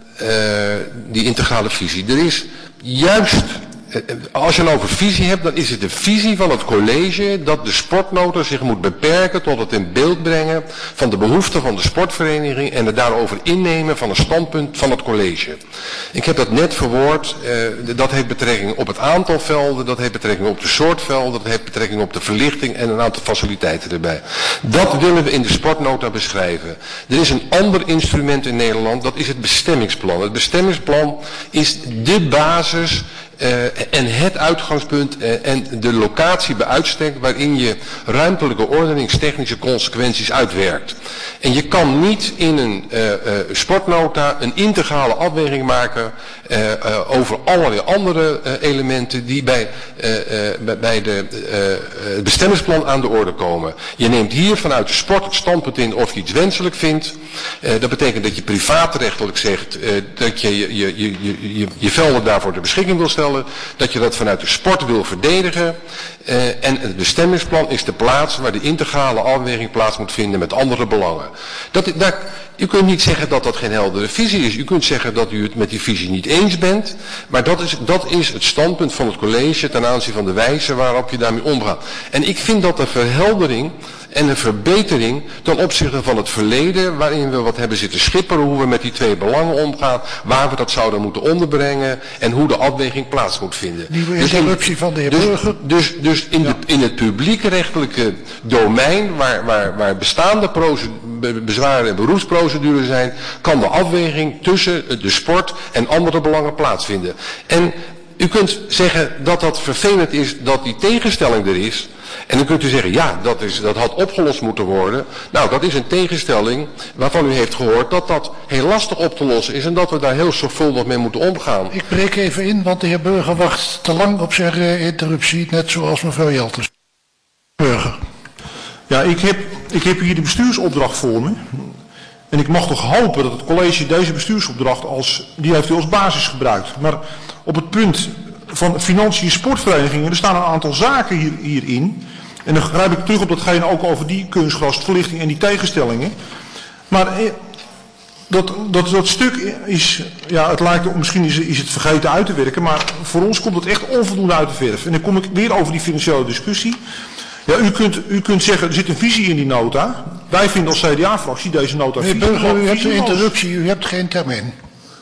die integrale visie. Er is juist, als je het over visie hebt, dan is het de visie van het college dat de sportnota zich moet beperken tot het in beeld brengen van de behoeften van de sportvereniging en het daarover innemen van een standpunt van het college. Ik heb dat net verwoord, uh, dat heeft betrekking op het aantal velden, dat heeft betrekking op de soort velden, dat heeft betrekking op de verlichting en een aantal faciliteiten erbij. Dat willen we in de sportnota beschrijven. Er is een ander instrument in Nederland, dat is het bestemmingsplan. Het bestemmingsplan is de basis Uh, en het uitgangspunt uh, en de locatie bij uitstek waarin je ruimtelijke ordeningstechnische consequenties uitwerkt. En je kan niet in een uh, uh, sportnota een integrale afweging maken uh, uh, over allerlei andere uh, elementen die bij, uh, uh, bij de, uh, het bestemmingsplan aan de orde komen. Je neemt hier vanuit de sport het standpunt in of je iets wenselijk vindt. Uh, dat betekent dat je privaatrechtelijk zegt uh, dat je je, je, je, je, je velden daarvoor ter beschikking wil stellen. Dat je dat vanuit de sport wil verdedigen. Uh, en het bestemmingsplan is de plaats waar de integrale afweging plaats moet vinden met andere belangen. Dat, dat, u kunt niet zeggen dat dat geen heldere visie is. U kunt zeggen dat u het met die visie niet eens bent. Maar dat is, dat is het standpunt van het college ten aanzien van de wijze waarop je daarmee omgaat. En ik vind dat de verheldering en een verbetering ten opzichte van het verleden, waarin we wat hebben zitten schipperen, hoe we met die twee belangen omgaan, waar we dat zouden moeten onderbrengen en hoe de afweging plaats moet vinden. Nieuwe Dus in, interruptie van de heer dus, Burger. dus, dus in, de, in het publiekrechtelijke domein, waar, waar, waar bestaande be, bezwaren en beroepsprocedures zijn, kan de afweging tussen de sport en andere belangen plaatsvinden. En u kunt zeggen dat dat vervelend is dat die tegenstelling er is. En dan kunt u zeggen, ja, dat, is, dat had opgelost moeten worden. Nou, dat is een tegenstelling waarvan u heeft gehoord dat dat heel lastig op te lossen is en dat we daar heel zorgvuldig mee moeten omgaan. Ik breek even in, want de heer Burger wacht te lang op zijn uh, interruptie, net zoals mevrouw Jelters. Burger. Ja, ik heb, ik heb hier de bestuursopdracht voor me. En ik mag toch hopen dat het college deze bestuursopdracht als, die heeft u als basis gebruikt. Maar op het punt van financiën sportverenigingen, er staan een aantal zaken hier, hierin. En dan grijp ik terug op datgene ook over die kunstgrasverlichting en die tegenstellingen. Maar eh, dat, dat, dat stuk is, ja, het lijkt, misschien is, is het vergeten uit te werken, maar voor ons komt het echt onvoldoende uit de verf. En dan kom ik weer over die financiële discussie. Ja, u kunt, u kunt zeggen, er zit een visie in die nota. Wij vinden als C D A-fractie deze nota visie. Meneer Burger, u hebt een interruptie, u hebt geen termijn.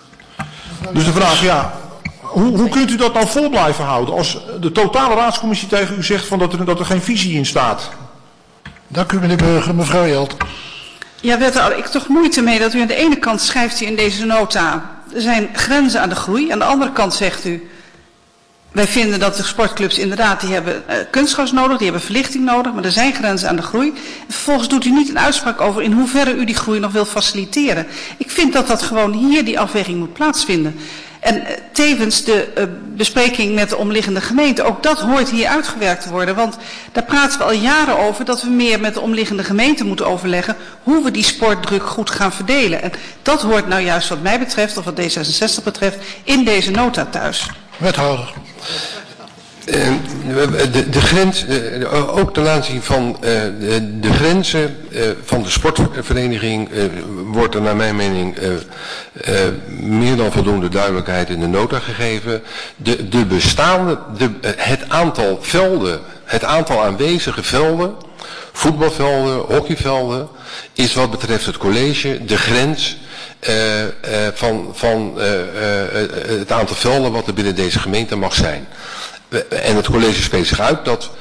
Dus de vraag, ja, hoe, hoe kunt u dat nou vol blijven houden als de totale raadscommissie tegen u zegt van dat, er, dat er geen visie in staat? Dank u meneer Burger, mevrouw Jelt. Ja, wethouder, ik heb toch moeite mee dat u aan de ene kant schrijft u in deze nota, er zijn grenzen aan de groei. Aan de andere kant zegt u, wij vinden dat de sportclubs inderdaad, die hebben uh, kunstgras nodig, die hebben verlichting nodig, maar er zijn grenzen aan de groei. En vervolgens doet u niet een uitspraak over in hoeverre u die groei nog wil faciliteren. Ik vind dat dat gewoon hier die afweging moet plaatsvinden. En uh, tevens de uh, bespreking met de omliggende gemeente, ook dat hoort hier uitgewerkt te worden. Want daar praten we al jaren over dat we meer met de omliggende gemeente moeten overleggen hoe we die sportdruk goed gaan verdelen. En dat hoort nou juist wat mij betreft, of wat D zesenzestig betreft, in deze nota thuis. Wethouder. Uh, de, de grens, uh, ook ten aanzien van uh, de, de grenzen uh, van de sportvereniging uh, wordt er naar mijn mening uh, uh, meer dan voldoende duidelijkheid in de nota gegeven. De, de bestaande, de, uh, het aantal velden, het aantal aanwezige velden, voetbalvelden, hockeyvelden, is wat betreft het college de grens Uh, uh, van, van uh, uh, het aantal velden wat er binnen deze gemeente mag zijn. En het college spreekt zich uit dat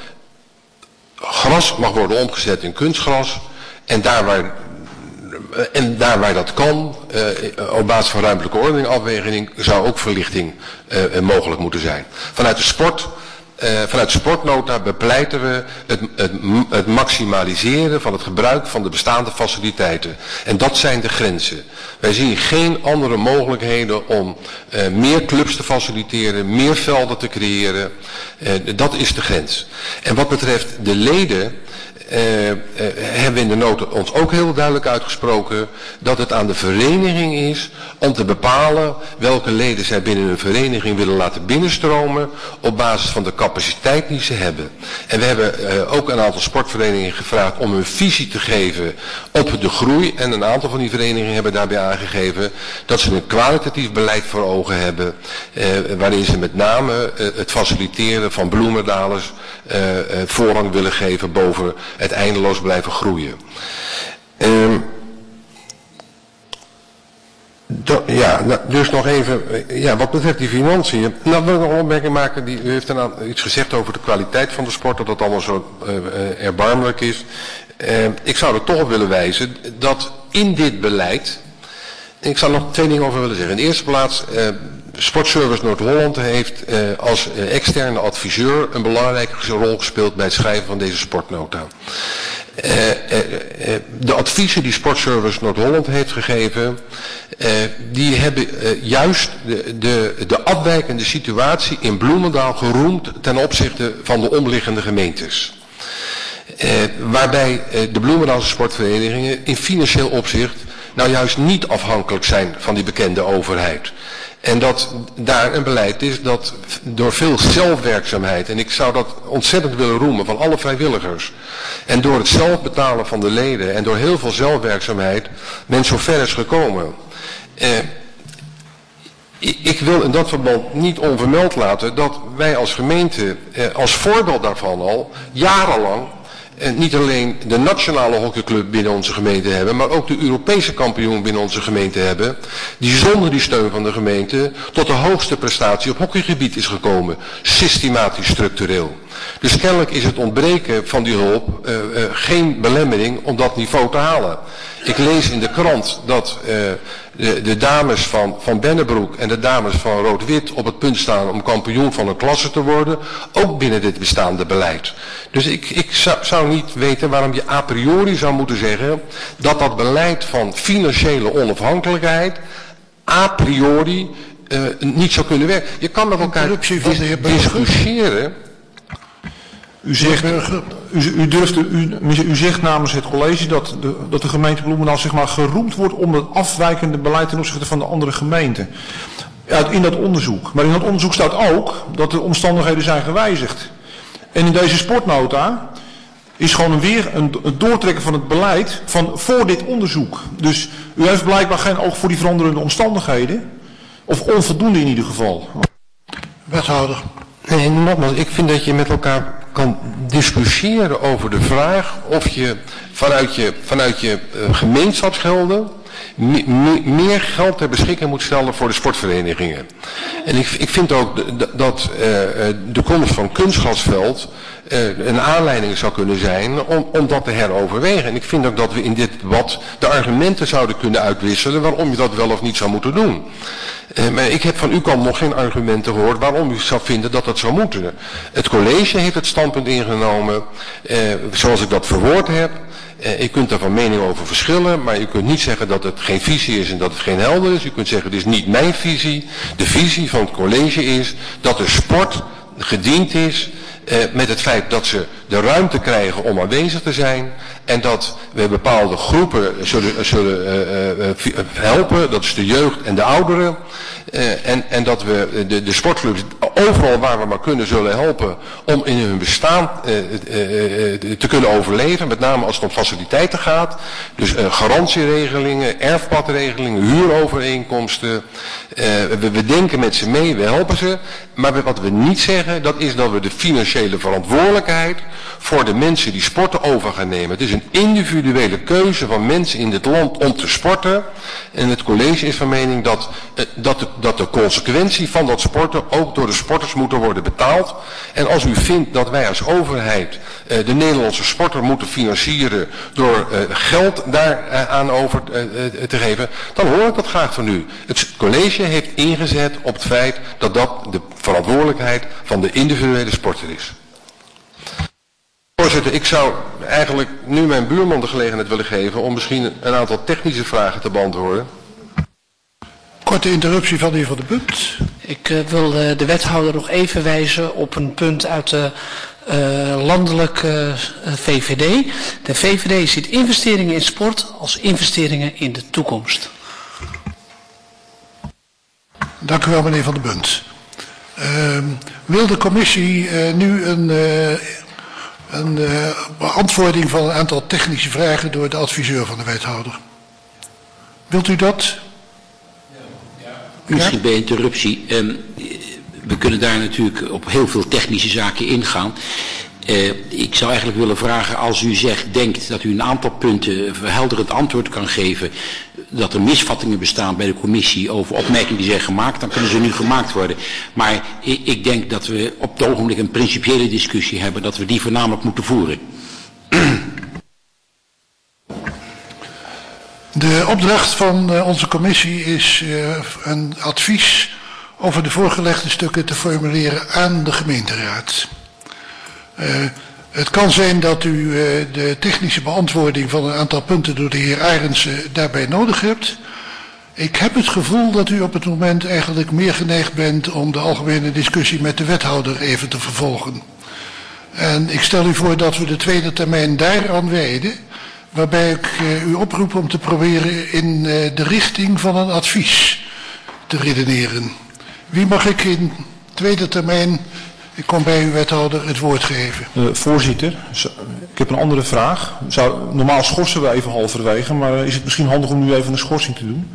gras mag worden omgezet in kunstgras en daar waar, en daar waar dat kan, uh, op basis van ruimtelijke ordening afweging, zou ook verlichting uh, mogelijk moeten zijn. Vanuit de sport Uh, vanuit de sportnota bepleiten we het, het, het maximaliseren van het gebruik van de bestaande faciliteiten. En dat zijn de grenzen. Wij zien geen andere mogelijkheden om uh, meer clubs te faciliteren, meer velden te creëren. Uh, dat is de grens. En wat betreft de leden, Uh, uh, hebben we in de nota ons ook heel duidelijk uitgesproken dat het aan de vereniging is om te bepalen welke leden zij binnen hun vereniging willen laten binnenstromen op basis van de capaciteit die ze hebben. En we hebben uh, ook een aantal sportverenigingen gevraagd om een visie te geven op de groei en een aantal van die verenigingen hebben daarbij aangegeven dat ze een kwalitatief beleid voor ogen hebben uh, waarin ze met name uh, het faciliteren van bloemendalers uh, uh, voorrang willen geven boven het eindeloos blijven groeien. Um, do, ja, nou, dus nog even, ja, wat betreft die financiën. Nou, wil ik nog een opmerking maken, die, u heeft een, iets gezegd over de kwaliteit van de sport, dat dat allemaal zo uh, uh, erbarmelijk is. Uh, ik zou er toch op willen wijzen dat in dit beleid, ik zou nog twee dingen over willen zeggen. In de eerste plaats, uh, Sportservice Noord-Holland heeft uh, als uh, externe adviseur een belangrijke rol gespeeld bij het schrijven van deze sportnota. Uh, uh, uh, de adviezen die Sportservice Noord-Holland heeft gegeven, uh, die hebben uh, juist de, de, de afwijkende situatie in Bloemendaal geroemd ten opzichte van de omliggende gemeentes. Uh, waarbij uh, de Bloemendaalse sportverenigingen in financieel opzicht nou juist niet afhankelijk zijn van die bekende overheid. En dat daar een beleid is dat door veel zelfwerkzaamheid, en ik zou dat ontzettend willen roemen van alle vrijwilligers, en door het zelfbetalen van de leden en door heel veel zelfwerkzaamheid men zo ver is gekomen. Eh, ik wil in dat verband niet onvermeld laten dat wij als gemeente eh, als voorbeeld daarvan al jarenlang eh, niet alleen de nationale hockeyclub binnen onze gemeente hebben, maar ook de Europese kampioen binnen onze gemeente hebben, die zonder die steun van de gemeente tot de hoogste prestatie op hockeygebied is gekomen, systematisch structureel. Dus kennelijk is het ontbreken van die hulp uh, uh, geen belemmering om dat niveau te halen. Ik lees in de krant dat uh, de, de dames van, van Bennebroek en de dames van Rood-Wit op het punt staan om kampioen van een klasse te worden, ook binnen dit bestaande beleid. Dus ik, ik zou, zou niet weten waarom je a priori zou moeten zeggen dat dat beleid van financiële onafhankelijkheid a priori uh, niet zou kunnen werken. Je kan met elkaar dis discussiëren. U zegt, u, u, durft, u, u zegt namens het college dat de, dat de gemeente Bloemendaal zeg maar geroemd wordt om het afwijkende beleid ten opzichte van de andere gemeenten. Ja, in dat onderzoek. Maar in dat onderzoek staat ook dat de omstandigheden zijn gewijzigd. En in deze sportnota is gewoon weer een, een doortrekken van het beleid van voor dit onderzoek. Dus u heeft blijkbaar geen oog voor die veranderende omstandigheden. Of onvoldoende in ieder geval. Wethouder. Nee, nogmaals, ik vind dat je met elkaar kan discussiëren over de vraag of je vanuit je, vanuit je uh, gemeenschapsgelden me, me, meer geld ter beschikking moet stellen voor de sportverenigingen. En ik, ik vind ook de, dat uh, de komst van kunstgrasveld uh, een aanleiding zou kunnen zijn om, om dat te heroverwegen. En ik vind ook dat we in dit debat de argumenten zouden kunnen uitwisselen waarom je dat wel of niet zou moeten doen. Uh, maar ik heb van uw kant nog geen argumenten gehoord waarom u zou vinden dat dat zou moeten. Het college heeft het standpunt ingenomen uh, zoals ik dat verwoord heb. Uh, je kunt daar van mening over verschillen, maar je kunt niet zeggen dat het geen visie is en dat het geen helder is. Je kunt zeggen, het is niet mijn visie. De visie van het college is dat de sport gediend is uh, met het feit dat ze de ruimte krijgen om aanwezig te zijn. En dat we bepaalde groepen zullen, zullen uh, uh, helpen, dat is de jeugd en de ouderen. Uh, en, en dat we de, de sportclubs overal waar we maar kunnen zullen helpen om in hun bestaan uh, uh, uh, te kunnen overleven. Met name als het om faciliteiten gaat. Dus uh, garantieregelingen, erfpadregelingen, huurovereenkomsten. Uh, we, we denken met ze mee, we helpen ze. Maar wat we niet zeggen, dat is dat we de financiële verantwoordelijkheid voor de mensen die sporten over gaan nemen. Het is een individuele keuze van mensen in dit land om te sporten. En het college is van mening dat, uh, dat, de, dat de consequentie van dat sporten ook door de sporters moeten worden betaald. En als u vindt dat wij als overheid uh, de Nederlandse sporter moeten financieren door uh, geld daar uh, aan over uh, uh, te geven, dan hoor ik dat graag van u. Het college heeft ingezet op het feit dat dat de verantwoordelijkheid van de individuele sporter is. Voorzitter, ik zou eigenlijk nu mijn buurman de gelegenheid willen geven om misschien een aantal technische vragen te beantwoorden. Korte interruptie van de heer Van der Punt. Ik uh, wil uh, de wethouder nog even wijzen op een punt uit de uh, landelijke uh, V V D. De V V D ziet investeringen in sport als investeringen in de toekomst. Dank u wel, meneer Van der Punt. Uh, wil de commissie uh, nu een, uh, een uh, beantwoording van een aantal technische vragen door de adviseur van de wethouder? Wilt u dat? Misschien bij interruptie. Um, we kunnen daar natuurlijk op heel veel technische zaken ingaan. Uh, ik zou eigenlijk willen vragen, als u zegt, denkt dat u een aantal punten een verhelderend antwoord kan geven, dat er misvattingen bestaan bij de commissie over opmerkingen die zijn gemaakt, dan kunnen ze nu gemaakt worden. Maar ik, ik denk dat we op het ogenblik een principiële discussie hebben, dat we die voornamelijk moeten voeren. De opdracht van uh, onze commissie is uh, een advies over de voorgelegde stukken te formuleren aan de gemeenteraad. Uh, het kan zijn dat u uh, de technische beantwoording van een aantal punten door de heer Arendsen daarbij nodig hebt. Ik heb het gevoel dat u op het moment eigenlijk meer geneigd bent om de algemene discussie met de wethouder even te vervolgen. En ik stel u voor dat we de tweede termijn daaraan wijden, waarbij ik uh, u oproep om te proberen in uh, de richting van een advies te redeneren. Wie mag ik in tweede termijn, ik kom bij u wethouder, het woord geven? Uh, voorzitter, ik heb een andere vraag. Zou, normaal schorsen we even halverwege, maar uh, is het misschien handig om nu even een schorsing te doen?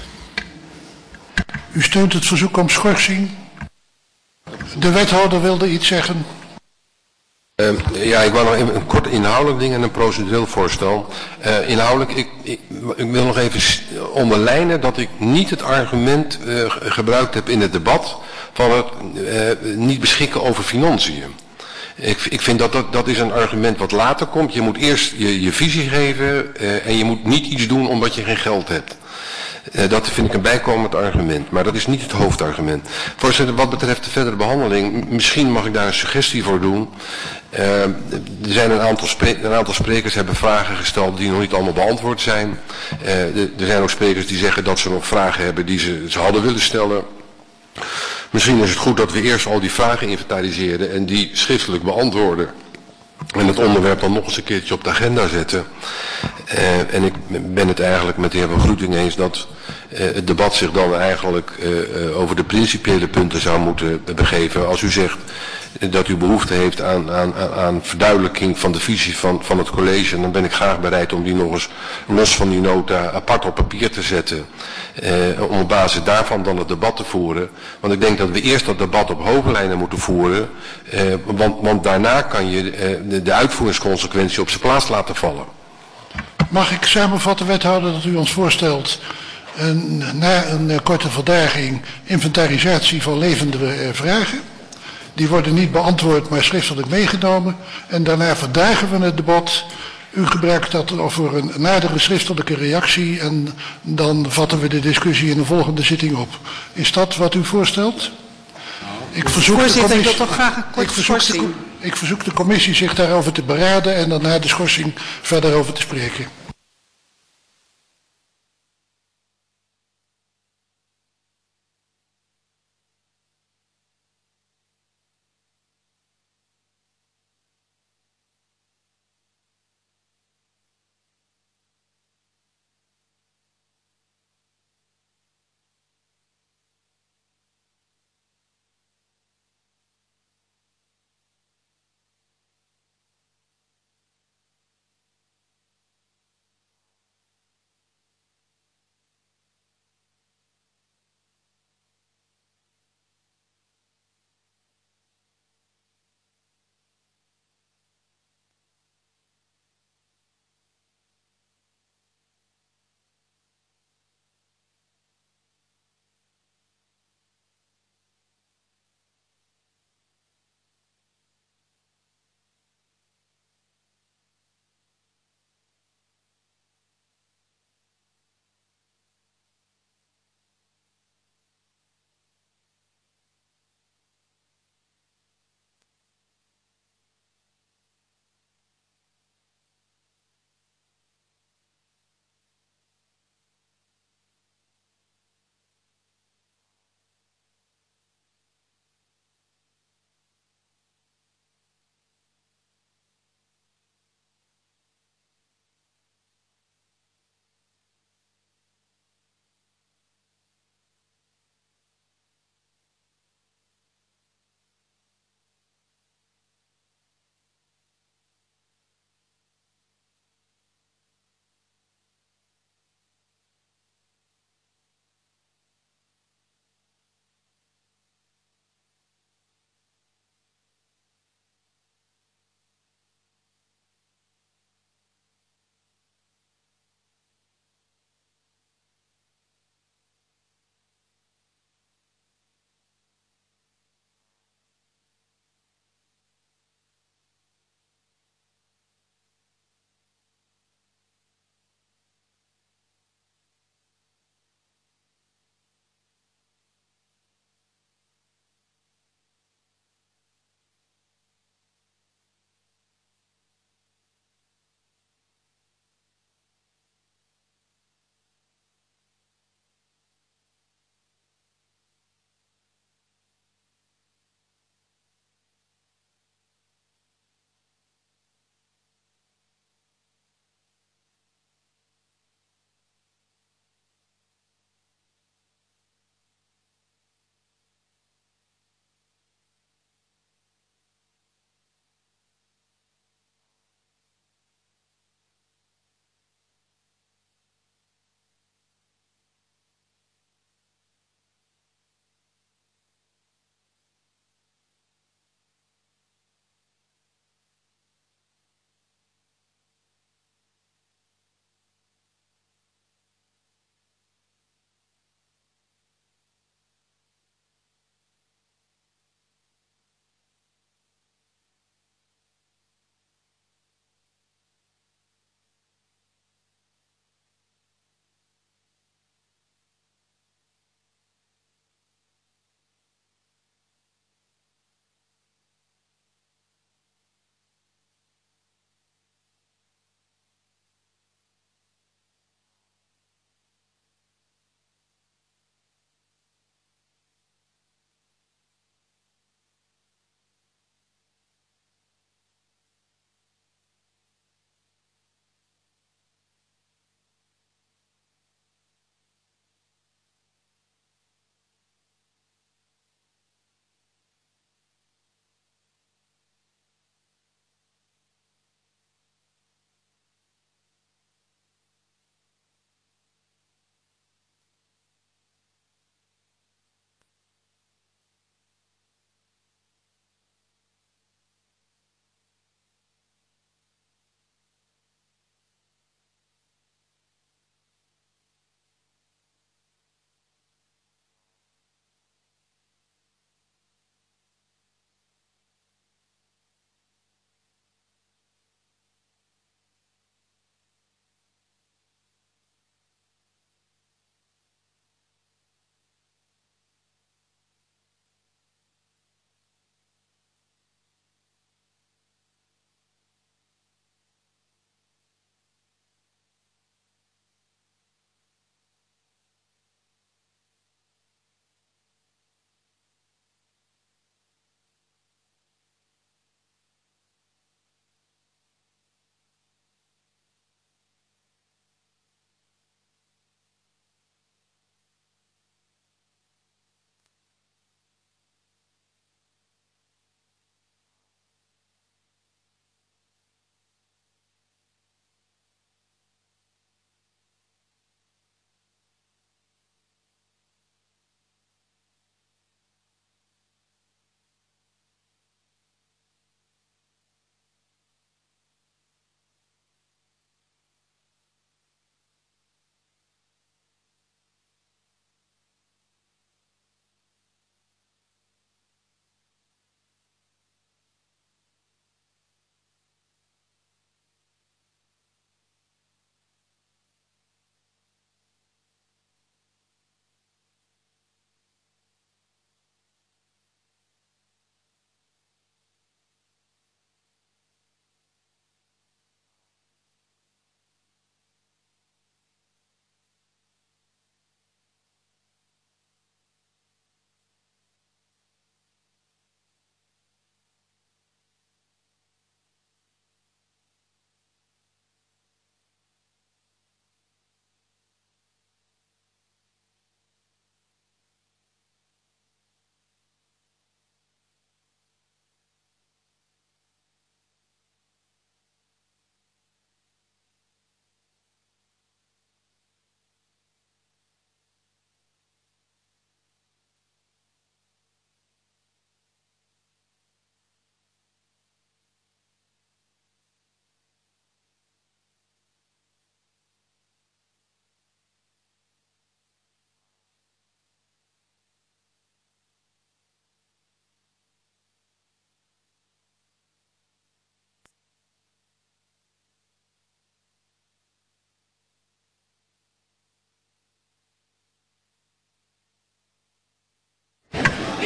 U steunt het verzoek om schorsing? De wethouder wilde iets zeggen. Uh, ja, ik wou nog even een kort inhoudelijk ding en een procedureel voorstel. Uh, inhoudelijk, ik, ik, ik wil nog even onderlijnen dat ik niet het argument uh, gebruikt heb in het debat van het uh, niet beschikken over financiën. Ik, ik vind dat, dat dat is een argument wat later komt. Je moet eerst je, je visie geven uh, en je moet niet iets doen omdat je geen geld hebt. Uh, dat vind ik een bijkomend argument, maar dat is niet het hoofdargument. Voorzitter, wat betreft de verdere behandeling, misschien mag ik daar een suggestie voor doen. Uh, er zijn een aantal, een aantal sprekers hebben vragen gesteld die nog niet allemaal beantwoord zijn. Uh, de, er zijn ook sprekers die zeggen dat ze nog vragen hebben die ze, ze hadden willen stellen. Misschien is het goed dat we eerst al die vragen inventariseren en die schriftelijk beantwoorden. En het onderwerp dan nog eens een keertje op de agenda zetten. Uh, en ik ben het eigenlijk met de heer Van Groeting eens dat uh, het debat zich dan eigenlijk uh, uh, over de principiële punten zou moeten begeven. Als u zegt uh, dat u behoefte heeft aan, aan, aan verduidelijking van de visie van, van het college, dan ben ik graag bereid om die nog eens los van die nota apart op papier te zetten. Uh, om op basis daarvan dan het debat te voeren. Want ik denk dat we eerst dat debat op hoofdlijnen moeten voeren. Uh, want, want daarna kan je uh, de, de uitvoeringsconsequentie op zijn plaats laten vallen. Mag ik samenvatten, wethouder, dat u ons voorstelt een, na een uh, korte verdraging inventarisatie van levende uh, vragen. Die worden niet beantwoord, maar schriftelijk meegenomen. En daarna verdagen we het debat. U gebruikt dat voor een nadere schriftelijke reactie en dan vatten we de discussie in de volgende zitting op. Is dat wat u voorstelt? Ik verzoek Voorzitter, de commissie, ik wil toch graag een korte ik verzoek schorsing. de, ik verzoek de commissie zich daarover te beraden en dan na de schorsing verder over te spreken.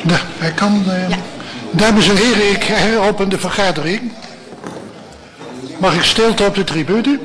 Ja, hij kan... Uh, ja. Dames en heren, ik heropen de vergadering. Mag ik stilte op de tribune?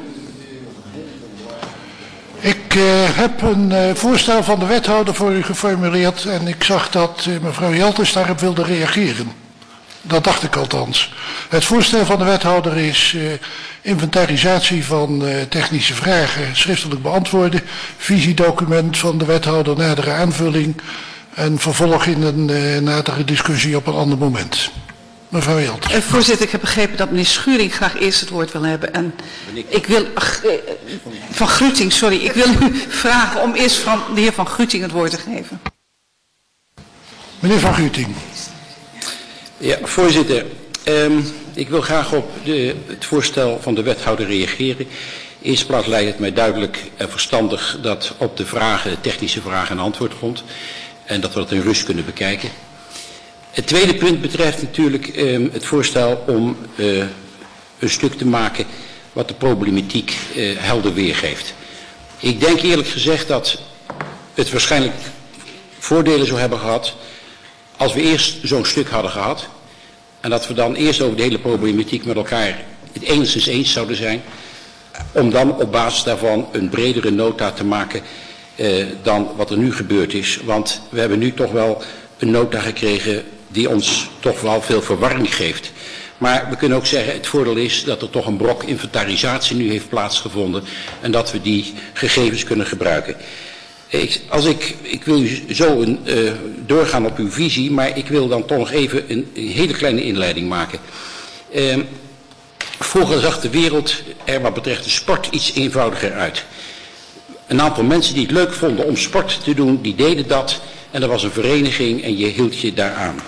Ik uh, heb een uh, voorstel van de wethouder voor u geformuleerd en ik zag dat uh, mevrouw Jelters daarop wilde reageren. Dat dacht ik althans. Het voorstel van de wethouder is uh, inventarisatie van uh, technische vragen schriftelijk beantwoorden, visiedocument van de wethouder, nadere aanvulling en vervolg in een uh, nadere discussie op een ander moment. Mevrouw Jelters. Uh, voorzitter, ik heb begrepen dat meneer Schuring graag eerst het woord wil hebben. En ik wil... Ach, uh, van Gruting, sorry. Ik wil u vragen om eerst van de heer Van Gruting het woord te geven. Meneer Van Gruting. Ja, voorzitter. Um, ik wil graag op de, het voorstel van de wethouder reageren. In eerste plaats lijkt het mij duidelijk en verstandig dat op de vragen, de technische vragen een antwoord komt. En dat we dat in rust kunnen bekijken. Het tweede punt betreft natuurlijk um, het voorstel om uh, een stuk te maken wat de problematiek uh, helder weergeeft. Ik denk eerlijk gezegd dat het waarschijnlijk voordelen zou hebben gehad als we eerst zo'n stuk hadden gehad en dat we dan eerst over de hele problematiek met elkaar het enigszins eens zouden zijn, om dan op basis daarvan een bredere nota te maken uh, dan wat er nu gebeurd is. Want we hebben nu toch wel een nota gekregen die ons toch wel veel verwarring geeft. Maar we kunnen ook zeggen, het voordeel is dat er toch een brok inventarisatie nu heeft plaatsgevonden en dat we die gegevens kunnen gebruiken. Ik, als ik, ik wil u zo een, uh, doorgaan op uw visie, maar ik wil dan toch nog even een, een hele kleine inleiding maken. Uh, vroeger zag de wereld er wat betreft de sport iets eenvoudiger uit. Een aantal mensen die het leuk vonden om sport te doen, die deden dat en er was een vereniging en je hield je daaraan.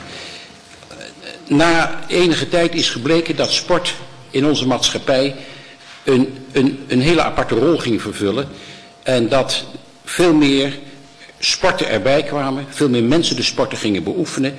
Na enige tijd is gebleken dat sport in onze maatschappij een, een, een hele aparte rol ging vervullen. En dat veel meer sporten erbij kwamen, veel meer mensen de sporten gingen beoefenen.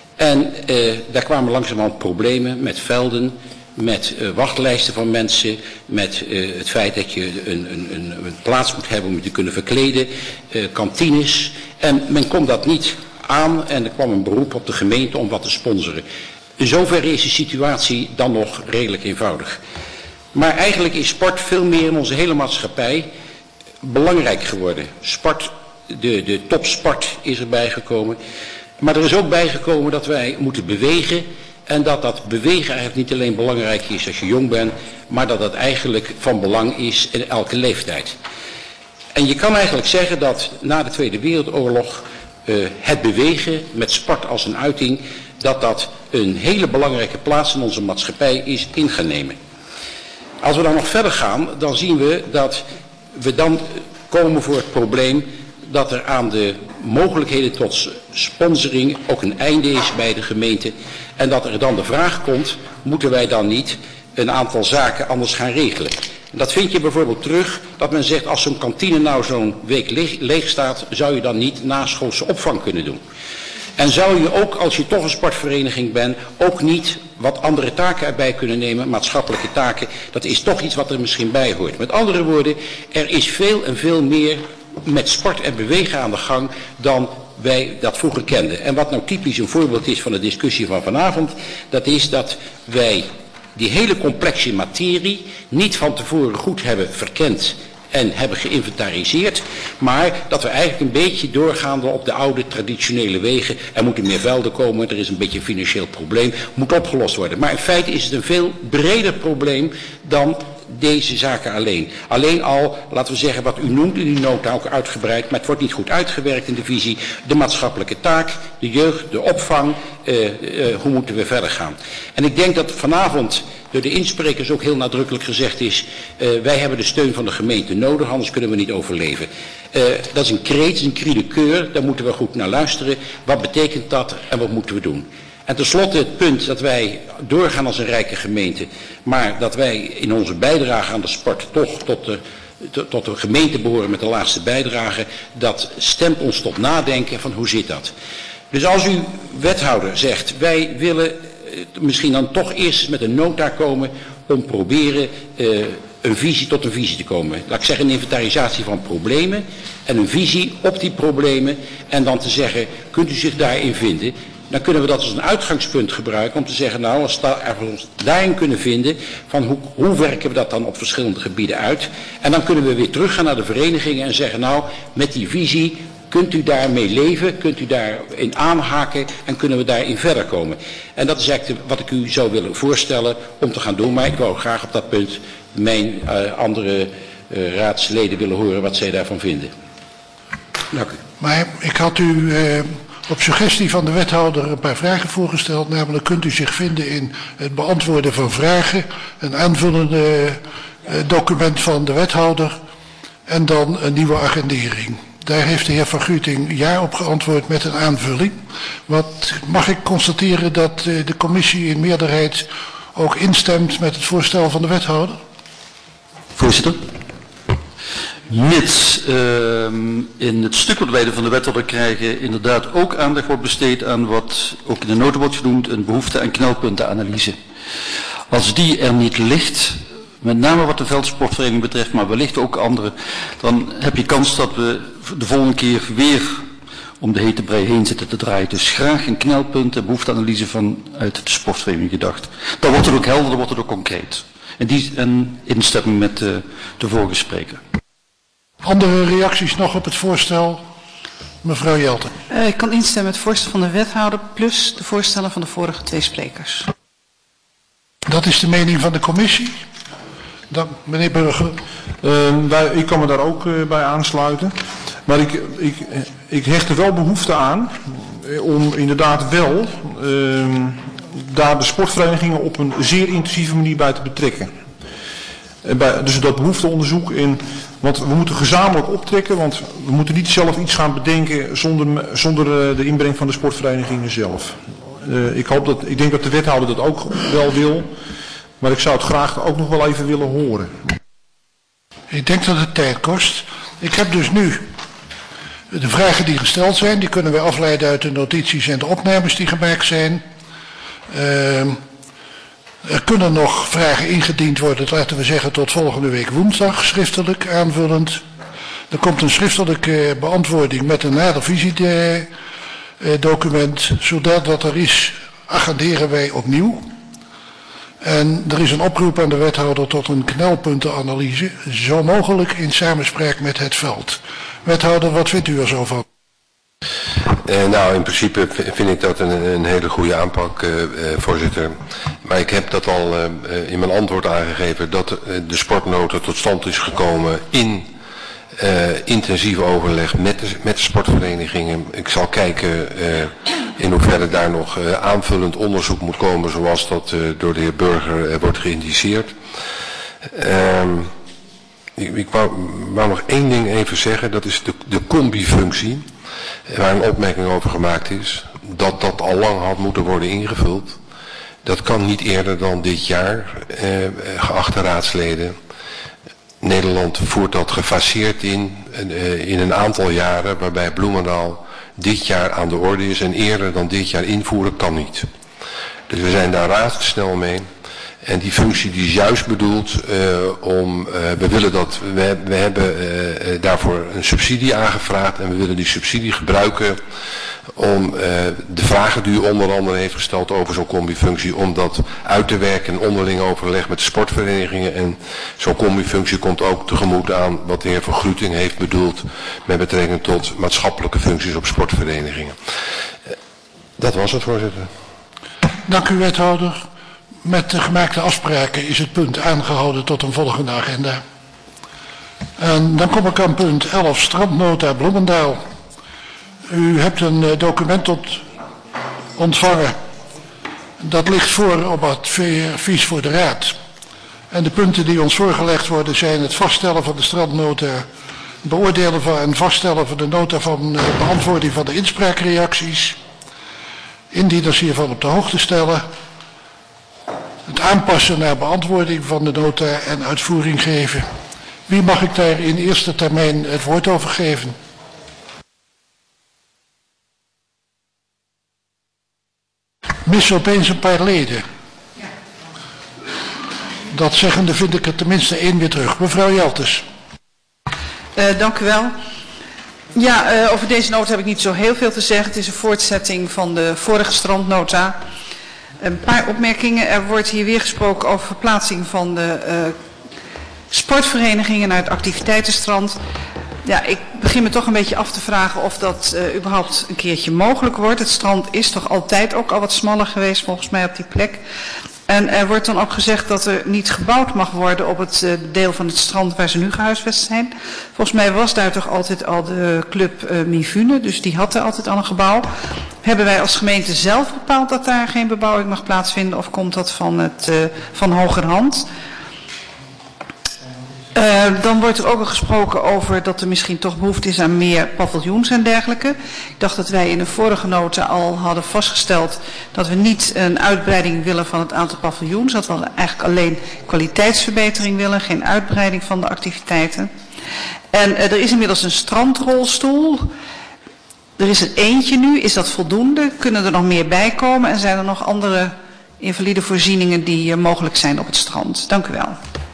En eh, daar kwamen langzamerhand problemen met velden, met uh, wachtlijsten van mensen, met uh, het feit dat je een, een, een, een plaats moet hebben om je te kunnen verkleden, uh, kantines. En men kon dat niet aan en er kwam een beroep op de gemeente om wat te sponsoren. In zoverre is de situatie dan nog redelijk eenvoudig. Maar eigenlijk is sport veel meer in onze hele maatschappij belangrijk geworden. Sport, de, de topsport is erbij gekomen. Maar er is ook bijgekomen dat wij moeten bewegen. En dat dat bewegen eigenlijk niet alleen belangrijk is als je jong bent, maar dat dat eigenlijk van belang is in elke leeftijd. En je kan eigenlijk zeggen dat na de Tweede Wereldoorlog uh, het bewegen met sport als een uiting, dat dat een hele belangrijke plaats in onze maatschappij is in gaan nemen. Als we dan nog verder gaan, dan zien we dat we dan komen voor het probleem dat er aan de mogelijkheden tot sponsoring ook een einde is bij de gemeente. En dat er dan de vraag komt, moeten wij dan niet een aantal zaken anders gaan regelen? En dat vind je bijvoorbeeld terug, dat men zegt als zo'n kantine nou zo'n week leeg, leeg staat, zou je dan niet naschoolse opvang kunnen doen? En zou je ook, als je toch een sportvereniging bent, ook niet wat andere taken erbij kunnen nemen, maatschappelijke taken, dat is toch iets wat er misschien bij hoort. Met andere woorden, er is veel en veel meer met sport en bewegen aan de gang dan wij dat vroeger kenden. En wat nou typisch een voorbeeld is van de discussie van vanavond, dat is dat wij die hele complexe materie niet van tevoren goed hebben verkend en hebben geïnventariseerd, maar dat we eigenlijk een beetje doorgaande op de oude traditionele wegen. Er moeten meer velden komen, er is een beetje een financieel probleem, moet opgelost worden. Maar in feite is het een veel breder probleem dan deze zaken alleen. Alleen al, laten we zeggen, wat u noemt in uw nota ook uitgebreid, maar het wordt niet goed uitgewerkt in de visie, de maatschappelijke taak, de jeugd, de opvang, uh, uh, hoe moeten we verder gaan. En ik denk dat vanavond door de insprekers ook heel nadrukkelijk gezegd is, uh, wij hebben de steun van de gemeente nodig, anders kunnen we niet overleven. Uh, dat is een kreet, dat is een cri de coeur, daar moeten we goed naar luisteren. Wat betekent dat en wat moeten we doen? En tenslotte het punt dat wij doorgaan als een rijke gemeente, maar dat wij in onze bijdrage aan de sport toch tot de, tot de gemeente behoren met de laagste bijdrage, dat stemt ons tot nadenken van hoe zit dat. Dus als u wethouder zegt, wij willen misschien dan toch eerst met een nota komen om proberen uh, een visie tot een visie te komen. Laat ik zeggen een inventarisatie van problemen en een visie op die problemen en dan te zeggen, kunt u zich daarin vinden? dan kunnen we dat als een uitgangspunt gebruiken om te zeggen, nou, als we ons daarin kunnen vinden, van hoe, hoe werken we dat dan op verschillende gebieden uit. En dan kunnen we weer teruggaan naar de verenigingen en zeggen, nou, met die visie kunt u daarmee leven, kunt u daarin aanhaken en kunnen we daarin verder komen. En dat is eigenlijk wat ik u zou willen voorstellen om te gaan doen, maar ik wou graag op dat punt mijn uh, andere uh, raadsleden willen horen wat zij daarvan vinden. Dank u. Maar ik had u uh, op suggestie van de wethouder een paar vragen voorgesteld, namelijk kunt u zich vinden in het beantwoorden van vragen, een aanvullende uh, document van de wethouder en dan een nieuwe agendering. Daar heeft de heer Van Guuting ja op geantwoord met een aanvulling. Wat mag ik constateren dat uh, de commissie in meerderheid ook instemt met het voorstel van de wethouder? Voorzitter. Mits uh, in het stuk wat wij van de wethouder krijgen inderdaad ook aandacht wordt besteed aan wat ook in de nota wordt genoemd een behoefte- en knelpuntenanalyse. Als die er niet ligt, met name wat de veldsportvereniging betreft, maar wellicht ook andere, dan heb je kans dat we de volgende keer weer om de hete brei heen zitten te draaien. Dus graag een knelpunt en behoefteanalyse vanuit de sportvereniging gedacht. Dan wordt het ook helder, dan wordt het ook concreet. En die en instemming met de, de vorige spreker. Andere reacties nog op het voorstel? Mevrouw Jelten. Uh, ik kan instemmen met het voorstel van de wethouder plus de voorstellen van de vorige twee sprekers. Dat is de mening van de commissie. Dan, meneer Burger. Uh, wij, ik kan me daar ook uh, bij aansluiten. Maar ik, ik, ik hecht er wel behoefte aan om inderdaad wel uh, daar de sportverenigingen op een zeer intensieve manier bij te betrekken. En bij, dus dat behoefteonderzoek in, want we moeten gezamenlijk optrekken, want we moeten niet zelf iets gaan bedenken zonder, zonder uh, de inbreng van de sportverenigingen zelf. Uh, ik, hoop dat, ik denk dat de wethouder dat ook wel wil, maar ik zou het graag ook nog wel even willen horen. Ik denk dat het tijd kost. Ik heb dus nu de vragen die gesteld zijn, die kunnen we afleiden uit de notities en de opnames die gemaakt zijn. Uh, er kunnen nog vragen ingediend worden, laten we zeggen tot volgende week woensdag, schriftelijk aanvullend. Er komt een schriftelijke beantwoording met een nader visiedocument, zodat wat er is, agenderen wij opnieuw. En er is een oproep aan de wethouder tot een knelpuntenanalyse, zo mogelijk in samenspraak met het veld. Wethouder, wat vindt u er zo van? Uh, nou, in principe vind ik dat een, een hele goede aanpak, uh, uh, voorzitter. Maar ik heb dat al uh, in mijn antwoord aangegeven, dat uh, de sportnota tot stand is gekomen in uh, intensief overleg met de, met de sportverenigingen. Ik zal kijken uh, in hoeverre daar nog uh, aanvullend onderzoek moet komen, zoals dat uh, door de heer Burger uh, wordt geïndiceerd. Uh, ik ik wou, wou nog één ding even zeggen, dat is de, de combi-functie, waar een opmerking over gemaakt is, dat dat al lang had moeten worden ingevuld. Dat kan niet eerder dan dit jaar, eh, geachte raadsleden. Nederland voert dat gefaseerd in, eh, in een aantal jaren, waarbij Bloemendaal dit jaar aan de orde is en eerder dan dit jaar invoeren kan niet. Dus we zijn daar razendsnel mee. En die functie die is juist bedoeld uh, om, uh, we willen dat, we, we hebben uh, daarvoor een subsidie aangevraagd en we willen die subsidie gebruiken om uh, de vragen die u onder andere heeft gesteld over zo'n combifunctie, om dat uit te werken in onderling overleg met de sportverenigingen. En zo'n combifunctie komt ook tegemoet aan wat de heer Van Gruuting heeft bedoeld met betrekking tot maatschappelijke functies op sportverenigingen. Uh, dat was het, voorzitter. Dank u, wethouder. Met de gemaakte afspraken is het punt aangehouden tot een volgende agenda. En dan kom ik aan punt elf, strandnota Bloemendaal. U hebt een uh, document tot ontvangen. Dat ligt voor op advies voor de raad. En de punten die ons voorgelegd worden zijn het vaststellen van de strandnota, beoordelen van en vaststellen van de nota van uh, beantwoording van de inspraakreacties, indieners hiervan op de hoogte stellen, het aanpassen naar beantwoording van de nota en uitvoering geven. Wie mag ik daar in eerste termijn het woord over geven? Mis opeens een paar leden. Dat zeggende vind ik er tenminste één weer terug. Mevrouw Jeltes. Uh, dank u wel. Ja, uh, over deze nota heb ik niet zo heel veel te zeggen. Het is een voortzetting van de vorige strandnota. Een paar opmerkingen. Er wordt hier weer gesproken over verplaatsing van de uh, sportverenigingen naar het activiteitenstrand. Ja, ik begin me toch een beetje af te vragen of dat uh, überhaupt een keertje mogelijk wordt. Het strand is toch altijd ook al wat smaller geweest volgens mij op die plek. En er wordt dan ook gezegd dat er niet gebouwd mag worden op het uh, deel van het strand waar ze nu gehuisvest zijn. Volgens mij was daar toch altijd al de club uh, Mifune, dus die had er altijd al een gebouw. Hebben wij als gemeente zelf bepaald dat daar geen bebouwing mag plaatsvinden of komt dat van, het, uh, van hogerhand? Uh, dan wordt er ook al gesproken over dat er misschien toch behoefte is aan meer paviljoens en dergelijke. Ik dacht dat wij in een vorige nota al hadden vastgesteld dat we niet een uitbreiding willen van het aantal paviljoens. Dat we eigenlijk alleen kwaliteitsverbetering willen, geen uitbreiding van de activiteiten. En uh, er is inmiddels een strandrolstoel. Er is er eentje nu. Is dat voldoende? Kunnen er nog meer bij komen? En zijn er nog andere invalide voorzieningen die uh, mogelijk zijn op het strand? Dank u wel.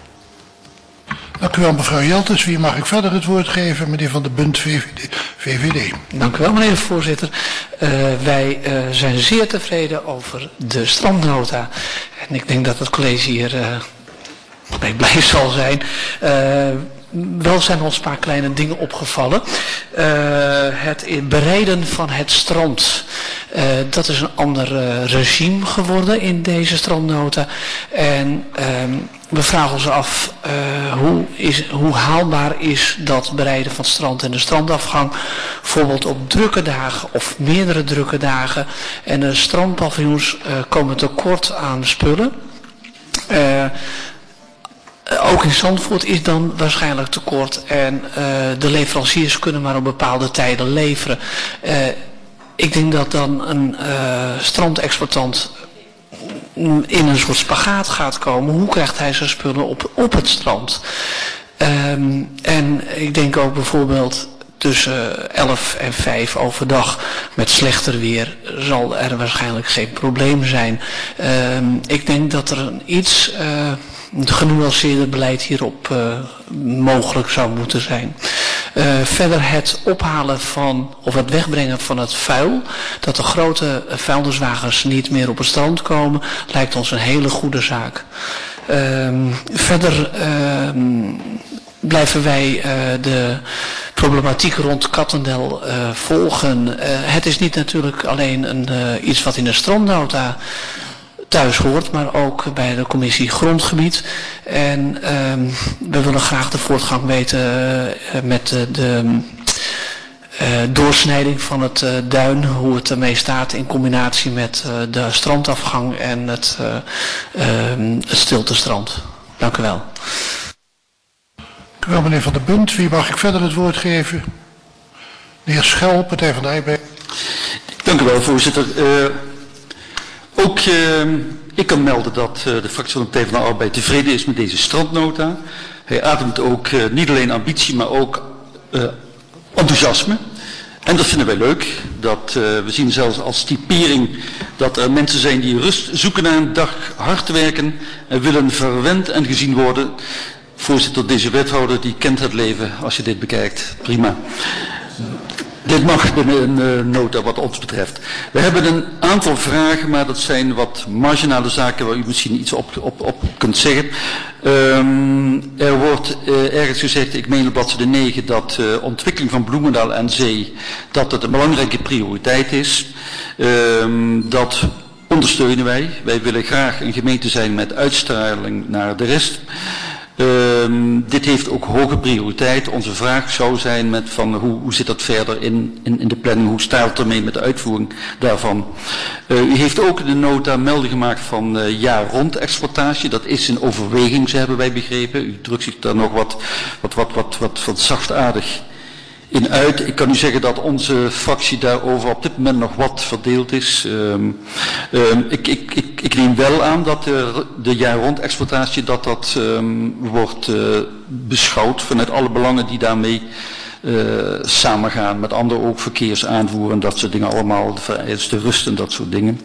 Dank u wel, mevrouw Jeltens. Wie mag ik verder het woord geven? Meneer Van der Bunt, V V D. Dank u wel, meneer de voorzitter. Uh, wij uh, zijn zeer tevreden over de strandnota. En ik denk dat het college hier uh, blij zal zijn. Uh, Wel zijn ons een paar kleine dingen opgevallen. Uh, het bereiden van het strand. Uh, dat is een ander uh, regime geworden in deze strandnota. En uh, we vragen ons af uh, hoe, is, hoe haalbaar is dat bereiden van het strand en de strandafgang. Bijvoorbeeld op drukke dagen of meerdere drukke dagen. En de strandpaviljoens uh, komen tekort aan spullen. Uh, Ook in Zandvoort is dan waarschijnlijk tekort en uh, de leveranciers kunnen maar op bepaalde tijden leveren. Uh, ik denk dat dan een uh, strandexploitant in een soort spagaat gaat komen. Hoe krijgt hij zijn spullen op, op het strand? Um, en ik denk ook bijvoorbeeld tussen elf en vijf overdag met slechter weer zal er waarschijnlijk geen probleem zijn. Um, ik denk dat er een iets uh, genuanceerder beleid hierop uh, mogelijk zou moeten zijn. Uh, verder het ophalen van, of het wegbrengen van het vuil, dat de grote vuilniswagens niet meer op het strand komen, lijkt ons een hele goede zaak. Uh, verder uh, blijven wij uh, de problematiek rond Kattendel uh, volgen. Uh, het is niet natuurlijk alleen een, uh, iets wat in de strandnota thuis hoort, maar ook bij de commissie grondgebied. En uh, we willen graag de voortgang weten uh, met de, de uh, doorsnijding van het uh, duin, hoe het ermee staat in combinatie met uh, de strandafgang en het, uh, uh, het stiltestrand. Dank u wel. Dank u wel, meneer Van der Bunt. Wie mag ik verder het woord geven? De heer Schel, Partij van de Arbeid. Dank u wel, voorzitter. Uh, ook uh, ik kan melden dat uh, de fractie van de Partij van de Arbeid tevreden is met deze strandnota. Hij ademt ook uh, niet alleen ambitie, maar ook uh, enthousiasme. En dat vinden wij leuk. Dat, uh, we zien zelfs als typering dat er mensen zijn die rust zoeken na een dag hard werken en willen verwend en gezien worden. Voorzitter, deze wethouder die kent het leven als je dit bekijkt. Prima. Dit mag binnen een uh, nota wat ons betreft. We hebben een aantal vragen, maar dat zijn wat marginale zaken waar u misschien iets op, op, op kunt zeggen. Um, er wordt uh, ergens gezegd, ik meen op bladzijde negen, dat uh, ontwikkeling van Bloemendaal en Zee, dat het een belangrijke prioriteit is. Um, dat ondersteunen wij. Wij willen graag een gemeente zijn met uitstraling naar de rest. Um, dit heeft ook hoge prioriteit. Onze vraag zou zijn met van hoe, hoe zit dat verder in, in, in de planning, hoe staat het ermee met de uitvoering daarvan. Uh, u heeft ook in de nota melding gemaakt van uh, jaar-rond exploitatie. Dat is in overweging, zo hebben wij begrepen. U drukt zich daar nog wat, wat, wat, wat, wat, wat zachtaardig in uit. Ik kan u zeggen dat onze fractie daarover op dit moment nog wat verdeeld is. Um, um, ik, ik, ik, ik neem wel aan dat de, de jaar-rond exploitatie dat dat um, wordt uh, beschouwd vanuit alle belangen die daarmee uh, samengaan. Met andere ook verkeersaanvoer en dat soort dingen allemaal, de vereiste rust en dat soort dingen.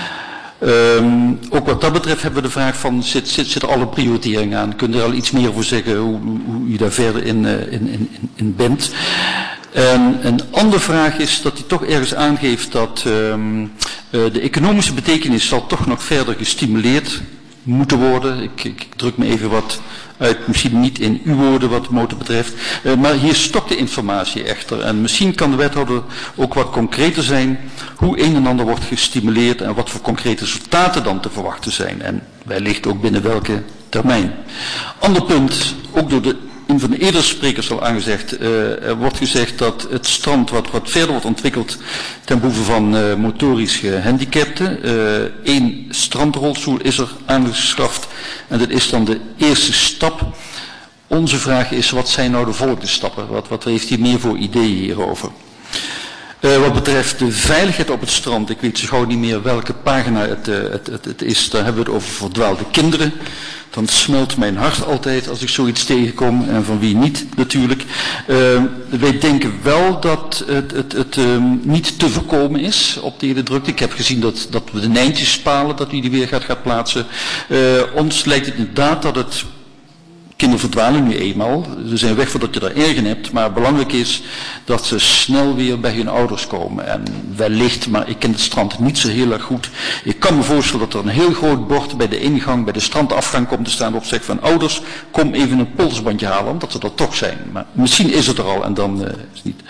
Um, ook wat dat betreft hebben we de vraag van, zit, zit, zit er alle prioritering aan? Kunt u er al iets meer over zeggen hoe, hoe, hoe u daar verder in, uh, in, in, in bent? En een andere vraag is dat hij toch ergens aangeeft dat um, uh, de economische betekenis zal toch nog verder gestimuleerd moeten worden. Ik, ik druk me even wat uit, misschien niet in uw woorden wat de motor betreft. Uh, maar hier stokt de informatie echter. En misschien kan de wethouder ook wat concreter zijn hoe een en ander wordt gestimuleerd en wat voor concrete resultaten dan te verwachten zijn. En wellicht ook binnen welke termijn. Ander punt, ook door de een van de eerdere sprekers al aangezegd, uh, er wordt gezegd dat het strand wat, wat verder wordt ontwikkeld ten behoeve van uh, motorisch gehandicapten. Eén uh, strandrolstoel is er aangeschaft en dat is dan de eerste stap. Onze vraag is, wat zijn nou de volgende stappen? Wat, wat heeft hij meer voor ideeën hierover? Uh, wat betreft de veiligheid op het strand, ik weet zo gauw niet meer welke pagina het, uh, het, het, het is, daar hebben we het over verdwaalde kinderen. Dan smelt mijn hart altijd als ik zoiets tegenkom en van wie niet natuurlijk. Uh, wij denken wel dat het, het, het um, niet te voorkomen is op de hele drukte. Ik heb gezien dat, dat we de Nijntjespalen, dat u die weer gaat, gaat plaatsen. Uh, ons lijkt het inderdaad dat het... Kinderen verdwalen nu eenmaal, ze zijn weg voordat je daar erg in hebt, maar belangrijk is dat ze snel weer bij hun ouders komen. En wellicht, maar ik ken het strand niet zo heel erg goed, ik kan me voorstellen dat er een heel groot bord bij de ingang, bij de strandafgang komt te staan waarop zegt van ouders, kom even een polsbandje halen, omdat ze er toch zijn. Maar misschien is het er al en dan uh, is het niet.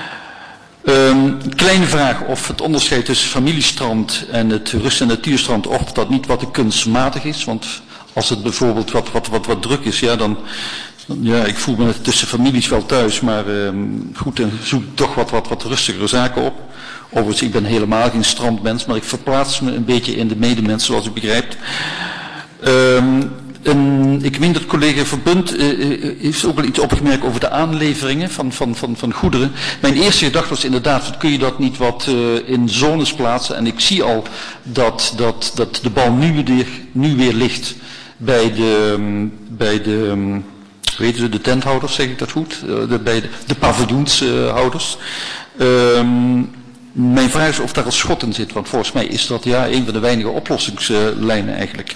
Um, kleine vraag of het onderscheid tussen familiestrand en het rust- en natuurstrand, of dat niet wat te kunstmatig is, want als het bijvoorbeeld wat, wat, wat, wat druk is, ja, dan, ja, ik voel me tussen families wel thuis, maar um, goed, dan zoek ik toch wat, wat, wat rustigere zaken op. Overigens, ik ben helemaal geen strandmens, maar ik verplaats me een beetje in de medemens, zoals u begrijpt. Um, een, ik meen dat collega Verbund uh, heeft ook wel iets opgemerkt over de aanleveringen van, van, van, van goederen. Mijn eerste gedachte was inderdaad, wat kun je dat niet wat uh, in zones plaatsen? En ik zie al dat, dat, dat de bal nu weer, nu weer ligt bij de, um, bij de um, weet je, de tenthouders, zeg ik dat goed? Uh, de, bij de, de paviljoenshouders. Uh, um, mijn vraag is of daar een schot in zit, want volgens mij is dat ja een van de weinige oplossingslijnen eigenlijk.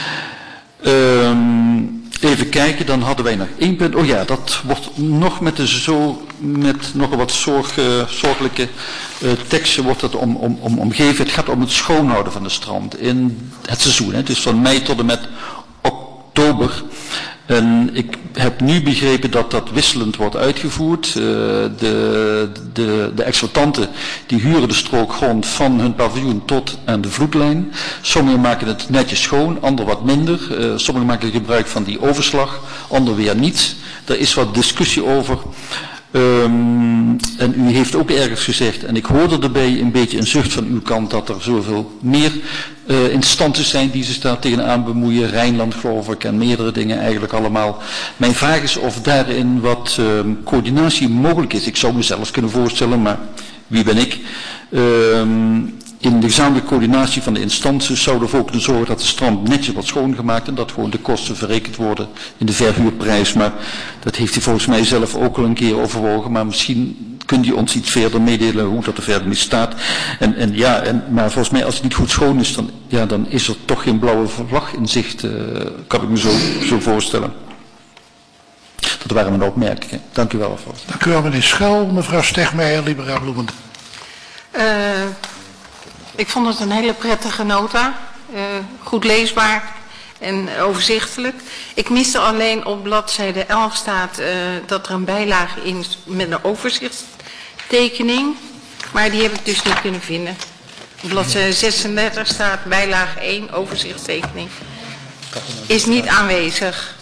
Um, even kijken, dan hadden wij nog één punt. Oh ja, dat wordt nog met, de zo, met nog een wat zorg, uh, zorgelijke uh, teksten wordt het om, om, om, omgeven. Het gaat om het schoonhouden van de strand in het seizoen. Hè. Dus van mei tot en met oktober. En ik heb nu begrepen dat dat wisselend wordt uitgevoerd. Uh, de, de, de exploitanten die huren de strook grond van hun paviljoen tot aan de vloedlijn. Sommigen maken het netjes schoon, anderen wat minder. Uh, sommigen maken gebruik van die overslag, anderen weer niet. Er is wat discussie over. Um, en u heeft ook ergens gezegd, en ik hoorde erbij een beetje een zucht van uw kant, dat er zoveel meer uh, instanties zijn die zich daar tegenaan bemoeien. Rijnland geloof ik en meerdere dingen eigenlijk allemaal. Mijn vraag is of daarin wat um, coördinatie mogelijk is. Ik zou mezelf kunnen voorstellen, maar wie ben ik? Um, in de gezamenlijke coördinatie van de instanties zouden we ook kunnen zorgen dat de strand netjes wordt schoongemaakt en dat gewoon de kosten verrekend worden in de verhuurprijs. Maar dat heeft hij volgens mij zelf ook al een keer overwogen, maar misschien kunt u ons iets verder meedelen hoe dat er verder mee staat. En, en ja, en, maar volgens mij als het niet goed schoon is, dan, ja, dan is er toch geen blauwe vlag in zicht, uh, kan ik me zo, zo voorstellen. Dat waren mijn opmerkingen. Dank u wel. Dank u wel meneer Schel. Mevrouw Stegmeijer, Liberaal Bloemendaal. Uh, ik vond het een hele prettige nota, uh, goed leesbaar en overzichtelijk. Ik miste alleen op bladzijde elf staat uh, dat er een bijlage in is met een overzichtstekening, maar die heb ik dus niet kunnen vinden. Op bladzijde zesendertig staat bijlage één, overzichtstekening, is niet aanwezig.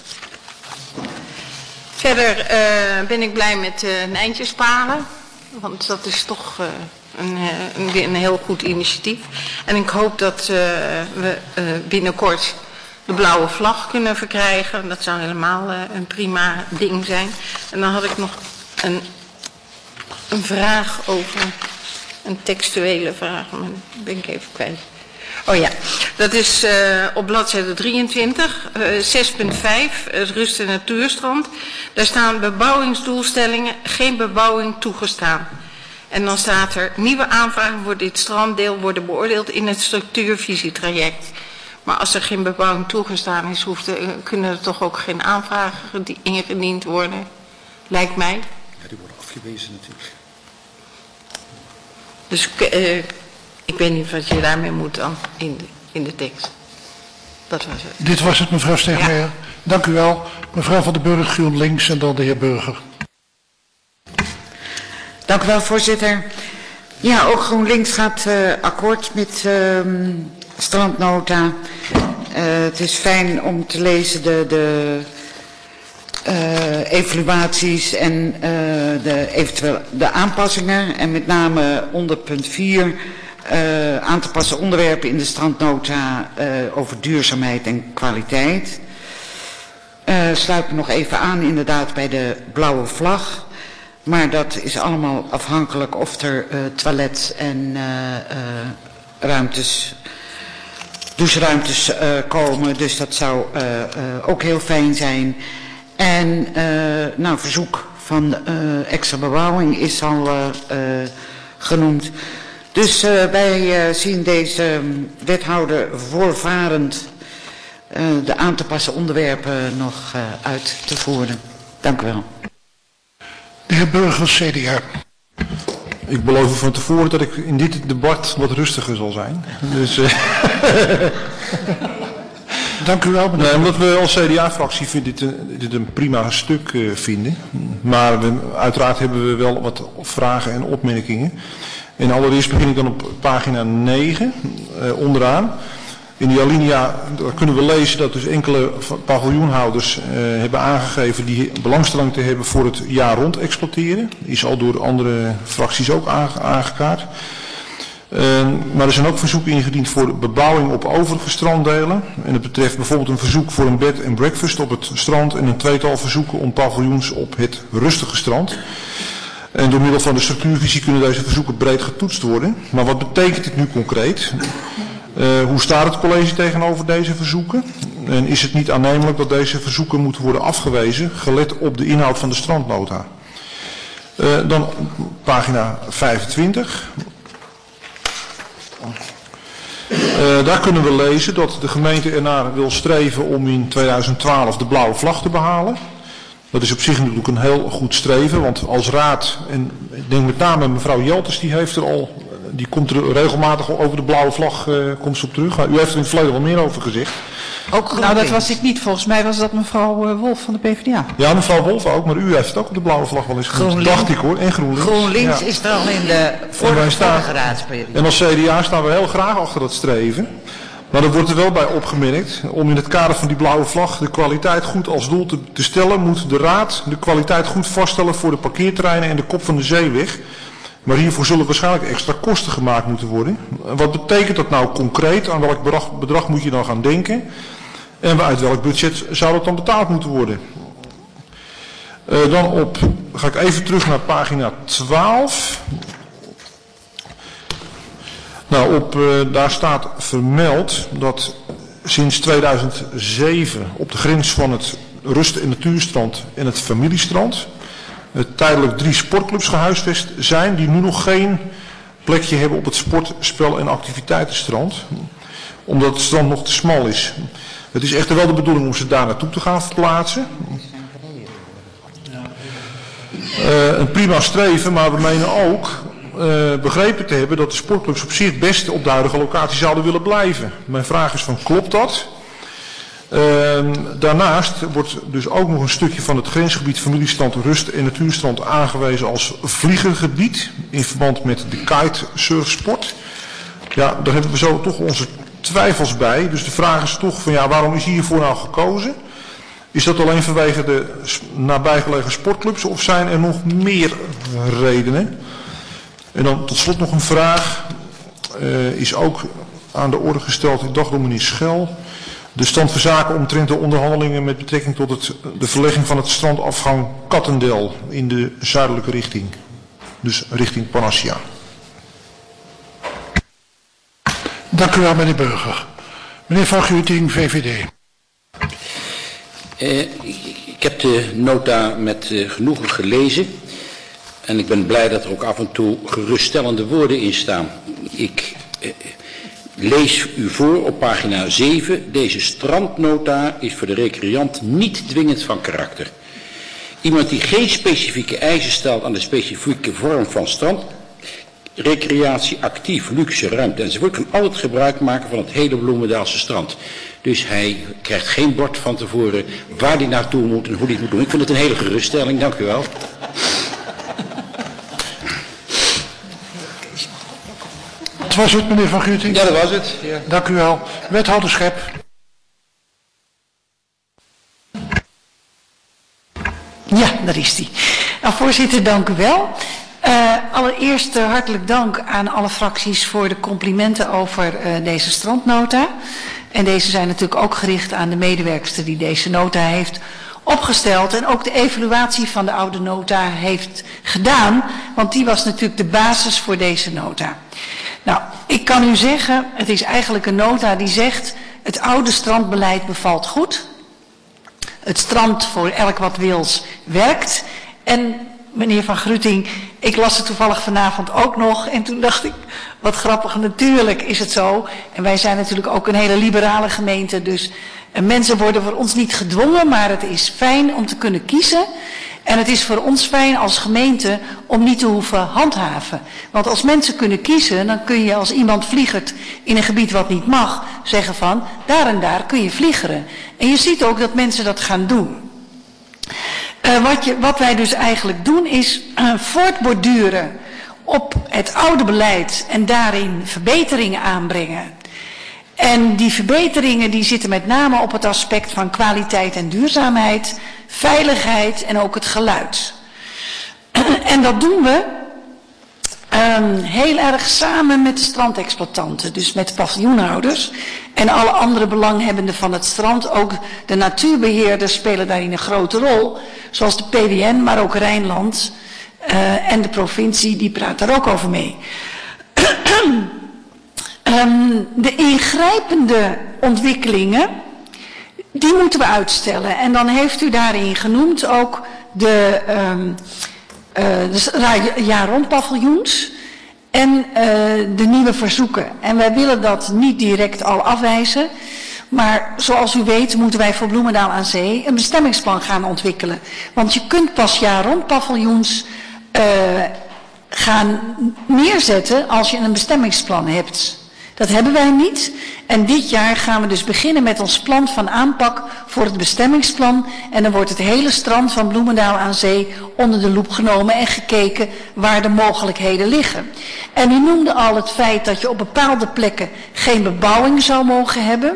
Verder uh, ben ik blij met uh, Nijntjespalen, want dat is toch uh, een, een, een heel goed initiatief. En ik hoop dat uh, we uh, binnenkort de blauwe vlag kunnen verkrijgen. Dat zou helemaal uh, een prima ding zijn. En dan had ik nog een, een vraag over, een textuele vraag, maar dat ben ik even kwijt. Oh ja, dat is uh, op bladzijde drieëntwintig, uh, zes punt vijf, het rust- en natuurstrand. Daar staan bebouwingsdoelstellingen, geen bebouwing toegestaan. En dan staat er, nieuwe aanvragen voor dit stranddeel worden beoordeeld in het structuurvisietraject. Maar als er geen bebouwing toegestaan is, hoeft er, kunnen er toch ook geen aanvragen ingediend worden, lijkt mij. Ja, die worden afgewezen natuurlijk. Dus uh, ik weet niet wat je daarmee moet dan in de, in de tekst. Dat was het. Dit was het, mevrouw Stegmeijer. Ja. Dank u wel. Mevrouw van den Burg, GroenLinks en dan de heer Burger. Dank u wel, voorzitter. Ja, ook GroenLinks gaat uh, akkoord met uh, strandnota. Uh, het is fijn om te lezen de, de uh, evaluaties en uh, de, eventueel de aanpassingen. En met name onder punt vier uh, aan te passen onderwerpen in de strandnota uh, over duurzaamheid en kwaliteit. Uh, sluit me nog even aan inderdaad bij de blauwe vlag. Maar dat is allemaal afhankelijk of er uh, toilet en uh, uh, ruimtes, doucheruimtes uh, komen. Dus dat zou uh, uh, ook heel fijn zijn. En uh, nou, verzoek van uh, extra bebouwing is al uh, uh, genoemd. Dus uh, wij uh, zien deze wethouder voorvarend uh, de aan te passen onderwerpen nog uh, uit te voeren. Dank u wel. De heer Burgers, C D A. Ik beloof u van tevoren dat ik in dit debat wat rustiger zal zijn. Dus, uh... Dank u wel. Nee, omdat we als C D A-fractie dit, dit een prima stuk uh, vinden. Maar we, uiteraard hebben we wel wat vragen en opmerkingen. En allereerst begin ik dan op pagina negen, uh, onderaan. In die alinea kunnen we lezen dat dus enkele paviljoenhouders uh, hebben aangegeven die belangstelling te hebben voor het jaar rond exploiteren. Is al door andere fracties ook aange aangekaart. Uh, maar er zijn ook verzoeken ingediend voor bebouwing op overige stranddelen. En dat betreft bijvoorbeeld een verzoek voor een bed and breakfast op het strand en een tweetal verzoeken om paviljoens op het rustige strand. En door middel van de structuurvisie kunnen deze verzoeken breed getoetst worden. Maar wat betekent dit nu concreet? Uh, hoe staat het college tegenover deze verzoeken? En is het niet aannemelijk dat deze verzoeken moeten worden afgewezen, gelet op de inhoud van de strandnota? Uh, dan pagina vijfentwintig. Uh, daar kunnen we lezen dat de gemeente ernaar wil streven om in tweeduizend twaalf de blauwe vlag te behalen. Dat is op zich natuurlijk een heel goed streven, want als raad, en ik denk met name mevrouw Jelters, die heeft er al, die komt er regelmatig over de blauwe vlag, uh, komt ze op terug. U heeft er in het verleden wel meer over gezegd. Ook nou, dat was ik niet. Volgens mij was dat mevrouw uh, Wolf van de P v d A. Ja, mevrouw Wolf ook, maar u heeft het ook op de blauwe vlag wel eens genoemd. Dacht ik hoor, en GroenLinks. GroenLinks ja. is er al in de vorige, vorige raadsperiode. En als C D A staan we heel graag achter dat streven. Maar er wordt er wel bij opgemerkt, om in het kader van die blauwe vlag de kwaliteit goed als doel te, te stellen, moet de Raad de kwaliteit goed vaststellen voor de parkeerterreinen en de kop van de zeeweg. Maar hiervoor zullen waarschijnlijk extra kosten gemaakt moeten worden. Wat betekent dat nou concreet? Aan welk bedrag, bedrag moet je dan gaan denken? En uit welk budget zou dat dan betaald moeten worden? Uh, dan op, ga ik even terug naar pagina twaalf. Nou, op, uh, daar staat vermeld dat sinds tweeduizend zeven op de grens van het rust- en natuurstrand en het familiestrand uh, tijdelijk drie sportclubs gehuisvest zijn die nu nog geen plekje hebben op het sport-, spel- en activiteitenstrand, omdat het strand nog te smal is. Het is echter wel de bedoeling om ze daar naartoe te gaan verplaatsen. Uh, een prima streven, maar we menen ook uh, begrepen te hebben dat de sportclubs op zich het beste op de huidige locatie zouden willen blijven. Mijn vraag is van, klopt dat? Uh, daarnaast wordt dus ook nog een stukje van het grensgebied familiestrand, rust- en natuurstrand aangewezen als vliegergebied in verband met de kitesurfsport. Ja, daar hebben we zo toch onze twijfels bij. Dus de vraag is toch van ja, waarom is hiervoor nou gekozen? Is dat alleen vanwege de nabijgelegen sportclubs of zijn er nog meer redenen? En dan tot slot nog een vraag. Uh, is ook aan de orde gesteld, ik dacht door meneer Schel. De stand van zaken omtrent de onderhandelingen met betrekking tot het, de verlegging van het strandafgang Kattendel in de zuidelijke richting. Dus richting Panassia. Dank u wel, meneer Burger. Meneer Van Guuting, V V D. Uh, ik heb de nota met uh, genoegen gelezen. En ik ben blij dat er ook af en toe geruststellende woorden in staan. Ik uh, lees u voor op pagina zeven. Deze strandnota is voor de recreant niet dwingend van karakter. Iemand die geen specifieke eisen stelt aan de specifieke vorm van strand, recreatie, actief, luxe, ruimte enzovoort, kan altijd gebruik maken van het hele Bloemendaalse strand. Dus hij krijgt geen bord van tevoren waar hij naartoe moet en hoe hij het moet doen. Ik vind het een hele geruststelling, dank u wel. Dat was het, meneer Van Guuting? Ja, dat was het. Ja. Dank u wel. Wethouder Schep. Ja, daar is die. Nou, voorzitter, dank u wel. Uh, allereerst uh, hartelijk dank aan alle fracties voor de complimenten over uh, deze strandnota. En deze zijn natuurlijk ook gericht aan de medewerkster die deze nota heeft opgesteld. En ook de evaluatie van de oude nota heeft gedaan. Want die was natuurlijk de basis voor deze nota. Nou, ik kan u zeggen, het is eigenlijk een nota die zegt, het oude strandbeleid bevalt goed. Het strand voor elk wat wils werkt. En meneer Van Gruting, ik las het toevallig vanavond ook nog. En toen dacht ik, wat grappig, natuurlijk is het zo. En wij zijn natuurlijk ook een hele liberale gemeente. Dus mensen worden voor ons niet gedwongen, maar het is fijn om te kunnen kiezen. En het is voor ons fijn als gemeente om niet te hoeven handhaven. Want als mensen kunnen kiezen, dan kun je als iemand vliegert in een gebied wat niet mag, zeggen van, daar en daar kun je vliegeren. En je ziet ook dat mensen dat gaan doen. Uh, wat, je, wat wij dus eigenlijk doen is uh, voortborduren op het oude beleid en daarin verbeteringen aanbrengen. En die verbeteringen die zitten met name op het aspect van kwaliteit en duurzaamheid, veiligheid en ook het geluid. En dat doen we um, heel erg samen met de strandexploitanten, dus met de paviljoenhouders en alle andere belanghebbenden van het strand. Ook de natuurbeheerders spelen daarin een grote rol, zoals de P D N, maar ook Rijnland uh, en de provincie, die praat daar ook over mee. Um, de ingrijpende ontwikkelingen, die moeten we uitstellen. En dan heeft u daarin genoemd ook de, um, uh, de jaar-rond-paviljoens en uh, de nieuwe verzoeken. En wij willen dat niet direct al afwijzen. Maar zoals u weet moeten wij voor Bloemendaal aan Zee een bestemmingsplan gaan ontwikkelen. Want je kunt pas jaar-rond-paviljoens uh, gaan neerzetten als je een bestemmingsplan hebt. Dat hebben wij niet. En dit jaar gaan we dus beginnen met ons plan van aanpak voor het bestemmingsplan. En dan wordt het hele strand van Bloemendaal aan Zee onder de loep genomen en gekeken waar de mogelijkheden liggen. En u noemde al het feit dat je op bepaalde plekken geen bebouwing zou mogen hebben.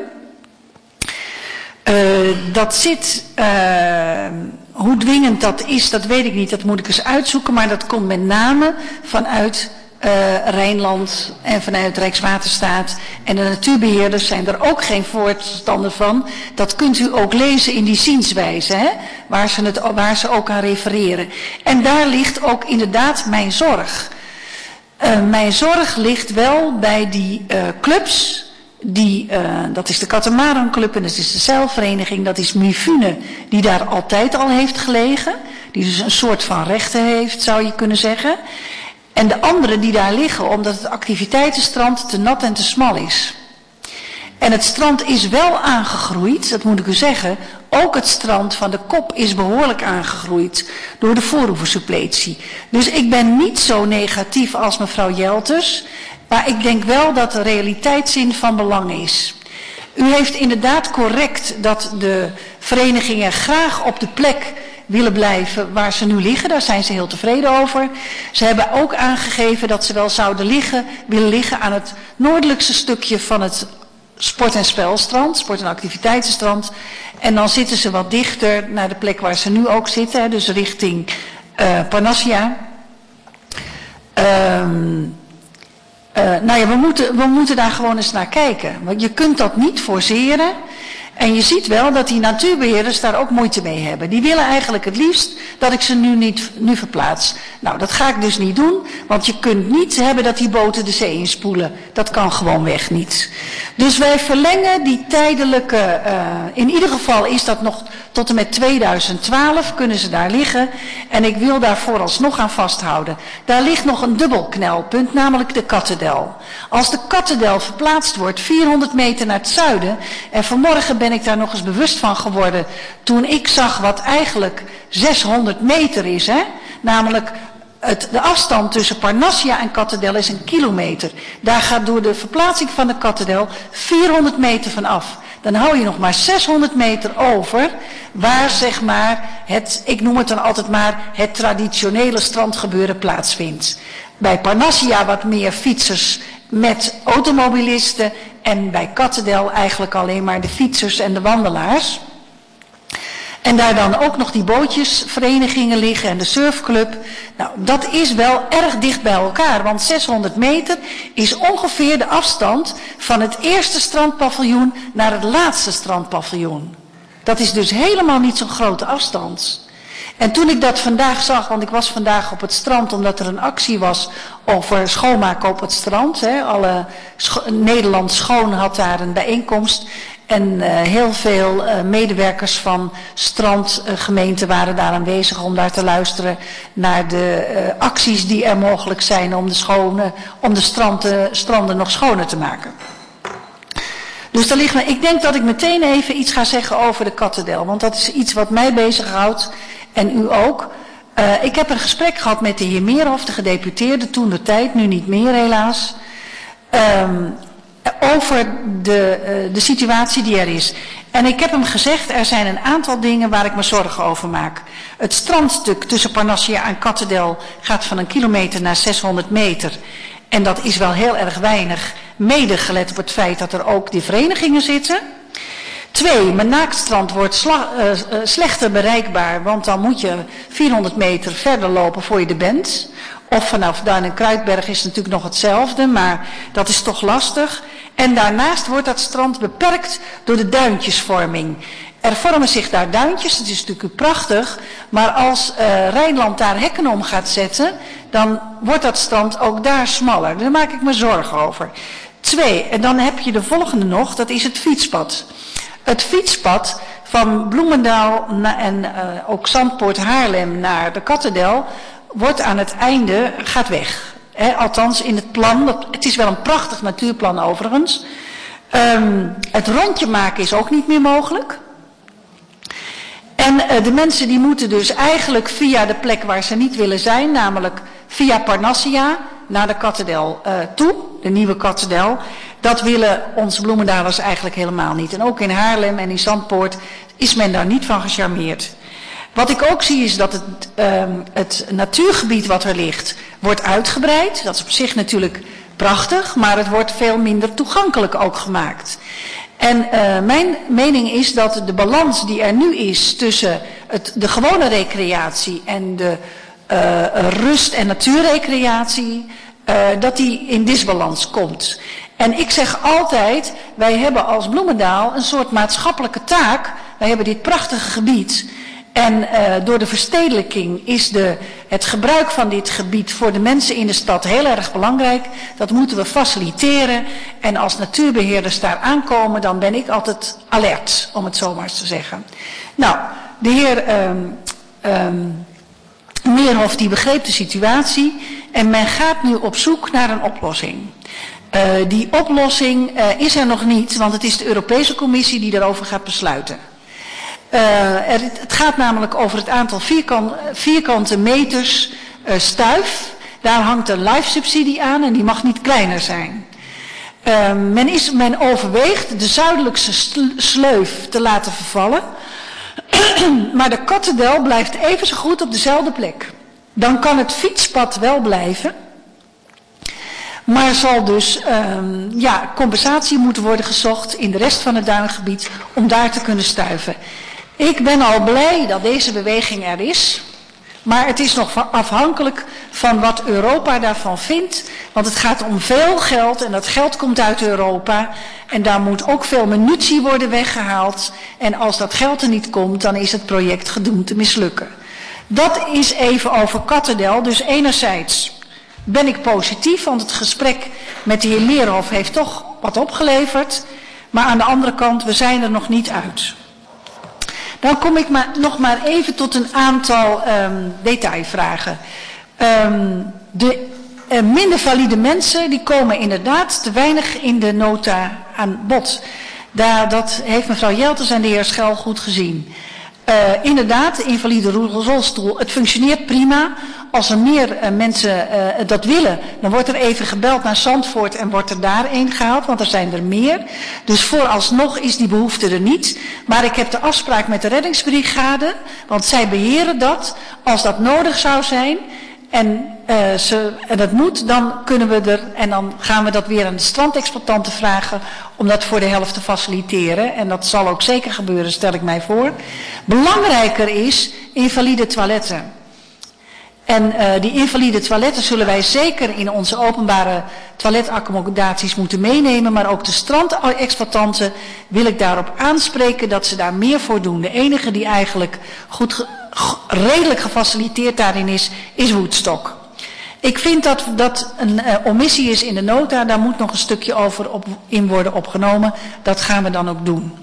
Uh, dat zit, uh, hoe dwingend dat is, dat weet ik niet, dat moet ik eens uitzoeken. Maar dat komt met name vanuit Uh, Rijnland en vanuit Rijkswaterstaat en de natuurbeheerders zijn er ook geen voorstander van. Dat kunt u ook lezen in die zienswijze, hè, waar, ze het, waar ze ook aan refereren. En daar ligt ook inderdaad mijn zorg. Uh, mijn zorg ligt wel bij die uh, clubs, die, uh, dat is de Katamaran Club en dat is de zeilvereniging, dat is Mifune, die daar altijd al heeft gelegen, die dus een soort van rechten heeft, zou je kunnen zeggen. En de andere die daar liggen, omdat het activiteitenstrand te nat en te smal is. En het strand is wel aangegroeid, dat moet ik u zeggen. Ook het strand van de Kop is behoorlijk aangegroeid door de voorhoevensuppletie. Dus ik ben niet zo negatief als mevrouw Jelters. Maar ik denk wel dat de realiteitszin van belang is. U heeft inderdaad correct dat de verenigingen graag op de plek willen blijven waar ze nu liggen. Daar zijn ze heel tevreden over. Ze hebben ook aangegeven dat ze wel zouden liggen, willen liggen aan het noordelijkste stukje van het sport- en spelstrand, sport- en activiteitenstrand. En dan zitten ze wat dichter naar de plek waar ze nu ook zitten, dus richting uh, Parnassia. Um, uh, nou ja, we moeten, we moeten daar gewoon eens naar kijken. Want je kunt dat niet forceren. En je ziet wel dat die natuurbeheerders daar ook moeite mee hebben. Die willen eigenlijk het liefst dat ik ze nu niet nu verplaats. Nou, dat ga ik dus niet doen, want je kunt niet hebben dat die boten de zee inspoelen. Dat kan gewoonweg niet. Dus wij verlengen die tijdelijke, uh, in ieder geval is dat nog tot en met tweeduizend twaalf kunnen ze daar liggen. En ik wil daar vooralsnog aan vasthouden. Daar ligt nog een dubbel knelpunt, namelijk de Kattendel. Als de Kattendel verplaatst wordt vierhonderd meter naar het zuiden en vanmorgen ben ben ik daar nog eens bewust van geworden toen ik zag wat eigenlijk zeshonderd meter is. Hè? Namelijk het, de afstand tussen Parnassia en Kattendel is een kilometer. Daar gaat door de verplaatsing van de Kattendel vierhonderd meter van af. Dan hou je nog maar zeshonderd meter over waar zeg maar het, ik noem het dan altijd maar, het traditionele strandgebeuren plaatsvindt. Bij Parnassia wat meer fietsers met automobilisten en bij Kattendel eigenlijk alleen maar de fietsers en de wandelaars. En daar dan ook nog die bootjesverenigingen liggen en de surfclub. Nou, dat is wel erg dicht bij elkaar, want zeshonderd meter is ongeveer de afstand van het eerste strandpaviljoen naar het laatste strandpaviljoen. Dat is dus helemaal niet zo'n grote afstand. En toen ik dat vandaag zag, want ik was vandaag op het strand omdat er een actie was over schoonmaken op het strand. Hè. Alle scho- Nederland Schoon had daar een bijeenkomst. En uh, heel veel uh, medewerkers van strandgemeenten uh, waren daar aanwezig om daar te luisteren naar de uh, acties die er mogelijk zijn om de, schone, om de stranden, stranden nog schoner te maken. Dus daar ligt me, ik denk dat ik meteen even iets ga zeggen over de Kattendel, want dat is iets wat mij bezighoudt en u ook. Uh, ik heb een gesprek gehad met de heer Meerhof, de gedeputeerde, toen de tijd, nu niet meer helaas. Um, over de, uh, de situatie die er is. En ik heb hem gezegd, er zijn een aantal dingen waar ik me zorgen over maak. Het strandstuk tussen Parnassia en Kattendel gaat van een kilometer naar zeshonderd meter. En dat is wel heel erg weinig, mede gelet op het feit dat er ook die verenigingen zitten. Twee, mijn naaktstrand wordt sla, uh, uh, slechter bereikbaar, want dan moet je vierhonderd meter verder lopen voor je er bent. Of vanaf Duin en Kruidberg is het natuurlijk nog hetzelfde, maar dat is toch lastig. En daarnaast wordt dat strand beperkt door de duintjesvorming. Er vormen zich daar duintjes, dat is natuurlijk prachtig, maar als uh, Rijnland daar hekken om gaat zetten, dan wordt dat strand ook daar smaller. Daar maak ik me zorgen over. Twee, en dan heb je de volgende nog, dat is het fietspad. Het fietspad van Bloemendaal en uh, ook Zandpoort Haarlem naar de Kattendel wordt aan het einde, gaat weg. He, althans in het plan, dat, het is wel een prachtig natuurplan overigens. Um, het rondje maken is ook niet meer mogelijk. En uh, de mensen die moeten dus eigenlijk via de plek waar ze niet willen zijn, namelijk via Parnassia naar de Kattendel uh, toe, de nieuwe Kattendel. Dat willen onze Bloemendalers eigenlijk helemaal niet. En ook in Haarlem en in Zandpoort is men daar niet van gecharmeerd. Wat ik ook zie is dat het, um, het natuurgebied wat er ligt wordt uitgebreid. Dat is op zich natuurlijk prachtig, maar het wordt veel minder toegankelijk ook gemaakt. En uh, mijn mening is dat de balans die er nu is tussen het, de gewone recreatie en de uh, rust- en natuurrecreatie, uh, dat die in disbalans komt. En ik zeg altijd, wij hebben als Bloemendaal een soort maatschappelijke taak. Wij hebben dit prachtige gebied. En uh, door de verstedelijking is de, het gebruik van dit gebied voor de mensen in de stad heel erg belangrijk. Dat moeten we faciliteren. En als natuurbeheerders daar aankomen, dan ben ik altijd alert, om het zo maar eens te zeggen. Nou, de heer um, um, Meerhof die begreep de situatie en men gaat nu op zoek naar een oplossing. Uh, die oplossing uh, is er nog niet, want het is de Europese Commissie die daarover gaat besluiten. Uh, er, het gaat namelijk over het aantal vierkant, vierkante meters uh, stuif. Daar hangt een life subsidie aan en die mag niet kleiner zijn. Uh, men, is, men overweegt de zuidelijkse sleuf te laten vervallen. Maar de Kattendel blijft even zo goed op dezelfde plek. Dan kan het fietspad wel blijven. Maar zal dus um, ja, compensatie moeten worden gezocht in de rest van het duingebied om daar te kunnen stuiven. Ik ben al blij dat deze beweging er is, maar het is nog afhankelijk van wat Europa daarvan vindt, want het gaat om veel geld en dat geld komt uit Europa en daar moet ook veel munitie worden weggehaald en als dat geld er niet komt, dan is het project gedoemd te mislukken. Dat is even over Kattendel, dus enerzijds ben ik positief, want het gesprek met de heer Meerhof heeft toch wat opgeleverd, maar aan de andere kant, we zijn er nog niet uit. Dan kom ik maar, nog maar even tot een aantal um, detailvragen. Um, de uh, minder valide mensen die komen inderdaad te weinig in de nota aan bod. Daar, dat heeft mevrouw Jelters en de heer Schel goed gezien. Uh, inderdaad, de invalide rolstoel, het functioneert prima. Als er meer uh, mensen uh, dat willen, dan wordt er even gebeld naar Zandvoort en wordt er daar een gehaald, want er zijn er meer. Dus vooralsnog is die behoefte er niet. Maar ik heb de afspraak met de reddingsbrigade, want zij beheren dat. Als dat nodig zou zijn en, uh, ze, en dat moet, dan kunnen we er, en dan gaan we dat weer aan de strandexploitanten vragen om dat voor de helft te faciliteren. En dat zal ook zeker gebeuren, stel ik mij voor. Belangrijker is invalide toiletten. En uh, die invalide toiletten zullen wij zeker in onze openbare toiletaccommodaties moeten meenemen. Maar ook de strandexploitanten wil ik daarop aanspreken dat ze daar meer voor doen. De enige die eigenlijk goed, ge, redelijk gefaciliteerd daarin is, is Woodstock. Ik vind dat dat een uh, omissie is in de nota. Daar moet nog een stukje over op, in worden opgenomen. Dat gaan we dan ook doen.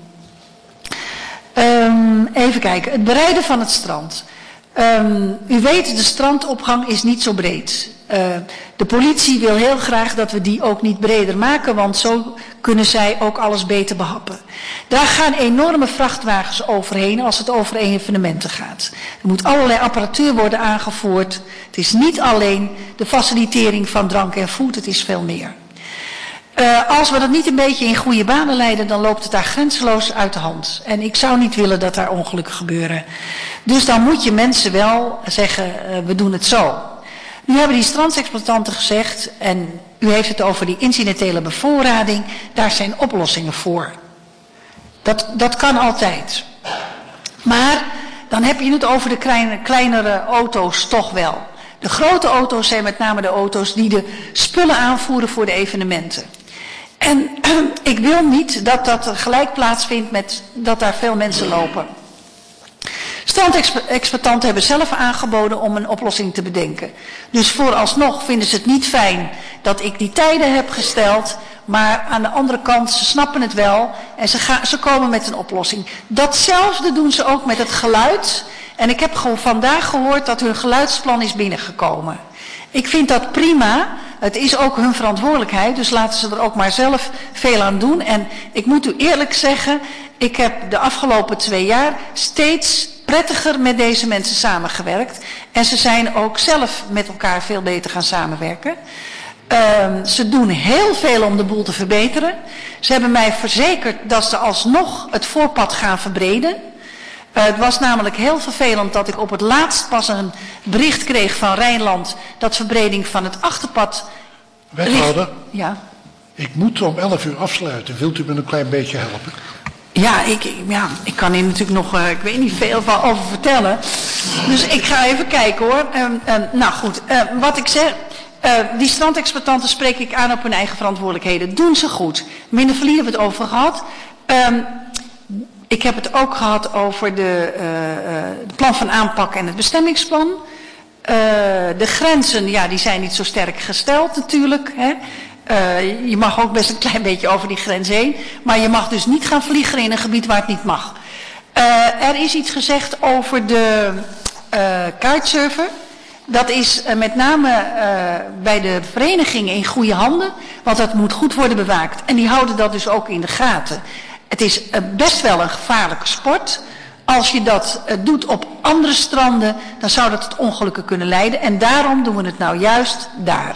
Um, even kijken. Het bereiden van het strand. Um, u weet, de strandopgang is niet zo breed. Uh, de politie wil heel graag dat we die ook niet breder maken, want zo kunnen zij ook alles beter behappen. Daar gaan enorme vrachtwagens overheen als het over evenementen gaat. Er moet allerlei apparatuur worden aangevoerd. Het is niet alleen de facilitering van drank en voed, het is veel meer. Uh, als we dat niet een beetje in goede banen leiden, dan loopt het daar grenzeloos uit de hand. En ik zou niet willen dat daar ongelukken gebeuren. Dus dan moet je mensen wel zeggen, uh, we doen het zo. Nu hebben die strandexploitanten gezegd, en u heeft het over die incidentele bevoorrading, daar zijn oplossingen voor. Dat, dat kan altijd. Maar dan heb je het over de kleine, kleinere auto's toch wel. De grote auto's zijn met name de auto's die de spullen aanvoeren voor de evenementen. En ik wil niet dat dat gelijk plaatsvindt met dat daar veel mensen lopen. Strandexploitanten hebben zelf aangeboden om een oplossing te bedenken. Dus vooralsnog vinden ze het niet fijn dat ik die tijden heb gesteld. Maar aan de andere kant, ze snappen het wel en ze, gaan, ze komen met een oplossing. Datzelfde doen ze ook met het geluid. En ik heb gewoon vandaag gehoord dat hun geluidsplan is binnengekomen. Ik vind dat prima. Het is ook hun verantwoordelijkheid. Dus laten ze er ook maar zelf veel aan doen. En ik moet u eerlijk zeggen, ik heb de afgelopen twee jaar steeds prettiger met deze mensen samengewerkt. En ze zijn ook zelf met elkaar veel beter gaan samenwerken. Uh, ze doen heel veel om de boel te verbeteren. Ze hebben mij verzekerd dat ze alsnog het voorpad gaan verbreden. Uh, het was namelijk heel vervelend dat ik op het laatst pas een bericht kreeg van Rijnland dat verbreding van het achterpad... Wethouder, ja. Ik moet om elf uur afsluiten. Wilt u me een klein beetje helpen? Ja, ik, ja, ik kan hier natuurlijk nog, uh, ik weet niet veel van over vertellen. Dus ik ga even kijken hoor. Uh, uh, nou goed, uh, wat ik zeg... Uh, die strandexploitanten spreek ik aan op hun eigen verantwoordelijkheden. Doen ze goed. Minder verliezen hebben we het over gehad. Um, ik heb het ook gehad over de, uh, uh, de plan van aanpak en het bestemmingsplan. Uh, de grenzen, ja, die zijn niet zo sterk gesteld natuurlijk. Hè. Uh, je mag ook best een klein beetje over die grens heen. Maar je mag dus niet gaan vliegen in een gebied waar het niet mag. Uh, er is iets gezegd over de uh, kitesurfer. Dat is uh, met name uh, bij de verenigingen in goede handen, want dat moet goed worden bewaakt. En die houden dat dus ook in de gaten. Het is uh, best wel een gevaarlijke sport. Als je dat uh, doet op andere stranden, dan zou dat tot ongelukken kunnen leiden. En daarom doen we het nou juist daar.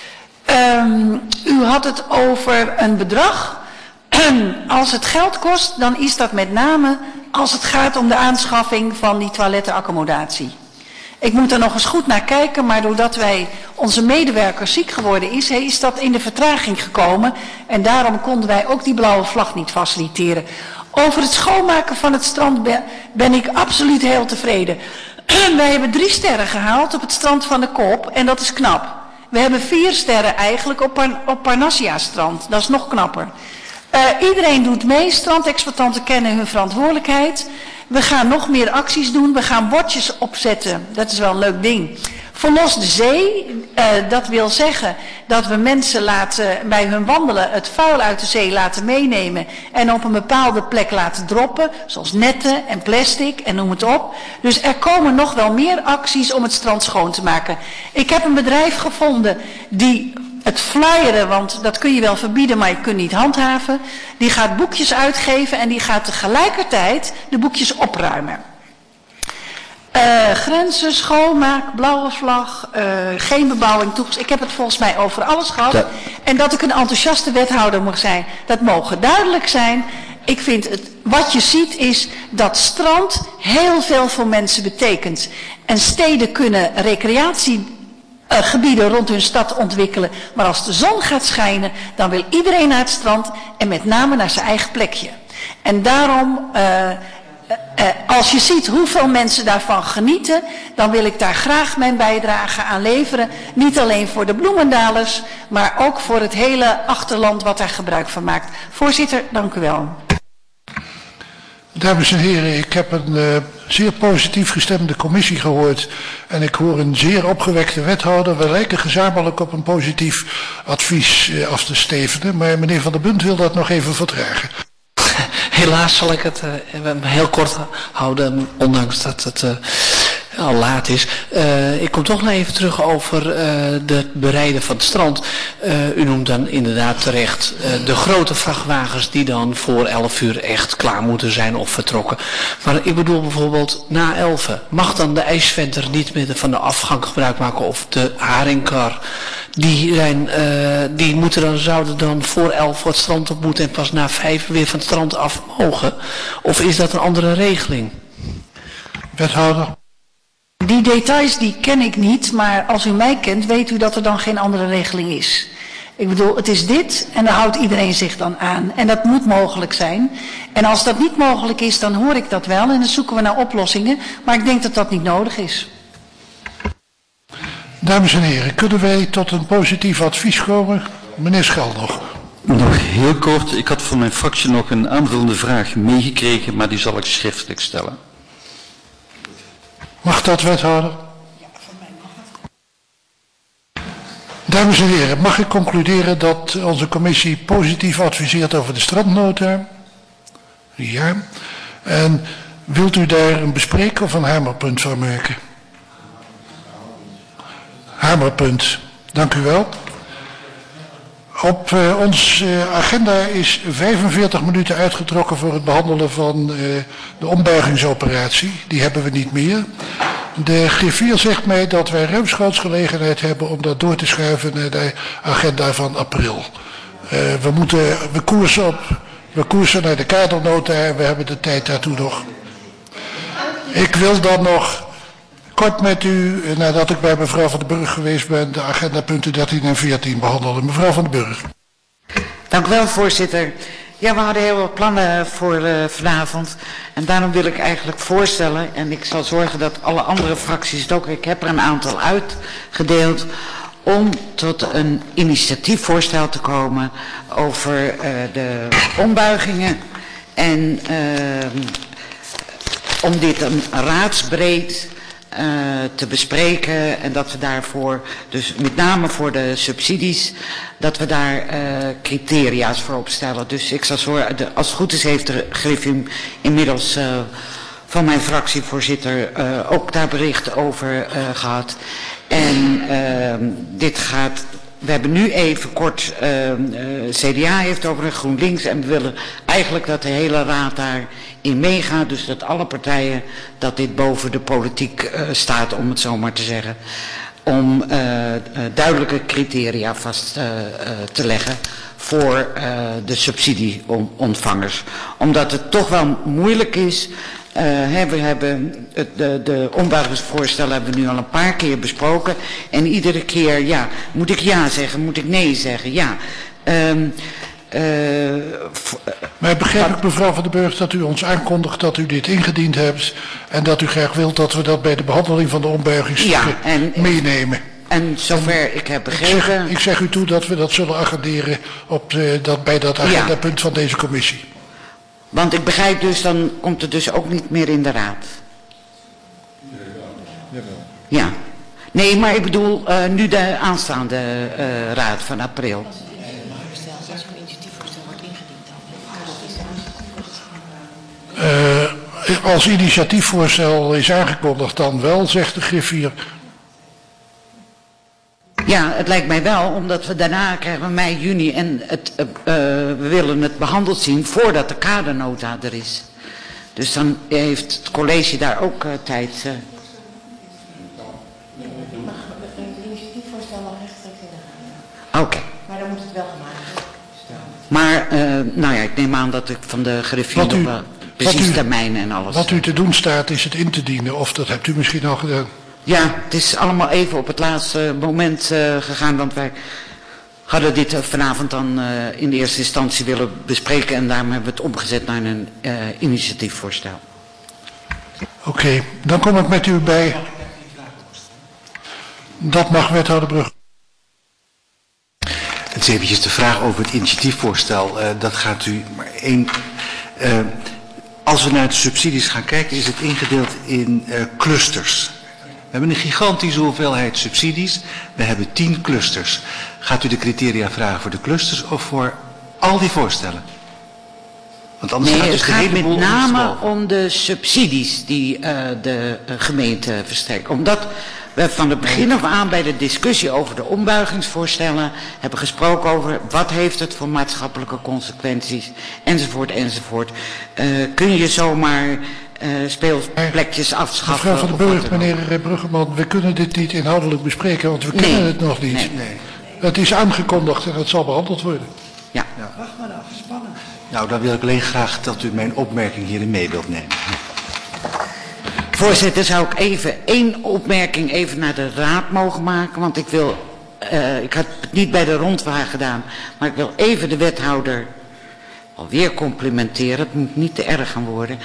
Um, u had het over een bedrag. Als het geld kost, dan is dat met name als het gaat om de aanschaffing van die toilettenaccommodatie. Ik moet er nog eens goed naar kijken, maar doordat wij onze medewerker ziek geworden is, is dat in de vertraging gekomen. En daarom konden wij ook die blauwe vlag niet faciliteren. Over het schoonmaken van het strand ben, ben ik absoluut heel tevreden. Wij hebben drie sterren gehaald op het strand van de Koop en dat is knap. We hebben vier sterren eigenlijk op, Par op Parnassia strand, dat is nog knapper. Uh, iedereen doet mee, strandexploitanten kennen hun verantwoordelijkheid. We gaan nog meer acties doen. We gaan bordjes opzetten. Dat is wel een leuk ding. Verlos de zee. Uh, dat wil zeggen dat we mensen laten bij hun wandelen het vuil uit de zee laten meenemen. En op een bepaalde plek laten droppen. Zoals netten en plastic en noem het op. Dus er komen nog wel meer acties om het strand schoon te maken. Ik heb een bedrijf gevonden die het flyeren, want dat kun je wel verbieden, maar je kunt niet handhaven. Die gaat boekjes uitgeven en die gaat tegelijkertijd de boekjes opruimen. Uh, grenzen, schoonmaak, blauwe vlag, uh, geen bebouwing toegestaan. Ik heb het volgens mij over alles gehad. Ja. En dat ik een enthousiaste wethouder mag zijn, dat mogen duidelijk zijn. Ik vind het, wat je ziet is dat strand heel veel voor mensen betekent. En steden kunnen recreatiegebieden rond hun stad ontwikkelen. Maar als de zon gaat schijnen, dan wil iedereen naar het strand en met name naar zijn eigen plekje. En daarom... Uh, Uh, als je ziet hoeveel mensen daarvan genieten, dan wil ik daar graag mijn bijdrage aan leveren. Niet alleen voor de Bloemendalers, maar ook voor het hele achterland wat daar gebruik van maakt. Voorzitter, dank u wel. Dames en heren, ik heb een uh, zeer positief gestemde commissie gehoord. En ik hoor een zeer opgewekte wethouder. We lijken gezamenlijk op een positief advies uh, af te stevenen. Maar meneer Van der Bunt wil dat nog even vertragen. Helaas zal ik het uh, heel kort houden, ondanks dat het uh, al laat is. Uh, ik kom toch nog even terug over uh, het bereiden van het strand. Uh, u noemt dan inderdaad terecht uh, de grote vrachtwagens die dan voor elf uur echt klaar moeten zijn of vertrokken. Maar ik bedoel bijvoorbeeld na elfen. Mag dan de ijsventer niet meer van de afgang gebruik maken of de haringkar? Die, zijn, uh, die moeten dan, zouden dan voor elf voor het strand op moeten en pas na vijf weer van het strand af mogen? Of is dat een andere regeling? Wethouder. Die details die ken ik niet, maar als u mij kent weet u dat er dan geen andere regeling is. Ik bedoel, het is dit en daar houdt iedereen zich dan aan. En dat moet mogelijk zijn. En als dat niet mogelijk is, dan hoor ik dat wel en dan zoeken we naar oplossingen. Maar ik denk dat dat niet nodig is. Dames en heren, kunnen wij tot een positief advies komen? Meneer Schel nog. Nog heel kort, ik had van mijn fractie nog een aanvullende vraag meegekregen, maar die zal ik schriftelijk stellen. Mag dat, wethouder? Ja, van mij mag dat. Dames en heren, mag ik concluderen dat onze commissie positief adviseert over de strandnota? Ja. En wilt u daar een bespreek of een hamerpunt van maken? Hamerpunt. Dank u wel. Op uh, ons uh, agenda is vijfenveertig minuten uitgetrokken voor het behandelen van uh, de ombuigingsoperatie. Die hebben we niet meer. De griffier zegt mij dat wij ruimschoots gelegenheid hebben om dat door te schuiven naar de agenda van april. Uh, we moeten, we koersen op, we koersen naar de kadernota en we hebben de tijd daartoe nog. Ik wil dan nog kort met u, nadat ik bij mevrouw Van den Burg geweest ben, de agendapunten dertien en veertien behandelen. Mevrouw Van den Burg. Dank u wel, voorzitter. Ja, we hadden heel wat plannen voor uh, vanavond. En daarom wil ik eigenlijk voorstellen, en ik zal zorgen dat alle andere fracties het ook, ik heb er een aantal uitgedeeld, om tot een initiatiefvoorstel te komen over uh, de ombuigingen. En uh, om dit een raadsbreed Uh, te bespreken en dat we daarvoor, dus met name voor de subsidies, dat we daar uh, criteria's voor opstellen. Dus ik zal zorgen, de, als het goed is heeft de Griffie inmiddels uh, van mijn fractievoorzitter uh, ook daar bericht over uh, gehad. En uh, dit gaat, we hebben nu even kort, uh, uh, C D A heeft over een GroenLinks en we willen eigenlijk dat de hele raad daar in meegaat, dus dat alle partijen, dat dit boven de politiek uh, staat, om het zo maar te zeggen, om uh, uh, duidelijke criteria vast uh, uh, te leggen voor uh, de subsidieontvangers. Omdat het toch wel moeilijk is. Uh, hè, we hebben het, de, de ombuigingsvoorstellen hebben we nu al een paar keer besproken. En iedere keer, ja, moet ik ja zeggen, moet ik nee zeggen, ja. Um, Uh, maar begrijp ik, mevrouw Van den Burg, dat u ons aankondigt dat u dit ingediend hebt en dat u graag wilt dat we dat bij de behandeling van de ombuigingsstukken ja, en, meenemen. En zover ik heb begrepen. Ik zeg, ik zeg u toe dat we dat zullen agenderen op de, dat, bij dat agendapunt ja. van deze commissie. Want ik begrijp dus, dan komt het dus ook niet meer in de raad. Ja. Nee, maar ik bedoel uh, nu de aanstaande uh, raad van april. Uh, als initiatiefvoorstel is aangekondigd dan wel, zegt de griffier. Ja, het lijkt mij wel, omdat we daarna krijgen we mei, juni en het, uh, uh, we willen het behandeld zien voordat de kadernota er is. Dus dan heeft het college daar ook uh, tijd. Uh... Oké. Okay. Maar dan moet het wel gemaakt worden. Maar, uh, nou ja, ik neem aan dat ik van de griffier nog wel precies termijnen en alles. Wat u te doen staat is het in te dienen, of dat hebt u misschien al gedaan. Ja, het is allemaal even op het laatste moment uh, gegaan, want wij hadden dit uh, vanavond dan uh, in de eerste instantie willen bespreken en daarom hebben we het omgezet naar een uh, initiatiefvoorstel. Oké, okay, dan kom ik met u bij. Dat mag wethouder Brug. Het is eventjes de vraag over het initiatiefvoorstel. Uh, dat gaat u maar één. Uh, als we naar de subsidies gaan kijken, is het ingedeeld in uh, clusters. We hebben een gigantische hoeveelheid subsidies. We hebben tien clusters. Gaat u de criteria vragen voor de clusters of voor al die voorstellen? Want anders nee, gaat dus het de gaat hele met name om de subsidies die uh, de uh, gemeente verstrekt. Omdat we van het begin af aan bij de discussie over de ombuigingsvoorstellen hebben gesproken over wat heeft het voor maatschappelijke consequenties enzovoort enzovoort. Uh, kun je zomaar uh, speelplekjes afschaffen? Mevrouw van den Burg, meneer Bruggeman, we kunnen dit niet inhoudelijk bespreken, want we nee, kennen het nog niet. Nee, nee. Het is aangekondigd en het zal behandeld worden. Ja. ja. Wacht maar af, spannend. Nou, dan wil ik alleen graag dat u mijn opmerking hierin mee wilt nemen. Voorzitter, zou ik even één opmerking even naar de raad mogen maken, want ik wil, uh, ik had het niet bij de rondvraag gedaan, maar ik wil even de wethouder alweer complimenteren, het moet niet te erg gaan worden.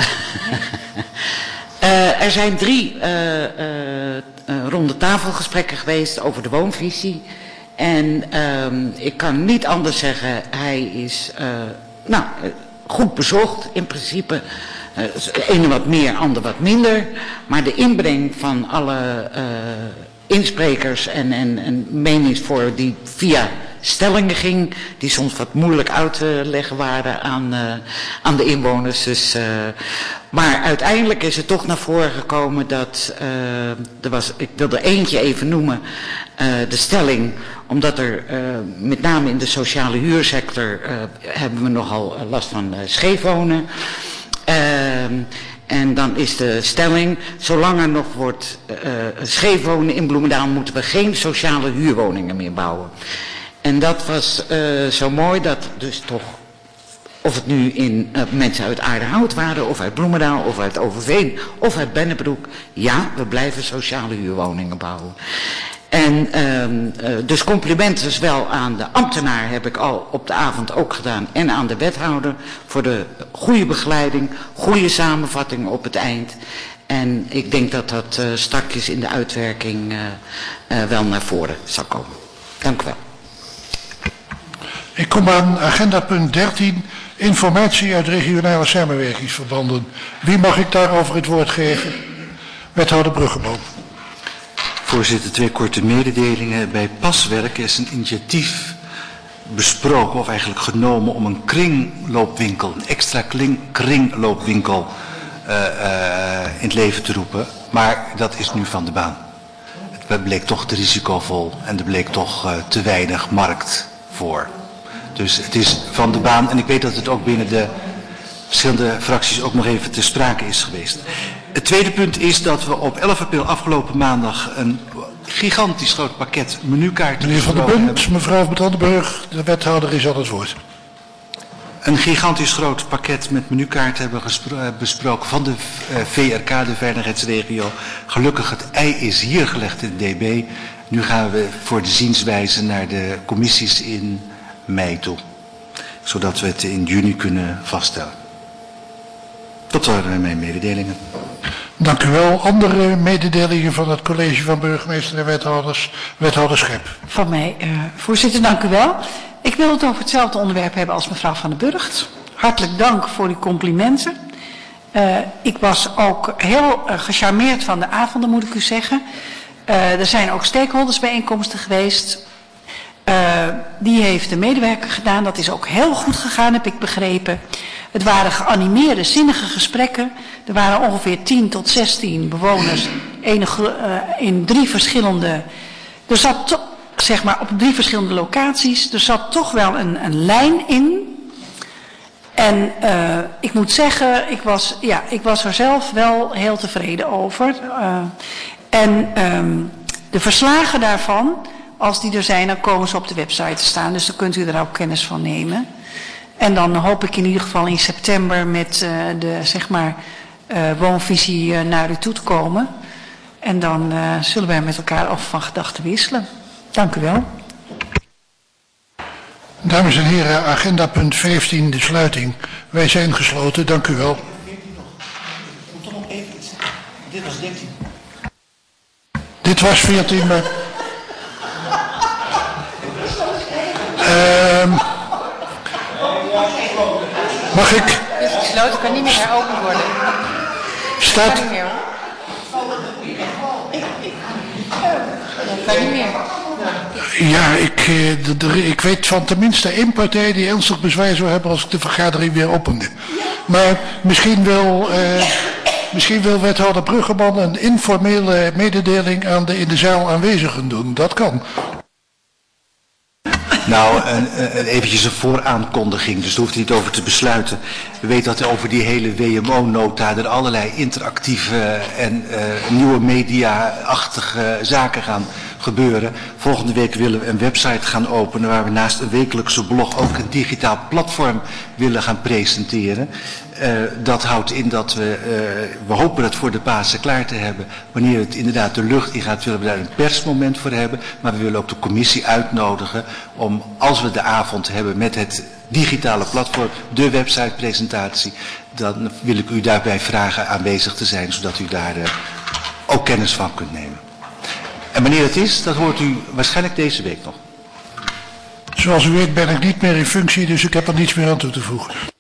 uh, er zijn drie uh, uh, uh, ronde tafelgesprekken geweest over de woonvisie en uh, ik kan niet anders zeggen, hij is uh, nou, uh, goed bezocht in principe. Uh, de ene wat meer, ander wat minder. Maar de inbreng van alle uh, insprekers en, en, en meningsvoor die via stellingen ging, die soms wat moeilijk uit te leggen waren aan, uh, aan de inwoners. Dus, uh, maar uiteindelijk is het toch naar voren gekomen dat, uh, er was, ik wil er eentje even noemen, uh, de stelling, omdat er uh, met name in de sociale huursector uh, hebben we nogal last van uh, scheefwonen. Uh, en dan is de stelling, zolang er nog wordt uh, scheef wonen in Bloemendaal, moeten we geen sociale huurwoningen meer bouwen. En dat was uh, zo mooi dat dus toch, of het nu in uh, mensen uit Aardenhout waren, of uit Bloemendaal, of uit Overveen, of uit Bennebroek, ja, we blijven sociale huurwoningen bouwen. En uh, uh, dus complimenten dus wel aan de ambtenaar heb ik al op de avond ook gedaan en aan de wethouder voor de goede begeleiding, goede samenvatting op het eind. En ik denk dat dat uh, strakjes in de uitwerking uh, uh, wel naar voren zal komen. Dank u wel. Ik kom aan agenda punt dertien, informatie uit regionale samenwerkingsverbanden. Wie mag ik daarover het woord geven? Wethouder Bruggeman. Voorzitter, twee korte mededelingen. Bij Paswerk is een initiatief besproken, of eigenlijk genomen, om een kringloopwinkel, een extra kring, kringloopwinkel uh, uh, in het leven te roepen. Maar dat is nu van de baan. Het bleek toch te risicovol en er bleek toch uh, te weinig markt voor. Dus het is van de baan en ik weet dat het ook binnen de verschillende fracties ook nog even ter sprake is geweest. Het tweede punt is dat we op elf april afgelopen maandag een gigantisch groot pakket menukaarten... Meneer Van der Bunt, mevrouw Van den Burg, de wethouder is aan het woord. Een gigantisch groot pakket met menukaarten hebben we besproken van de uh, V R K, de veiligheidsregio. Gelukkig het ei is hier gelegd in de D B. Nu gaan we voor de zienswijze naar de commissies in mei toe. Zodat we het in juni kunnen vaststellen. Dat waren mijn mededelingen. Dank u wel. Andere mededelingen van het college van burgemeester en wethouders. Wethouder Schep. Van mij, uh, voorzitter, dank u wel. Ik wil het over hetzelfde onderwerp hebben als mevrouw Van den Burgt. Hartelijk dank voor uw complimenten. Uh, ik was ook heel uh, gecharmeerd van de avonden, moet ik u zeggen. Uh, er zijn ook stakeholdersbijeenkomsten geweest. Uh, die heeft de medewerker gedaan. Dat is ook heel goed gegaan, heb ik begrepen. Het waren geanimeerde, zinnige gesprekken. Er waren ongeveer tien tot zestien bewoners enige, uh, in drie verschillende... Er zat zeg maar op drie verschillende locaties. Er zat toch wel een, een lijn in. En uh, ik moet zeggen, ik was, ja, ik was er zelf wel heel tevreden over. Uh, en um, de verslagen daarvan, als die er zijn, dan komen ze op de website te staan. Dus dan kunt u er ook kennis van nemen. En dan hoop ik in ieder geval in september met uh, de, zeg maar, uh, woonvisie uh, naar u toe te komen. En dan uh, zullen wij met elkaar over van gedachten wisselen. Dank u wel. Dames en heren, agenda punt vijftien, de sluiting. Wij zijn gesloten, dank u wel. Dit was dertien. Dit was veertien, maar... Uh, mag ik? Het is gesloten, kan niet meer heropend worden. Staat... Kan niet meer hoor. Dat kan niet meer. Ja, ik, de, de, ik weet van tenminste één partij die ernstig bezwaar zou hebben als ik de vergadering weer opende. Maar misschien wil, uh, misschien wil wethouder Bruggeman een informele mededeling aan de in de zaal aanwezigen doen. Dat kan. Nou, een, een, eventjes een vooraankondiging, dus daar hoeft u niet over te besluiten. We weten dat er over die hele W M O-nota er allerlei interactieve en uh, nieuwe media-achtige zaken gaan gebeuren. Volgende week willen we een website gaan openen waar we naast een wekelijkse blog ook een digitaal platform willen gaan presenteren. Uh, dat houdt in dat we, uh, we hopen het voor de Pasen klaar te hebben. Wanneer het inderdaad de lucht ingaat, willen we daar een persmoment voor hebben. Maar we willen ook de commissie uitnodigen om, als we de avond hebben met het digitale platform, de websitepresentatie, dan wil ik u daarbij vragen aanwezig te zijn, zodat u daar uh, ook kennis van kunt nemen. En wanneer het is, dat hoort u waarschijnlijk deze week nog. Zoals u weet ben ik niet meer in functie, dus ik heb er niets meer aan toe te voegen.